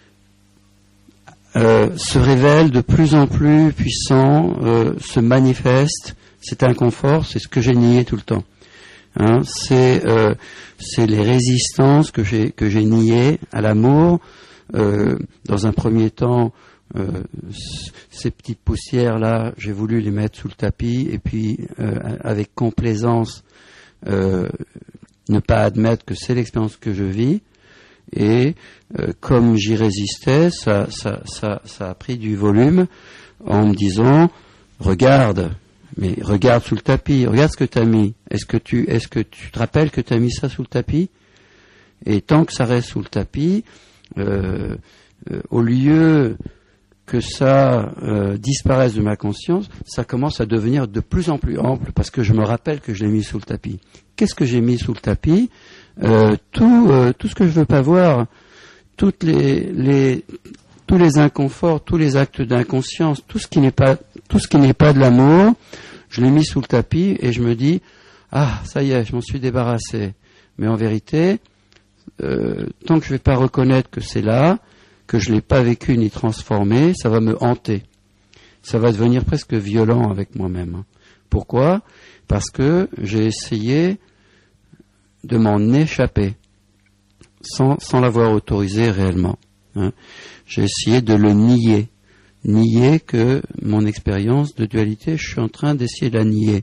euh, se révèle de plus en plus puissant, euh, se manifeste. C'est inconfort, c'est ce que j'ai nié tout le temps. Hein, c'est, euh, c'est les résistances que j'ai que j'ai niées à l'amour. Euh, dans un premier temps, euh, c- ces petites poussières là, j'ai voulu les mettre sous le tapis et puis euh, avec complaisance euh, ne pas admettre que c'est l'expérience que je vis. Et euh, comme j'y résistais, ça, ça, ça, ça a pris du volume en me disant regarde, mais regarde sous le tapis, regarde ce que tu as mis. Est-ce que tu, est-ce que tu te rappelles que tu as mis ça sous le tapis? Et tant que ça reste sous le tapis, euh, euh, au lieu que ça euh, disparaisse de ma conscience, ça commence à devenir de plus en plus ample parce que je me rappelle que je l'ai mis sous le tapis. Qu'est-ce que j'ai mis sous le tapis? Euh, tout, euh, tout ce que je veux pas voir, toutes les, les, tous les inconforts, tous les actes d'inconscience, tout ce qui n'est pas, tout ce qui n'est pas de l'amour, je l'ai mis sous le tapis et je me dis, ah, ça y est, je m'en suis débarrassé. Mais en vérité, euh, tant que je vais pas reconnaître que c'est là, que je l'ai pas vécu ni transformé, ça va me hanter. Ça va devenir presque violent avec moi-même. Pourquoi? Parce que j'ai essayé de m'en échapper, sans, sans l'avoir autorisé réellement. Hein. J'ai essayé de le nier, nier que mon expérience de dualité, je suis en train d'essayer de la nier.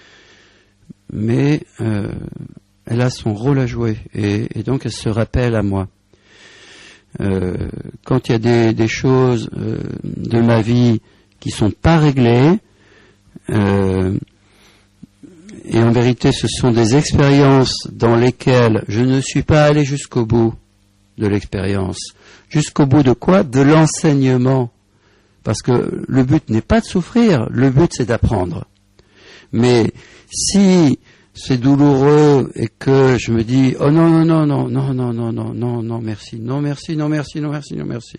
Mais euh, elle a son rôle à jouer, et, et donc elle se rappelle à moi. Euh, quand il y a des, des choses euh, de ma vie qui sont pas réglées, euh, et en vérité, ce sont des expériences dans lesquelles je ne suis pas allé jusqu'au bout de l'expérience. Jusqu'au bout de quoi? De l'enseignement. Parce que le but n'est pas de souffrir, le but c'est d'apprendre. Mais si c'est douloureux et que je me dis, oh non, non, non, non, non, non, non, non, non, non, merci, non, merci, non, merci, non, merci, non, merci.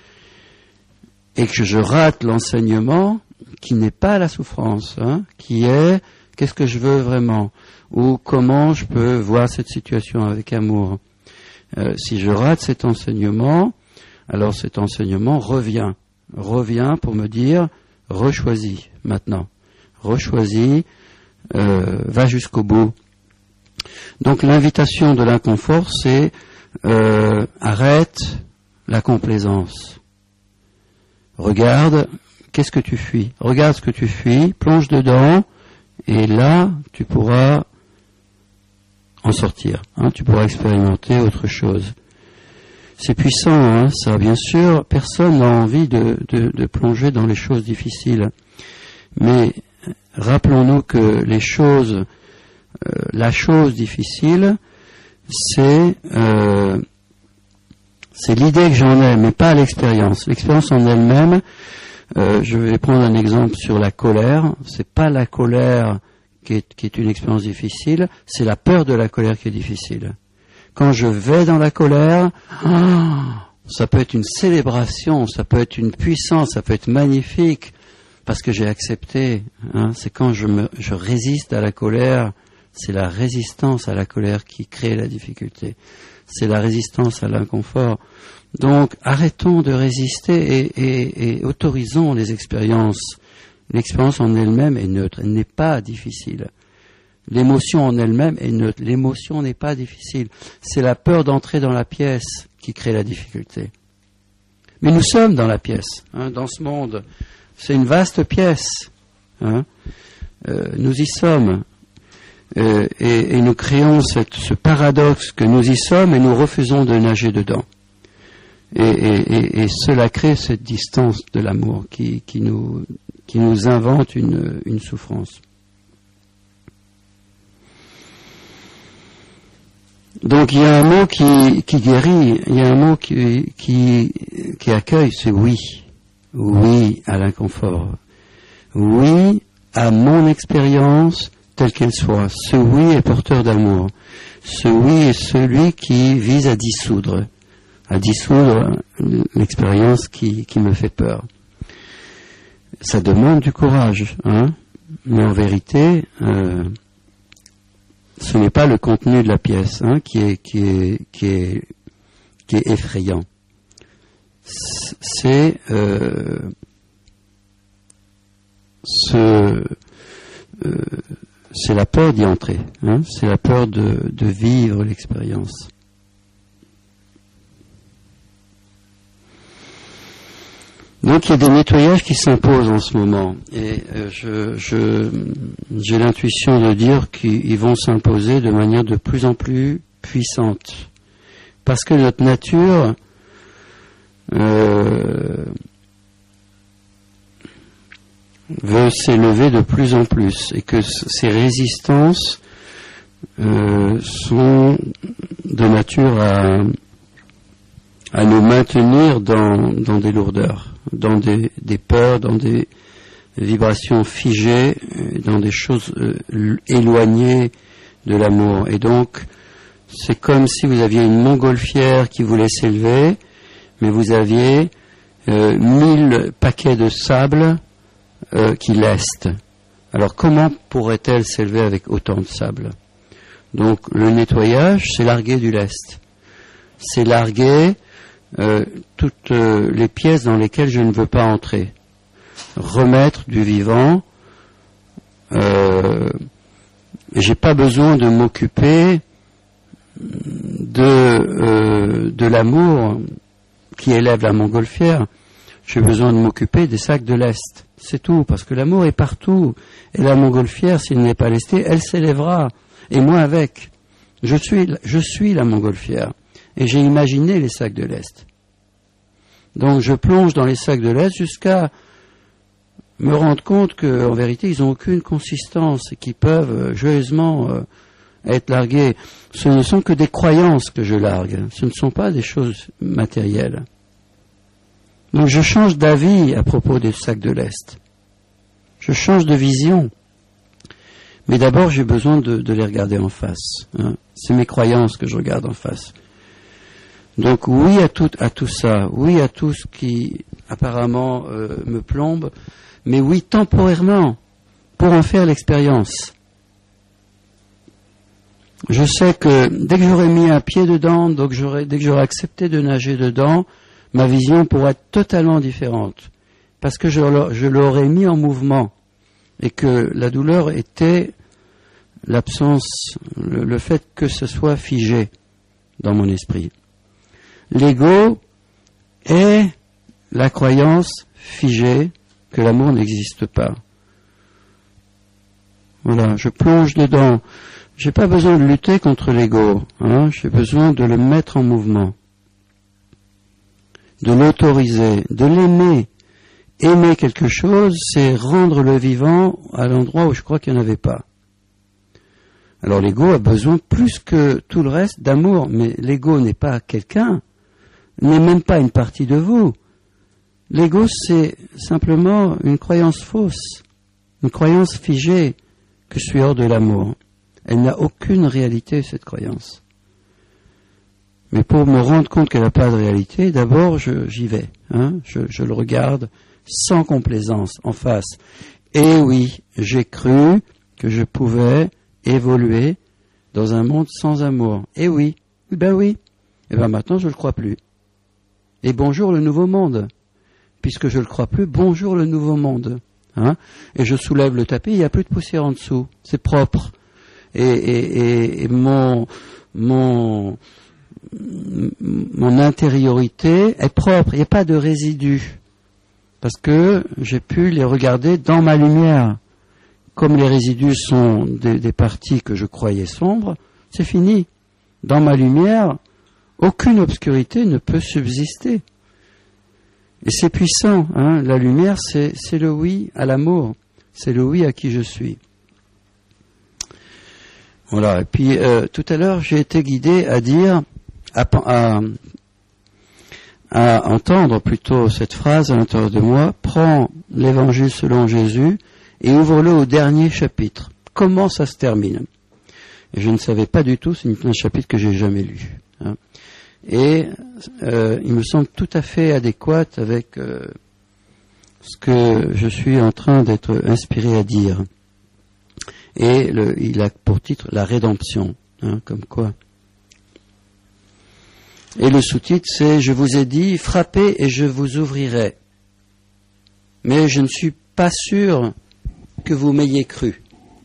Et que je rate l'enseignement qui n'est pas la souffrance, hein, qui est qu'est-ce que je veux vraiment? Ou comment je peux voir cette situation avec amour? Euh, si je rate cet enseignement, alors cet enseignement revient. Revient pour me dire, rechoisis maintenant. Rechoisis, euh, va jusqu'au bout. Donc l'invitation de l'inconfort, c'est euh, arrête la complaisance. Regarde, qu'est-ce que tu fuis? Regarde ce que tu fuis, plonge dedans, et là, tu pourras en sortir, hein, tu pourras expérimenter autre chose. C'est puissant, hein, ça, bien sûr, personne n'a envie de, de, de plonger dans les choses difficiles. Mais rappelons-nous que les choses, euh, la chose difficile, c'est, euh, c'est l'idée que j'en ai, mais pas l'expérience. L'expérience en elle-même, Euh, je vais prendre un exemple sur la colère. C'est pas la colère qui est, qui est une expérience difficile, c'est la peur de la colère qui est difficile. Quand je vais dans la colère, ah, ça peut être une célébration, ça peut être une puissance, ça peut être magnifique, parce que j'ai accepté. Hein, c'est quand je, me, je résiste à la colère, c'est la résistance à la colère qui crée la difficulté. C'est la résistance à l'inconfort. Donc, arrêtons de résister et, et, et autorisons les expériences. L'expérience en elle-même est neutre, elle n'est pas difficile. L'émotion en elle-même est neutre, l'émotion n'est pas difficile. C'est la peur d'entrer dans la pièce qui crée la difficulté. Mais nous sommes dans la pièce, hein, dans ce monde c'est une vaste pièce. Hein. Euh, nous y sommes. Euh, et, et nous créons cette, ce paradoxe que nous y sommes et nous refusons de nager dedans. Et, et, et, et cela crée cette distance de l'amour qui, qui, nous, qui nous invente une, une souffrance. Donc il y a un mot qui, qui guérit, il y a un mot qui, qui, qui accueille, c'est oui. Oui à l'inconfort. Oui à mon expérience telle qu'elle soit. Ce oui est porteur d'amour. Ce oui est celui qui vise à dissoudre, à dissoudre l'expérience qui, qui me fait peur. Ça demande du courage, hein, mais en vérité, euh, ce n'est pas le contenu de la pièce hein, qui est qui est qui est qui est effrayant. C'est euh, ce euh, c'est la peur d'y entrer. Hein, c'est la peur de de vivre l'expérience. Donc il y a des nettoyages qui s'imposent en ce moment et euh, je, je, j'ai l'intuition de dire qu'ils vont s'imposer de manière de plus en plus puissante parce que notre nature euh, veut s'élever de plus en plus et que ces résistances euh, sont de nature à, à nous maintenir dans, dans des lourdeurs, dans des, des peurs, dans des vibrations figées, dans des choses euh, éloignées de l'amour. Et donc, c'est comme si vous aviez une montgolfière qui voulait s'élever, mais vous aviez euh, mille paquets de sable euh, qui lestent. Alors, comment pourrait-elle s'élever avec autant de sable? Donc, le nettoyage, c'est larguer du lest. C'est larguer Euh, toutes euh, les pièces dans lesquelles je ne veux pas entrer, remettre du vivant. Euh, j'ai pas besoin de m'occuper de euh, de l'amour qui élève la montgolfière. J'ai besoin de m'occuper des sacs de lest. C'est tout, parce que l'amour est partout. Et la montgolfière, s'il n'est pas lesté, elle s'élèvera. Et moi avec. Je suis, je suis la montgolfière. Et j'ai imaginé les sacs de lest. Donc je plonge dans les sacs de lest jusqu'à me rendre compte qu'en vérité, ils n'ont aucune consistance et qu'ils peuvent joyeusement euh, être largués. Ce ne sont que des croyances que je largue. Ce ne sont pas des choses matérielles. Donc je change d'avis à propos des sacs de lest. Je change de vision. Mais d'abord, j'ai besoin de, de les regarder en face. Hein. C'est mes croyances que je regarde en face. Donc oui à tout, à tout ça, oui à tout ce qui apparemment euh, me plombe, mais oui temporairement, pour en faire l'expérience. Je sais que dès que j'aurai mis un pied dedans, donc j'aurai, dès que j'aurai accepté de nager dedans, ma vision pourra être totalement différente, parce que je, je l'aurais mis en mouvement, et que la douleur était l'absence, le, le fait que ce soit figé dans mon esprit. L'ego est la croyance figée que l'amour n'existe pas. Voilà, je plonge dedans. J'ai pas besoin de lutter contre l'ego, hein, j'ai besoin de le mettre en mouvement, de l'autoriser, de l'aimer. Aimer quelque chose, c'est rendre le vivant à l'endroit où je crois qu'il n'y en avait pas. Alors l'ego a besoin plus que tout le reste d'amour, mais l'ego n'est pas quelqu'un, n'est même pas une partie de vous. L'ego, c'est simplement une croyance fausse, une croyance figée que je suis hors de l'amour. Elle n'a aucune réalité, cette croyance. Mais pour me rendre compte qu'elle n'a pas de réalité, d'abord, je, j'y vais. Hein, je, je le regarde sans complaisance, en face. Et oui, j'ai cru que je pouvais évoluer dans un monde sans amour. Et oui, ben oui. Et ben maintenant, je ne le crois plus. Et bonjour le nouveau monde. Puisque je ne le crois plus, bonjour le nouveau monde. Hein, et je soulève le tapis, il n'y a plus de poussière en dessous. C'est propre. Et, et, et, et mon, mon, mon intériorité est propre. Il n'y a pas de résidus. parce que j'ai pu les regarder dans ma lumière. Comme les résidus sont des, des parties que je croyais sombres, c'est fini. Dans ma lumière, aucune obscurité ne peut subsister. Et c'est puissant, hein. La lumière, c'est, c'est le oui à l'amour, c'est le oui à qui je suis. Voilà. Et puis euh, tout à l'heure, j'ai été guidé à dire, à, à, à entendre plutôt cette phrase à l'intérieur de moi: prends l'Évangile selon Jésus et ouvre-le au dernier chapitre. Comment ça se termine? Et je ne savais pas du tout, c'est un chapitre que j'ai jamais lu. Hein. Et euh, il me semble tout à fait adéquat avec euh, ce que je suis en train d'être inspiré à dire. Et le, il a pour titre la rédemption, hein, comme quoi. Et le sous-titre c'est: je vous ai dit, frappez et je vous ouvrirai. Mais je ne suis pas sûr que vous m'ayez cru.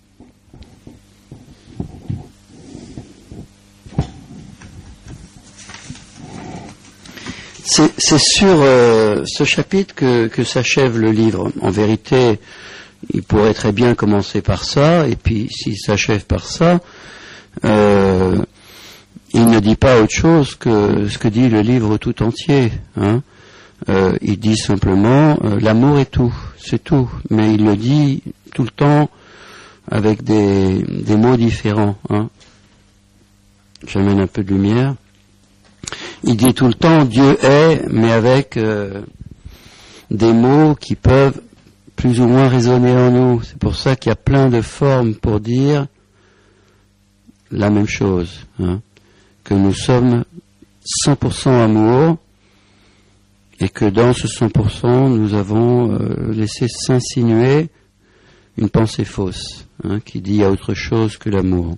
C'est, c'est sur euh, ce chapitre que, que s'achève le livre. En vérité, il pourrait très bien commencer par ça, et puis s'il s'achève par ça, euh, il ne dit pas autre chose que ce que dit le livre tout entier. Hein. Euh, il dit simplement euh, l'amour est tout, c'est tout, mais il le dit tout le temps avec des, des mots différents. Hein. J'amène un peu de lumière. Il dit tout le temps Dieu est, mais avec euh, des mots qui peuvent plus ou moins résonner en nous. C'est pour ça qu'il y a plein de formes pour dire la même chose, hein, que nous sommes cent pour cent amour et que dans ce cent pour cent nous avons euh, laissé s'insinuer une pensée fausse, hein, qui dit à autre chose que l'amour.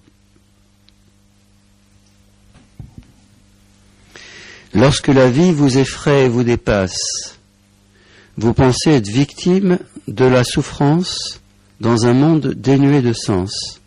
Lorsque la vie vous effraie et vous dépasse, vous pensez être victime de la souffrance dans un monde dénué de sens.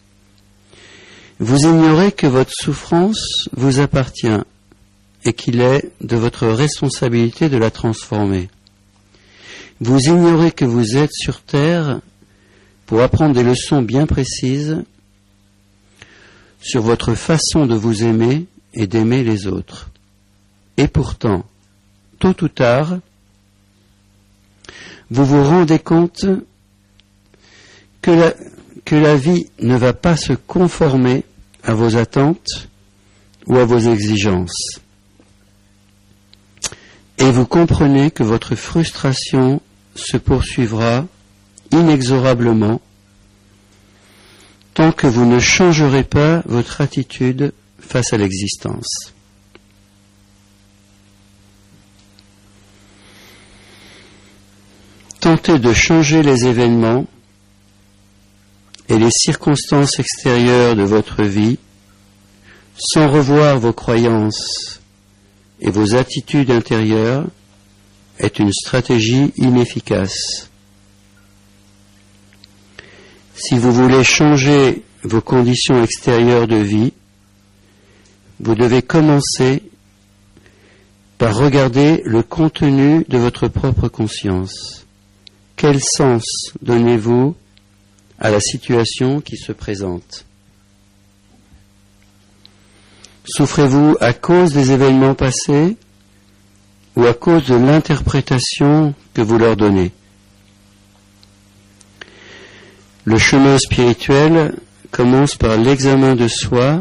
Vous ignorez que votre souffrance vous appartient et qu'il est de votre responsabilité de la transformer. Vous ignorez que vous êtes sur terre pour apprendre des leçons bien précises sur votre façon de vous aimer et d'aimer les autres. Et pourtant, tôt ou tard, vous vous rendez compte que la, que la vie ne va pas se conformer à vos attentes ou à vos exigences. Et vous comprenez que votre frustration se poursuivra inexorablement tant que vous ne changerez pas votre attitude face à l'existence. Tentez de changer les événements et les circonstances extérieures de votre vie sans revoir vos croyances et vos attitudes intérieures est une stratégie inefficace. Si vous voulez changer vos conditions extérieures de vie, vous devez commencer par regarder le contenu de votre propre conscience. Quel sens donnez-vous à la situation qui se présente? Souffrez-vous à cause des événements passés ou à cause de l'interprétation que vous leur donnez? Le chemin spirituel commence par l'examen de soi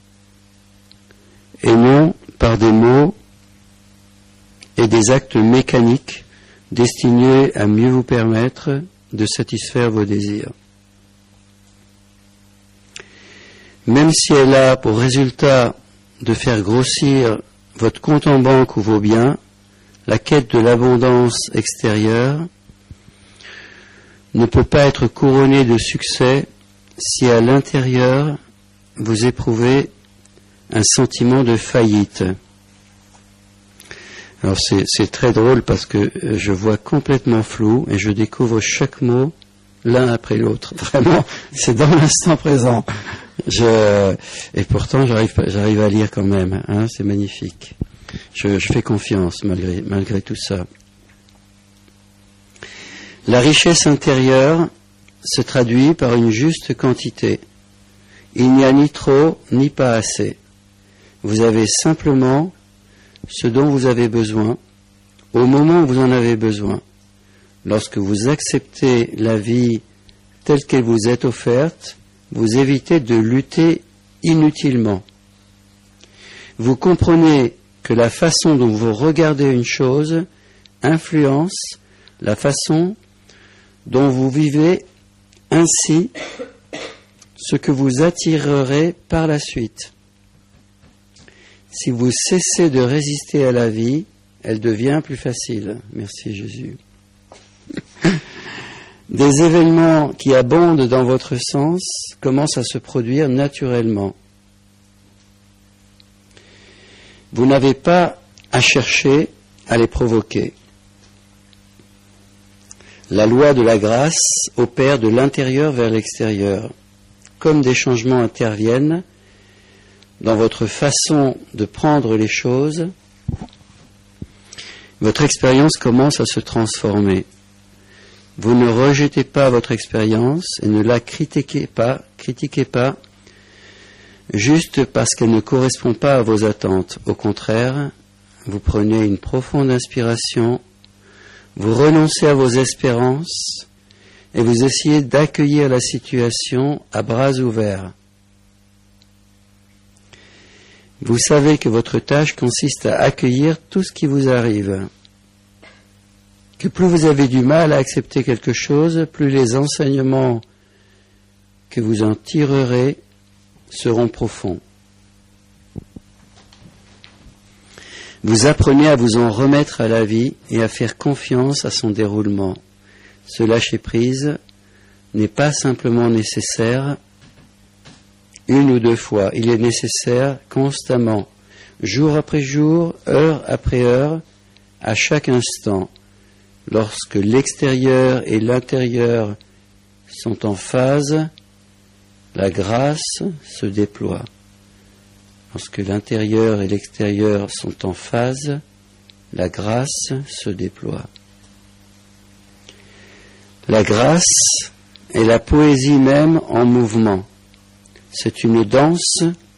et non par des mots et des actes mécaniques destinés à mieux vous permettre de satisfaire vos désirs. Même si elle a pour résultat de faire grossir votre compte en banque ou vos biens, la quête de l'abondance extérieure ne peut pas être couronnée de succès si à l'intérieur vous éprouvez un sentiment de faillite. Alors c'est, c'est très drôle parce que je vois complètement flou et je découvre chaque mot l'un après l'autre. Vraiment, c'est dans l'instant présent. Je, et pourtant, j'arrive, j'arrive à lire quand même. Hein, c'est magnifique. Je, je fais confiance malgré, malgré tout ça. La richesse intérieure se traduit par une juste quantité. Il n'y a ni trop, ni pas assez. Vous avez simplement ce dont vous avez besoin, au moment où vous en avez besoin. Lorsque vous acceptez la vie telle qu'elle vous est offerte, vous évitez de lutter inutilement. Vous comprenez que la façon dont vous regardez une chose influence la façon dont vous vivez, ainsi ce que vous attirerez par la suite. Si vous cessez de résister à la vie, elle devient plus facile. Merci Jésus. Des événements qui abondent dans votre sens commencent à se produire naturellement. Vous n'avez pas à chercher à les provoquer. La loi de la grâce opère de l'intérieur vers l'extérieur. Comme des changements interviennent dans votre façon de prendre les choses, votre expérience commence à se transformer. Vous ne rejetez pas votre expérience et ne la critiquez pas, critiquez pas juste parce qu'elle ne correspond pas à vos attentes. Au contraire, vous prenez une profonde inspiration, vous renoncez à vos espérances et vous essayez d'accueillir la situation à bras ouverts. Vous savez que votre tâche consiste à accueillir tout ce qui vous arrive. Que plus vous avez du mal à accepter quelque chose, plus les enseignements que vous en tirerez seront profonds. Vous apprenez à vous en remettre à la vie et à faire confiance à son déroulement. Ce lâcher-prise n'est pas simplement nécessaire une ou deux fois, il est nécessaire constamment, jour après jour, heure après heure, à chaque instant. Lorsque l'extérieur et l'intérieur sont en phase, la grâce se déploie. Lorsque l'intérieur et l'extérieur sont en phase, la grâce se déploie. La grâce est la poésie même en mouvement. C'est une danse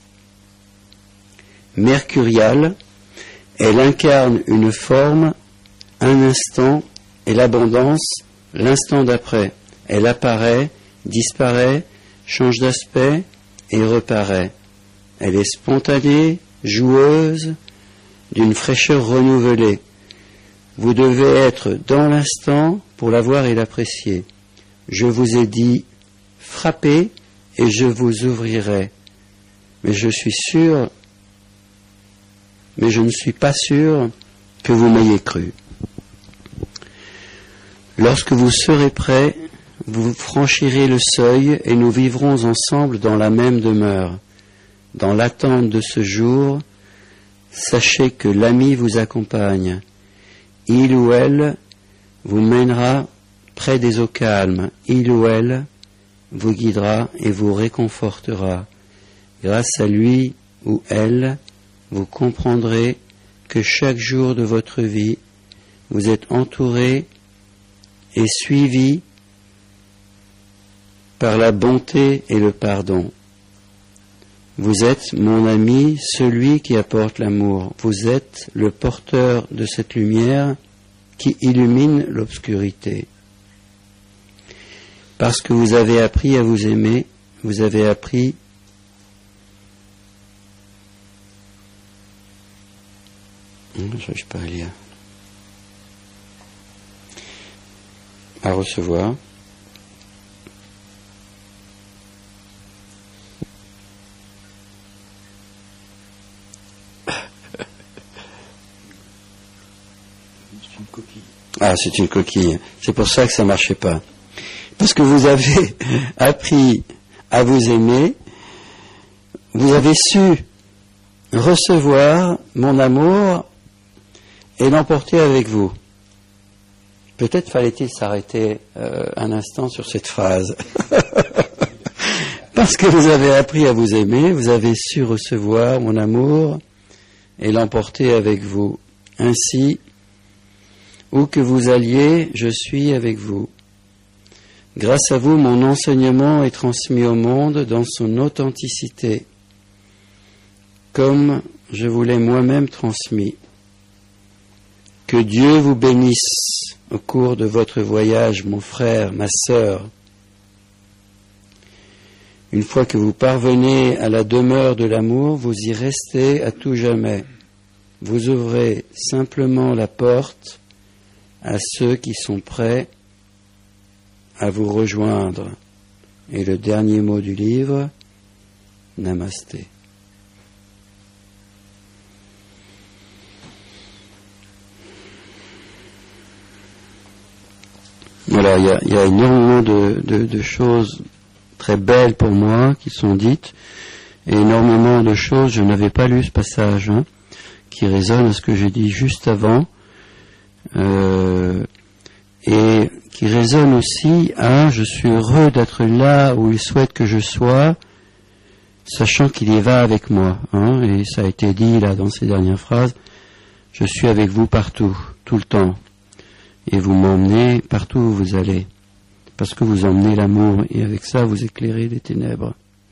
mercuriale. Elle incarne une forme, un instant, et l'abondance l'instant d'après. Elle apparaît, disparaît, change d'aspect et reparaît. Elle est spontanée, joueuse, d'une fraîcheur renouvelée. Vous devez être dans l'instant pour la voir et l'apprécier. Je vous ai dit, frappez et je vous ouvrirai. Mais je suis sûr, mais je ne suis pas sûr que vous m'ayez cru. Lorsque vous serez prêts, vous franchirez le seuil et nous vivrons ensemble dans la même demeure. Dans l'attente de ce jour, sachez que l'ami vous accompagne. Il ou elle vous mènera près des eaux calmes. Il ou elle vous guidera et vous réconfortera. Grâce à lui ou elle, vous comprendrez que chaque jour de votre vie, vous êtes entouré et suivi par la bonté et le pardon. Vous êtes mon ami, celui qui apporte l'amour. Vous êtes le porteur de cette lumière qui illumine l'obscurité. Parce que vous avez appris à vous aimer, vous avez appris je n'arrive pas à lire. À recevoir. C'est une coquille. Ah, c'est une coquille. C'est pour ça que ça ne marchait pas. Parce que vous avez appris à vous aimer, vous avez su recevoir mon amour et l'emporter avec vous. Peut-être fallait-il s'arrêter euh, un instant sur cette phrase. Parce que vous avez appris à vous aimer, vous avez su recevoir mon amour et l'emporter avec vous. Ainsi, où que vous alliez, je suis avec vous. Grâce à vous, mon enseignement est transmis au monde dans son authenticité, comme je vous l'ai moi-même transmis. Que Dieu vous bénisse au cours de votre voyage, mon frère, ma sœur. Une fois que vous parvenez à la demeure de l'amour, vous y restez à tout jamais. Vous ouvrez simplement la porte à ceux qui sont prêts à vous rejoindre. Et le dernier mot du livre, Namasté. Voilà, il y a, il y a énormément de, de, de choses très belles pour moi qui sont dites, et énormément de choses, je n'avais pas lu ce passage, hein, qui résonne à ce que j'ai dit juste avant, euh, et qui résonne aussi à « je suis heureux d'être là où il souhaite que je sois, sachant qu'il y va avec moi hein, ». Et ça a été dit là dans ces dernières phrases, « je suis avec vous partout, tout le temps, et vous m'emmenez partout où vous allez, parce que vous emmenez l'amour, et avec ça vous éclairez les ténèbres ».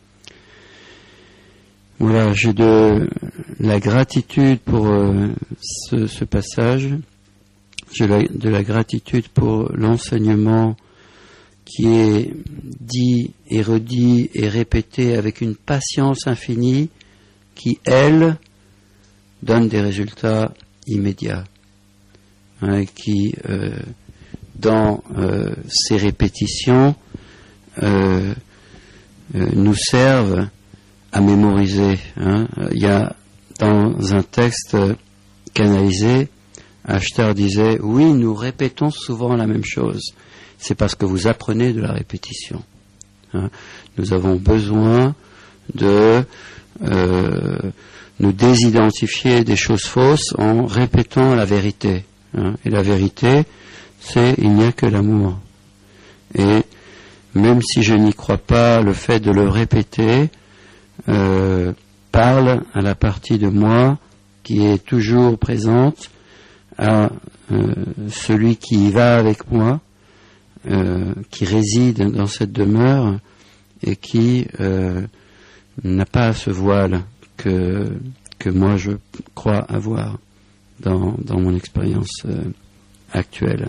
Voilà, j'ai de la gratitude pour euh, ce, ce passage. J'ai de la gratitude pour l'enseignement qui est dit et redit et répété avec une patience infinie qui, elle, donne des résultats immédiats. Hein, qui, euh, dans euh, ces répétitions, euh, euh, nous servent à mémoriser. Hein. Il y a dans un texte canalisé, Ashtar disait, oui, nous répétons souvent la même chose. C'est parce que vous apprenez de la répétition. Hein. Nous avons besoin de euh, nous désidentifier des choses fausses en répétant la vérité. Hein. Et la vérité, c'est il n'y a que l'amour. Et même si je n'y crois pas, le fait de le répéter euh, parle à la partie de moi qui est toujours présente, à euh, celui qui y va avec moi, euh, qui réside dans cette demeure et qui euh, n'a pas ce voile que, que moi je crois avoir dans, dans mon expérience euh, actuelle.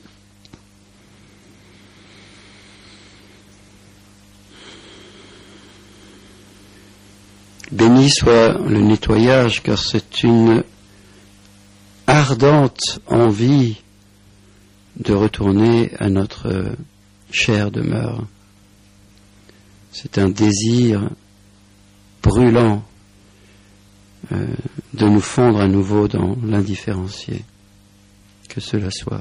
Béni soit le nettoyage, car c'est une ardente envie de retourner à notre chère demeure. C'est un désir brûlant euh, de nous fondre à nouveau dans l'indifférencié. Que cela soit.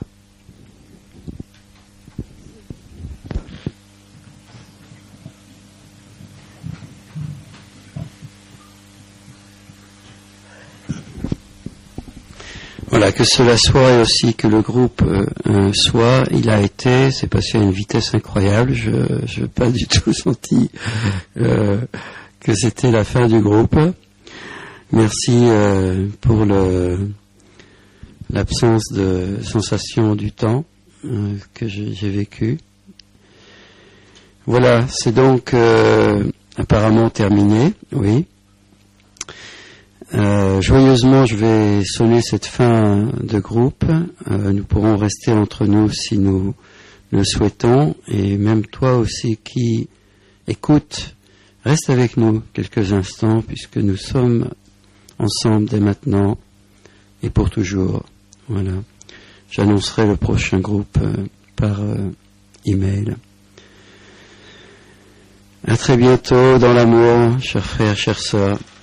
Voilà, que cela soit et aussi que le groupe euh, soit, il a été, c'est passé à une vitesse incroyable, je n'ai pas du tout senti euh, que c'était la fin du groupe. Merci euh, pour le, l'absence de sensation du temps euh, que j'ai, j'ai vécu. Voilà, c'est donc euh, apparemment terminé, oui. Euh, joyeusement, je vais sonner cette fin de groupe. Euh, nous pourrons rester entre nous si nous le souhaitons. Et même toi aussi qui écoutes, reste avec nous quelques instants puisque nous sommes ensemble dès maintenant et pour toujours. Voilà. J'annoncerai le prochain groupe euh, par euh, email. À très bientôt dans l'amour, chers frères, chères sœurs.